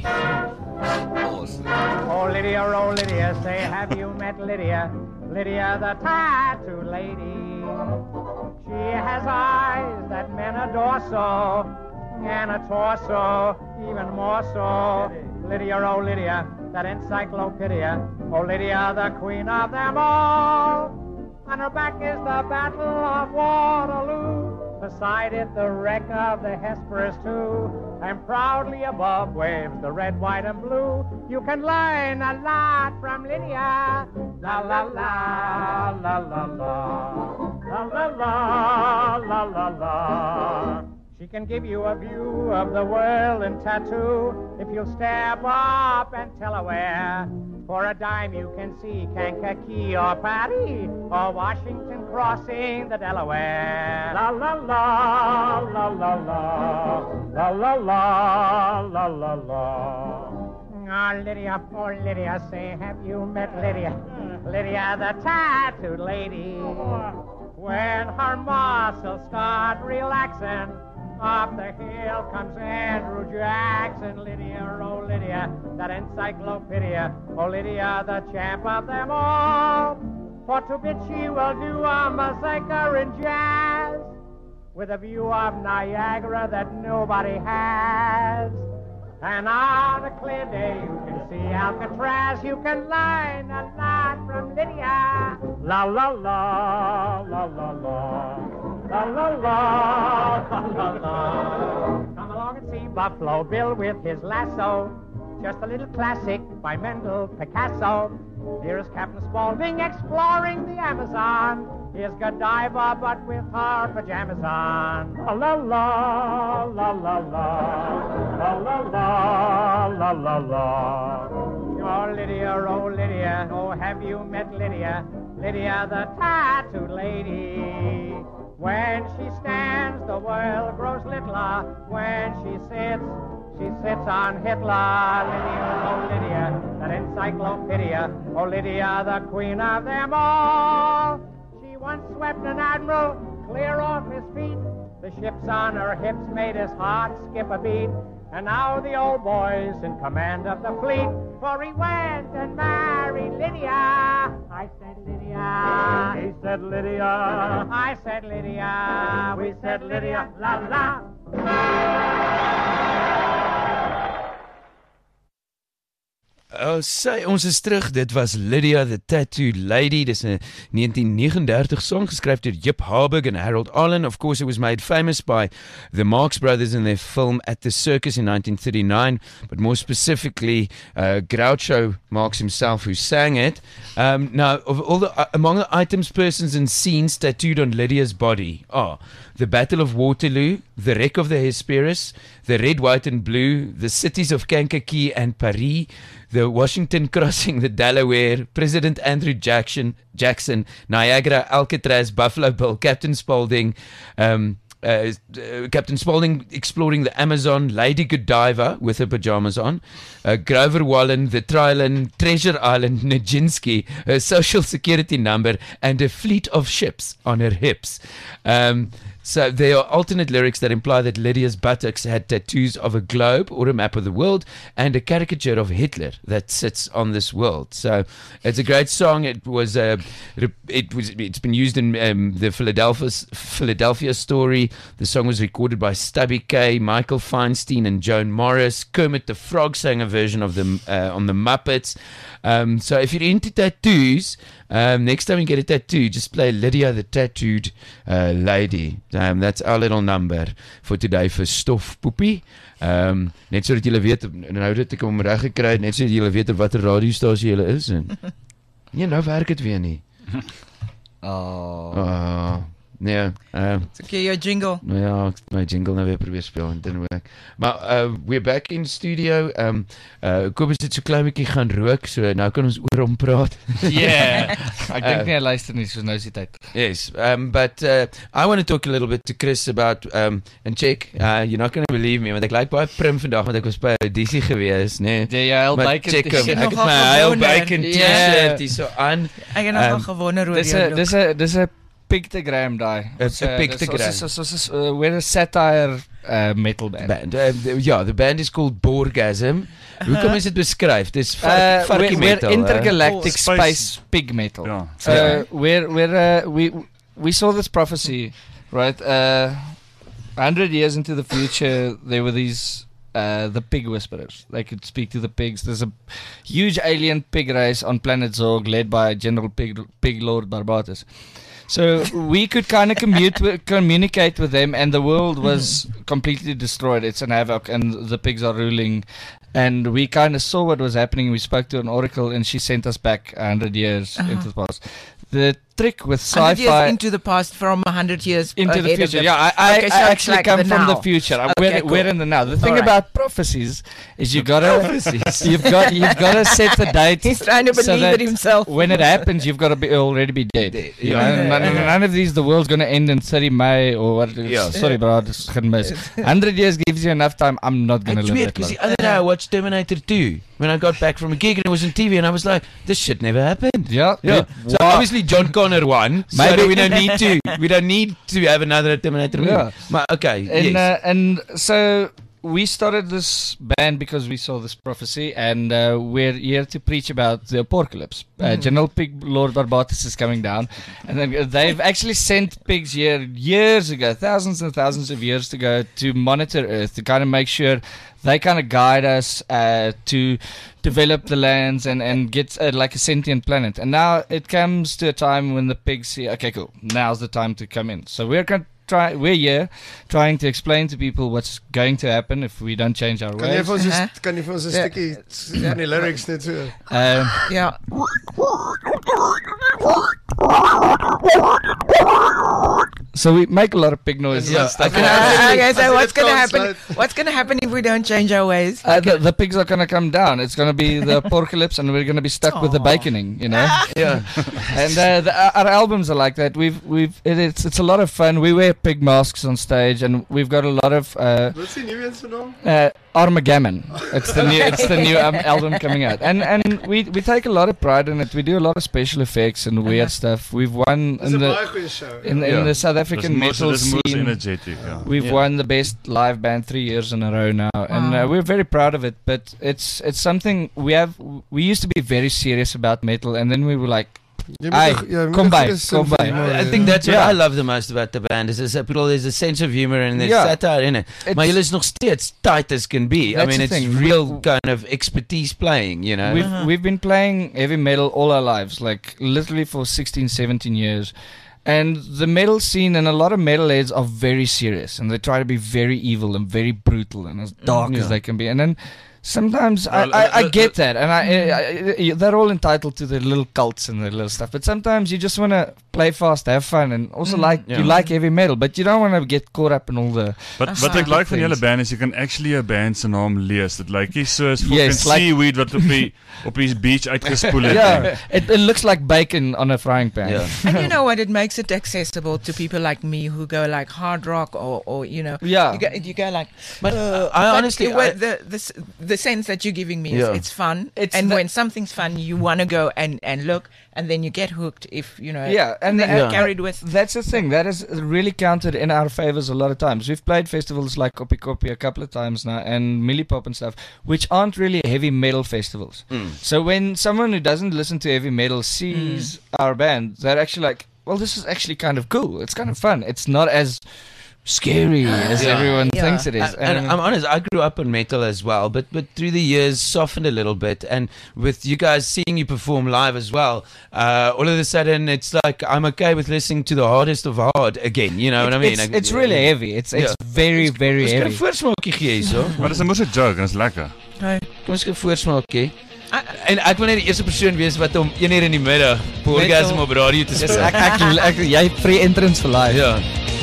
Oh, Lydia, oh, Lydia, say, have you met Lydia? Lydia, the tattooed lady. She has eyes that men adore so, and a torso even more so. Lydia, oh, Lydia, that encyclopedia. Oh, Lydia, the queen of them all. On her back is the Battle of Waterloo. Beside it, the wreck of the Hesperus too. And proudly above waves the red, white, and blue. You can learn a lot from Lydia. La la la, la la la, la la la, la la la. She can give you a view of the world in tattoo. If you'll step up and tell her where. For a dime you can see Kankakee or Paris or Washington crossing the Delaware. La la la, la la la, la la la, la la la. Oh, Lydia, oh, Lydia, say, have you met Lydia? Lydia, the tattooed lady. When her muscles start relaxing, up the hill comes Andrew Jackson. Lydia, oh Lydia, that encyclopedia. Oh Lydia, the champ of them all. For to bit she will do a massacre in jazz, with a view of Niagara that nobody has. And on a clear day you can see Alcatraz. You can learn a lot from Lydia. La la la, la la la, la la la, la la la. Come along and Buffalo Bill with his lasso. Just a little classic by Mendel Picasso. Here's Captain Spaulding exploring the Amazon. Here's Godiva, but with her pajamas on. La la la, la la la, la la la, la la la. Oh Lydia, oh Lydia, oh have you met Lydia? Lydia the tattooed lady. When she stands, the world grows littler. When she sits, she sits on Hitler. Lydia, oh Lydia, that encyclopedia. Oh Lydia, the queen of them all. She once swept an admiral clear off his feet. The ships on her hips made his heart skip a beat. And now the old boy's in command of the fleet. For he went and married Lydia. I said Lydia. He said Lydia. I said Lydia. We said Lydia. La la. Oh, sy, ons is terug. Dit was Lydia the Tattooed Lady. Dis 'n nineteen negenendertig song geskryf deur Jip Harburg and Harold Arlen. Of course, it was made famous by the Marx Brothers in their film At the Circus in nineteen thirty-nine, but more specifically, uh, Groucho Marx himself who sang it. Um, now, of all the uh, among the items, persons, and scenes tattooed on Lydia's body are the Battle of Waterloo, the wreck of the Hesperus, the red, white, and blue, the cities of Kankakee and Paris, the Washington crossing the Delaware, President Andrew Jackson, Jackson, Niagara, Alcatraz, Buffalo Bill, Captain Spaulding, um, uh, uh, Captain Spaulding exploring the Amazon, Lady Godiva with her pajamas on, uh, Grover Wallen, the Trilon, Treasure Island, Nijinsky, her social security number, and a fleet of ships on her hips. Um, So there are alternate lyrics that imply that Lydia's buttocks had tattoos of a globe or a map of the world and a caricature of Hitler that sits on this world. So it's a great song. It was uh, it was it's been used in um, the Philadelphia Philadelphia Story. The song was recorded by Stubby Kaye, Michael Feinstein, and Joan Morris. Kermit the Frog sang a version of them uh, on the Muppets. Um, so if you're into tattoos, um, next time you get a tattoo, just play Lydia the Tattooed uh, Lady. Um, that's our little number for today for Stof Poepie. Um, net so dat julle weet, nou dat ek hom reg gekry het, net so dat julle weet watter radiostasie julle is. En, nee, nou werk het weer nie. Oh. Oh. Nee, uh, it's okay, your jingle. Ja, my jingle nou weer probeer speel en dit werk. Maar uh, we're back in studio. Um, uh, Kobus het so klein bietjie gaan rook, so nou kan ons oor hom praat. Yeah. Ek dink nie hy luister nie, so nou is die tyd. Yes, um, but uh, I want to talk a little bit to Chris about, um, and check, uh, you're not going to believe me, want ek like baie prim vandag, want ek was by audisie gewees, nee. Die heel bacon t-shirt. Ek het my heel bacon t-shirt hier so aan. Ek het nogal gewonder oor jou look. Dis 'n dis 'n pictogram die. It's a pictogram. So so so we're a satire uh, metal band. band. Uh, the, yeah, the band is called Borgasm. Hoe kom is dit beskryf? Dis uh, funky we're, metal. We're intergalactic uh, space, space pig metal. Yeah. Uh, we're we're uh, we we saw this prophecy, right? Uh, a hundred years into the future, there were these uh, the pig whisperers. They could speak to the pigs. There's a huge alien pig race on planet Zorg, led by General Pig Pig Lord Barbatus. So we could kind of commute with, communicate with them, and the world was completely destroyed. It's an havoc, and the pigs are ruling. And we kind of saw what was happening. We spoke to an oracle, and she sent us back a hundred years uh-huh. into the past. The trick with sci-fi... one hundred years into the past from one hundred years into the future. The, yeah, I, I, okay, so I actually like come the from now. the future. Okay, we're, cool. we're in the now. The thing right. about prophecies is you gotta you've got you've got to set the date. He's trying to believe so that it himself. When it happens, you've got to be already be dead. You yeah. know, Yeah. none, none of these. The world's gonna end in thirty May or what? Yeah. Sorry, bro, this can miss. Hundred years gives you enough time. I'm not gonna it's live weird that because long. the other day I watched Terminator two when I got back from a gig and it was on T V and I was like, this shit never happened. Yeah, yeah. So wow. obviously John Connor won. So Maybe we don't need to. We don't need to have another Terminator movie. Yeah. Maar okay. And yes. uh, and so we started this band because we saw this prophecy, and uh, we're here to preach about the apocalypse. Uh, Mm. General Pig Lord Barbatus is coming down, and then they've actually sent pigs here years ago, thousands and thousands of years ago, to monitor Earth, to kind of make sure they kind of guide us uh, to develop the lands and, and get uh, like a sentient planet. And now it comes to a time when the pigs say, okay, cool, now's the time to come in. So we're con- try. We're here trying to explain to people what's going to happen if we don't change our Kan jy ways. vir ons just, kan jy vir ons 'n Ja. stukkie van die lyrics net so? Um, Yeah. So we make a lot of pig noises Yeah. and stuff. Okay, okay, so what's going to happen? What's going to happen if we don't change our ways? Uh, the, the pigs are going to come down. It's going to be the apocalypse, and we're going to be stuck with the baconing, you know. Yeah. And uh, the, our albums are like that. We've we've it, it's it's a lot of fun. We wear pig masks on stage, and we've got a lot of. Uh, What's die nuwe een se naam? uh, Armageddon. It's the new it's the new um, album coming out, and and we we take a lot of pride in it. We do a lot of special effects and weird stuff. We've won Dis in 'n the baie goeie show. in, Ja. in the South African Dis most- metal dis most scene. energetic, ja. We've Yeah. won the best live band three years in a row now, and uh, Wow. we're very proud of it. But it's it's something we have. We used to be very serious about metal, and then we were like. Jy moet Ai, toch- ja, jy moet kom toch by, een sin kom vir by. die humor I hê. think that's what Yeah. I love the most about the band is there's a, there's a sense of humor and there's Yeah. satire in it. It's- Maar julle is nog steeds tight as can be. I That's mean, the it's thing. real kind of expertise playing, you know. We've we've been playing heavy metal all our lives, like literally for sixteen, seventeen years. And the metal scene and a lot of metalheads are very serious, and they try to be very evil and very brutal and as dark Mm, as yeah. they can be. And then sometimes I, Well, I, I uh, get uh, that, and I, I, I they're all entitled to their little cults and their little stuff. But sometimes you just want to play fast, have fun, and also like Yeah. you like heavy metal, but you don't want to get caught up in all the. Wat Aha. wat ek like van Things. julle band is jy kan actually 'n band se naam lees. Dit lyk nie soos fucking Yes, like- seaweed wat op die op die beach uitgespoel het. Yeah, it, it looks like bacon on a frying pan. Yeah. And you know what? It makes it accessible to people like me who go like hard rock or, or you know, Yeah. you go, you go like. But, uh, I but honestly- it- well, I- the, the s- the sense that you're giving me is Yeah. it's fun, It's and the- when something's fun, you want to go and and look, and then you get hooked if you know. Yeah, and then the- you're Yeah. carried with. That's the thing. That has really counted in our favors a lot of times. We've played festivals like Kopi Kopi a couple of times now and Millipop and stuff, which aren't really heavy metal festivals. Mm. So when someone who doesn't listen to heavy metal sees our band, they're actually like, well, this is actually kind of cool. It's kind of fun. It's not as scary as Yeah. everyone Yeah. thinks it is. And, and I'm honest, I grew up on metal as well, but but through the years softened a little bit. And with you guys seeing you perform live as well, uh, all of a sudden it's like I'm okay with listening to the hardest of hard again. You know what I mean? it's, it's really heavy. It's it's Yeah. very very Ons kan 'n heavy. voorsmaakie gee hierso. Maar dis 'n moeë joke en is lekker. Kom ons gee 'n voorsmaakie. En ek wil net die eerste persoon wees wat om een uur in die middag Orgasm op radio te Dis speel. ek ek, ek jy free entrance vir live. Ja.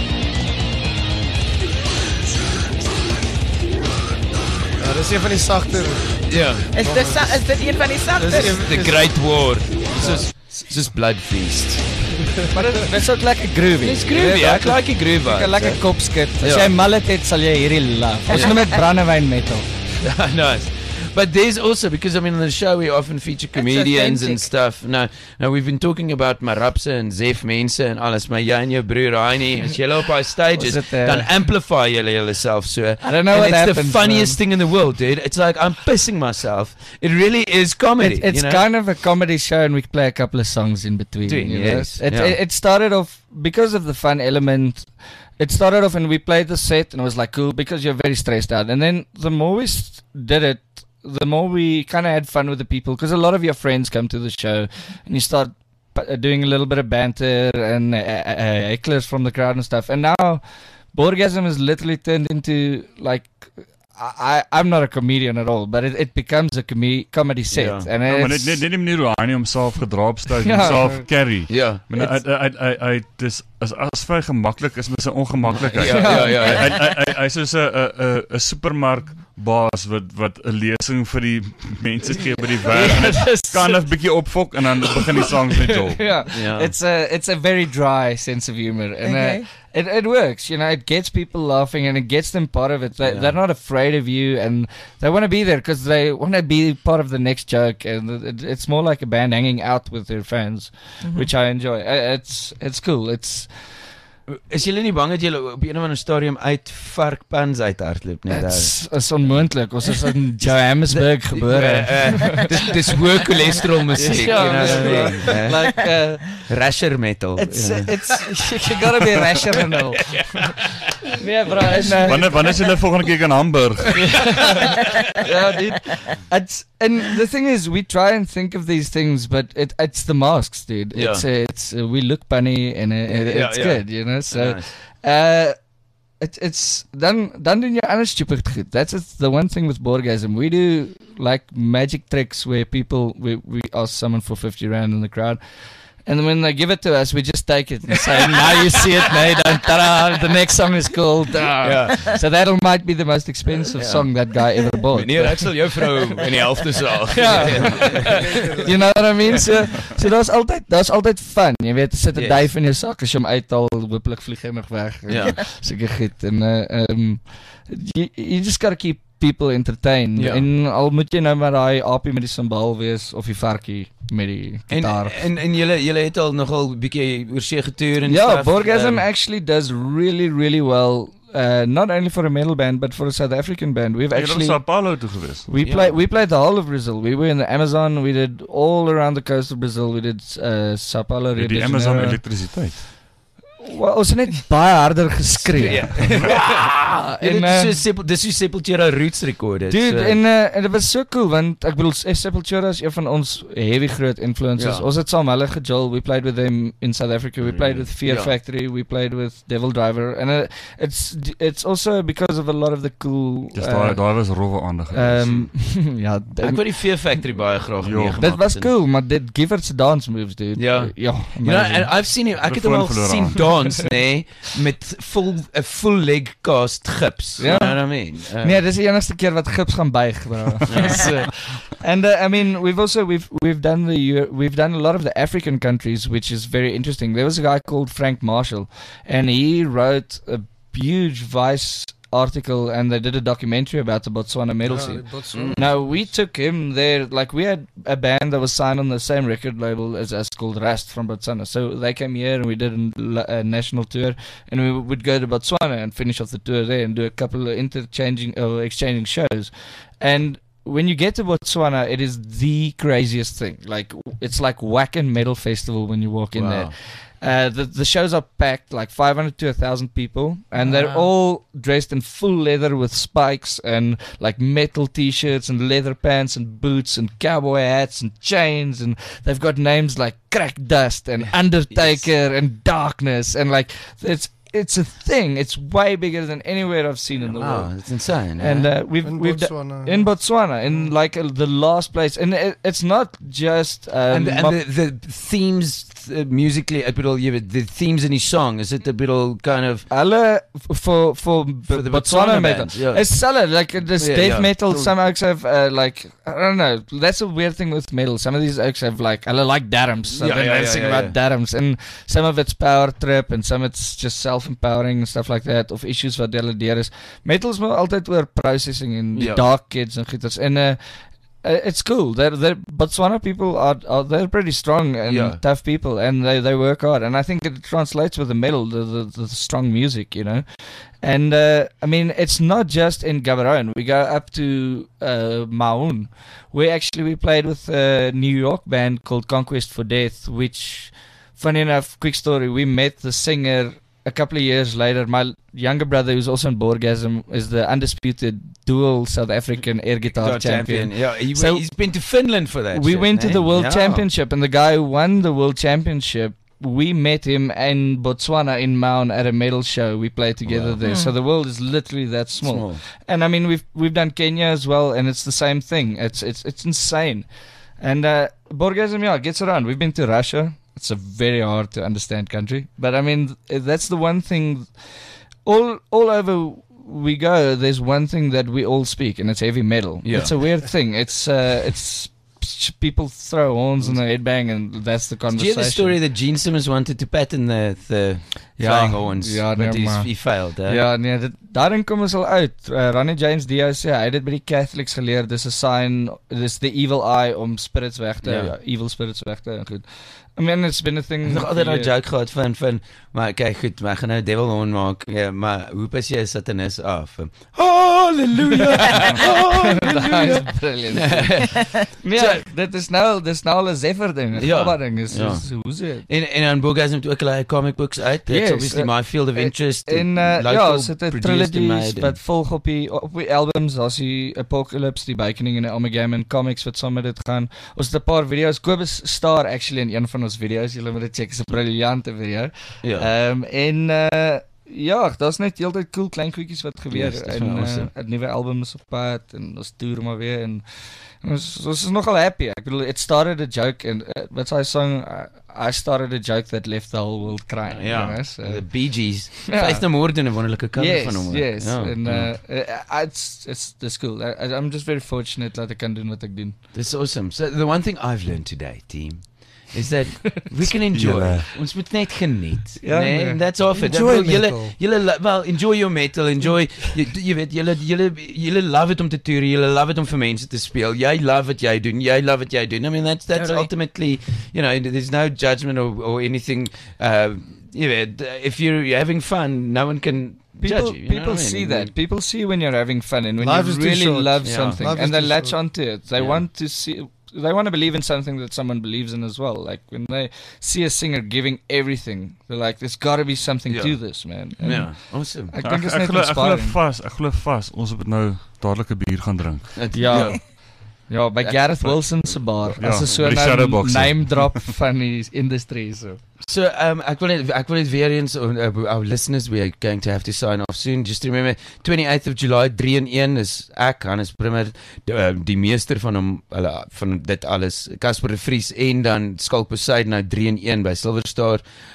Ja, dis een van die sagter. Ja. Is dit sa- is dit een van die sagtes? The Great War. Soos soos Blood Feast. Maar dit is ook lekker groovy. Dis groovy, ek like die groove vibes, Ek lekker hè. kopskit. As Ja. jy mallet het, sal jy hierdie love. Ons Ja. noem dit brandewyn metal. Nice. But there's also, because I mean, on the show we often feature comedians and authentic. stuff. Now, now we've been talking about Marapsa and Zef mense en alles, maar jy en jou broer Heini, as julle op daai stages, Was it, uh, dan amplify julle yourself so. I don't know and what it's happens, the funniest man. thing in the world, dude. It's like I'm pissing myself. It really is comedy. It, it's you know? kind of a comedy show, and we play a couple of songs in between. Between, you know? yes, It, yeah. it, it started off because of the fun element. It started off, and we played the set, and it was like cool because you're very stressed out. And then the more we s- did it, the more we kind of had fun with the people, because a lot of your friends come to the show, and you start p- uh, doing a little bit of banter and uh, uh, uh, hecklers from the crowd and stuff. And now, Borgasm has literally turned into like. I, I- I'm not a comedian at all, but it, it becomes a com- comedy set. Ja. And Ja, maar net it's, net net die manier hoe hy homself gedra op stage, Ja. homself carry. Ja. Maar hy hy hy hy dis as as vir gemaklik is met sy ongemaklikheid. Ja, ja, ja, ja. Hy hy hy hy's soos 'n 'n 'n 'n supermark baas wat wat 'n lesing vir die mense gee by die werk. En dit kan 'n bietjie opfok en dan begin die songs net jol. yeah, Yeah. it's a it's a very dry sense of humor, and Okay. uh, it it works. You know, it gets people laughing, and it gets them part of it. They, Yeah. They're not afraid of you, and they want to be there because they want to be part of the next joke. And it, it's more like a band hanging out with their fans, which I enjoy. Uh, It's it's cool. It's Is julle nie bang dat julle op een of ander stadium uit varkpans uithardloop nie? it's it's onmoontlik. Ons is in Johannesburg gebore. Uh, dis dis hoë cholesterol musiek, Ja, you know what I mean? ja. Uh, Like uh, Rasher metal. it's you know. it's you gotta be rational. Nee, bro. En, uh, Wanneer wanneer is julle volgende keer in Hamburg? yeah, dude. It's and the thing is, we try and think of these things, but it it's the masks, dude. Yeah. It's uh, it's uh, we look funny and uh, it, Yeah, it's yeah. good, you know. know, so Nice. uh It, it's dan dan doen jy ander stupid goed. That's it, the one thing with Borgasm. We do like magic tricks where people we we ask someone for fifty rand in the crowd, and when they give it to us, we just take it and say, "Now you see it, mate. And ta-da, the next song is called." Uh. Yeah. So that might be the most expensive Yeah. song that guy ever bought. Meneer, ek sal jou vrou in die helfte saag. Ja. You know what I mean? So, so daar's altyd daar's altyd fun. Jy weet, sit 'n Yes. duif in jou sak as jy hom uithaal, hopelik vlieg hy nog weg. Ja. Seker goed. En uh, um you, you just got to keep people entertained. Ja. En al moet jy nou maar daai aapie met die simbaal wees of die varkie met die En gitaar. en en julle julle het al nogal bietjie oor see getoer en Yeah, stuff. Borgasm um, actually does really, really well. Uh, not only for a metal band, but for a South African band. We've Jy actually het op Sao Paulo toe gewees. we Yeah. played we played the whole of Brazil. We were in the Amazon. We did all around the coast of Brazil. We did uh, Sao Paulo, Rio Die de Amazon Janeiro. elektrisiteit. Well, ons het net baie harder geskree. Ja. En, En uh, dis so Sepul- dis so Sepultura roots recorded. Dude, so. en uh, en dit was so cool want ek bedoel S- Sepultura is een van ons heavy groot influences. Ja. Ons het saam hulle gejol. We played with them in South Africa. We played with Fear Ja. Factory. We played with Devil Driver. And uh, it's it's also because of a lot of the cool. Dis daar daar was rowwe aandag. Um, ja, Ek wou die Fear Factory baie graag Ja. meegemaak. That was het. cool, maar dit Giffords se dance moves, dude. Ja. Ja. You know, and I've seen him, ek het hom al Telefoon sien verloor dance, nee, met full 'n full leg cast gips. Ja. You know what I mean? Uh, Nee, dis die enigste keer wat gips gaan buig, bro. so, and uh, I mean, we've also we've we've done the Euro- we've done a lot of the African countries, which is very interesting. There was a guy called Frank Marshall, and he wrote a huge Vice article, and they did a documentary about the Botswana metal Yeah, scene. Botswana. Now we took him there. Like we had a band that was signed on the same record label as us called Rust from Botswana. So they came here and we did a, a national tour, and we would go to Botswana and finish off the tour there and do a couple of interchanging or exchanging shows. And when you get to Botswana, it is the craziest thing. Like it's like Wacken Metal Festival when you walk in Wow. there. Uh, the the shows are packed, like five hundred to a thousand people, and they're Wow. all dressed in full leather with spikes and like metal T-shirts and leather pants and boots and cowboy hats and chains, and they've got names like Crack Dust and Undertaker and Darkness, and like it's it's a thing. It's way bigger than anywhere I've seen in the Wow, world. that's insane. And eh? uh, we've In we've do- Botswana. in Botswana, in like uh, the last place, and it, it's not just um, and the, ma- and the, the themes uh, musically, ek bedoel, jy weet, the themes in die song, is it a bedoel kind of Hulle for for, For the Botswana, Botswana metal. bands, yeah. It's solid. Like uh, this Yeah, death yeah. metal. Cool. Some oaks have uh, like I don't know. That's a weird thing with metal. Some of these oaks have like hulle like darums. I've Yeah, been yeah, yeah, dancing yeah, about yeah. darums, and some of it's power trip, and some it's just self empowering and stuff like that. Of issues wat hulle deur is. Metal's maar altyd oor processing and die Ja. dark kids and goeters. And uh, uh, it's cool. They're, they're Botswana people are, are they're pretty strong and Yeah. tough people, and they, they work hard. And I think it translates with the metal, the, the, the strong music, you know. And uh, I mean, it's not just in Gaborone. We go up to uh, Maun, where actually we played with a New York band called Conquest for Death. Which, funny enough, quick story, we met the singer a couple of years later. My younger brother, who's also in Borgasm, is the undisputed dual South African air guitar Guitar champion. Yeah, he, So- he's been to Finland for that. We shit, went to eh? the World Yeah. Championship, and the guy who won the World Championship, we met him in Botswana in Maun at a metal show. We played together Wow. there. So the world is literally that small. Small. And I mean, we've we've done Kenya as well, and it's the same thing. It's it's it's insane. And uh, Borgasm, yeah, gets around. We've been to Russia. It's a very hard to understand country, but I mean, th- that's the one thing. All all over we go, there's one thing that we all speak, and it's heavy metal. Yeah. It's a weird thing. It's uh, it's people throw horns and they headbang, and that's the Do you conversation. hear the story that Gene Simmons wanted to patent the, the Ja, flying horns, ja, nee, but he's, maar- he failed. Eh? Ja, nee, dit, daarin kom ons al uit. Uh, Ronnie James Dio sê, hy het dit by die Catholics geleer, dis 'n sign, dis the evil eye om spirits weg te, Ja. ja, evil spirits weg te, en goed. I mean, it's been a thing. Ek het nog altyd for nou years. joke gehad van, van maar kyk goed, maar ek gaan nou Devil Horn maak, ja, maar hoe pas jy 'n satanis af? Halleluja! Dat is brilliant. Nee, dit is nou, dit is nou al 'n Zephyr ding, 'n Ja. Gabba ding, is, Ja. is hoe sê dit? En en dan Borgasm het ook hulle comic books uit. Dit Yes, It's obviously my field of interest. En uh, local ja, so dit produced and trilogies made wat volg op die op die albums, daar's die Apocalypse, die Bikening en die Armageddon comics wat saam met dit gaan. Ons het 'n paar video's. Kobus star actually in een van ons video's. Julle moet dit check, is 'n briljante video. Ja. Ehm um, en uh, ja, daar's net heeltyd cool klein goedjies wat gebeur. Yes, en 'n awesome. uh, nuwe album is op pad en ons toer maar weer en ons ons is nogal happy. Ek bedoel, it started a joke and uh, what's our song? Uh, I started a joke that left the whole world crying. Ja, you know, so, the Bee Gees. Ja. Vyfde moorde 'n wonderlike cover yes, van hom. Yes, ja, en ja. uh, uh, it's it's the school. I, I'm just very fortunate dat ek kan doen wat ek doen. That's awesome. So the one thing I've learned today, team, is that we can enjoy. Yeah. Ons moet net geniet. Ja, nee, nee. and that's off it. Enjoy Julle metal. julle well, enjoy your metal, enjoy jy, jy weet julle julle julle love it om te toer, julle love it om vir mense te speel. Jy love wat jy doen. Jy love wat jy doen. I mean that's that's Totally. ultimately, you know, there's no judgment or or anything uh you know, if you're, you're having fun, no one can People, judge you, you people know what I see mean? that. People see when you're having fun and when Life you is too really short. love Yeah. something, Life is and they too latch short. onto it. They Yeah. want to see. They want to believe in something that someone believes in as well. Like when they see a singer giving everything, they're like, "There's got to be something Yeah. to this, man." And Yeah, awesome. Ek Ek dink is ek net glo ek glo inspiring. vas, ek glo vas ons moet nou dadelik 'n bier gaan drink. Ja. Ja, by Gareth Wilson se bar. Ja, As 'n so by die 'n Shadowboxer. name drop van die industrie so. So um, ek wil net ek wil net weer eens uh, our listeners, we are going to have to sign off soon. Just remember twenty-eighth of July three en one is ek Hannes Brimmer die, uh, die meester van hom hulle van dit alles, Casper de Vries en dan Skalk Poseidon nou three en one by Silver Star.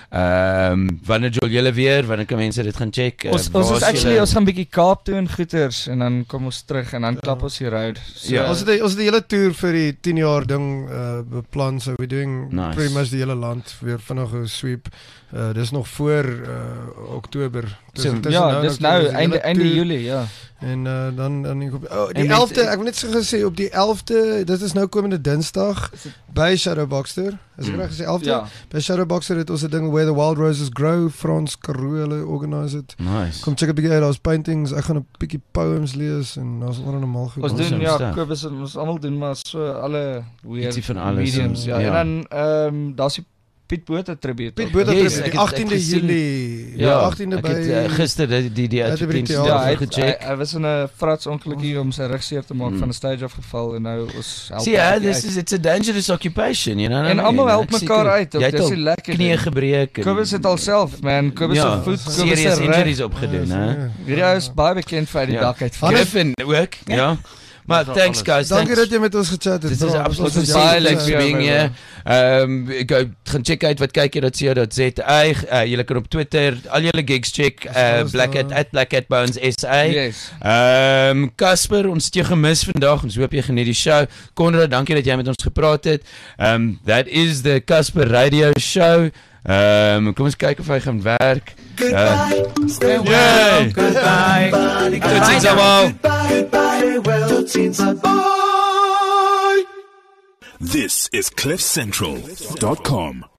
Ehm um, wanneer jol julle weer, wanneer kan mense dit gaan check? Uh, Ons ons waar is actually julle- ons gaan bietjie Kaap toe en goeters en dan kom ons terug en dan klap ons die road. So, Ja, ons het die, ons het die hele toer vir die ten jaar ding uh, beplan, so we're doing Nice. pretty much die hele land weer vinnig 'n sweep. Uh, dis nog voor uh, Oktober. Dis, So, tussen ja, nou en dis Oktober, nou is die einde hele einde toer. Julie, ja. En uh, dan dan die, oh, die En met- elfde, ek wil net so gesê op die elfde, dit is nou komende Dinsdag by Shadowboxer. Is ek Mm. reg gesê elfde? Ja. By Shadowboxer het ons 'n ding Where the Wild Roses Grow, Frans Karoo hulle organise dit. Nice. Kom check 'n bietjie uit, daar's paintings, ek gaan 'n bietjie poems lees en daar's onder 'n mal goed. Ons doen Awesome ja, stuff. Kobus en ons almal doen maar so alle weird Ietsie van alles, mediums, ja. ja. En dan ehm um, daar's die Piet Botha tribute. Piet ook. Botha Yes, tribute, ek die het- ek agtiende gesien- Julie. Ja, Ja, agtiende ek by het uh, gister die die, die Uit by die advertensie theater. Ja, hy, daarvan het- hy, gecheck. hy was in 'n frats ongelukkie om sy rug seer te maak Mm. van 'n stage afgeval en nou ons help See, yeah, hom this uit. is it's a dangerous occupation, you know. what I En mean? almal help Ek sê mekaar toe, uit, Jy dit het is al die lekker knieë ding. gebreek. en- Kobus het alself, man. Kobus se ja, voet, Kobus se serious rug. injuries opgedoen, hè. Hierdie ou is baie bekend vir uit die Ja. dak uit. Griffin ook, ja. Maar thanks guys. Dankie thanks. dat jy met ons gechat het. Dit is bro. absoluut Ons is baie baie leuk thanks for being here. Ehm go gaan check uit wat kyk jy dat C O dot Z A. Uh, julle kan op Twitter al julle gigs check. Uh, Blackcat at Blackcat Bones S A. Yes. Ehm Casper, ons het jou gemis vandag. Ons hoop jy geniet die show. Konrad, dankie dat jy met ons gepraat het. Ehm um, that is the Casper Radio Show. Ehm um, kom ons kyk of hy gaan werk. Goodbye, stay well. Yay. Goodbye, Tot ziens allemaal. Goodbye, goodbye, well, teens are bye. This is cliff central dot com.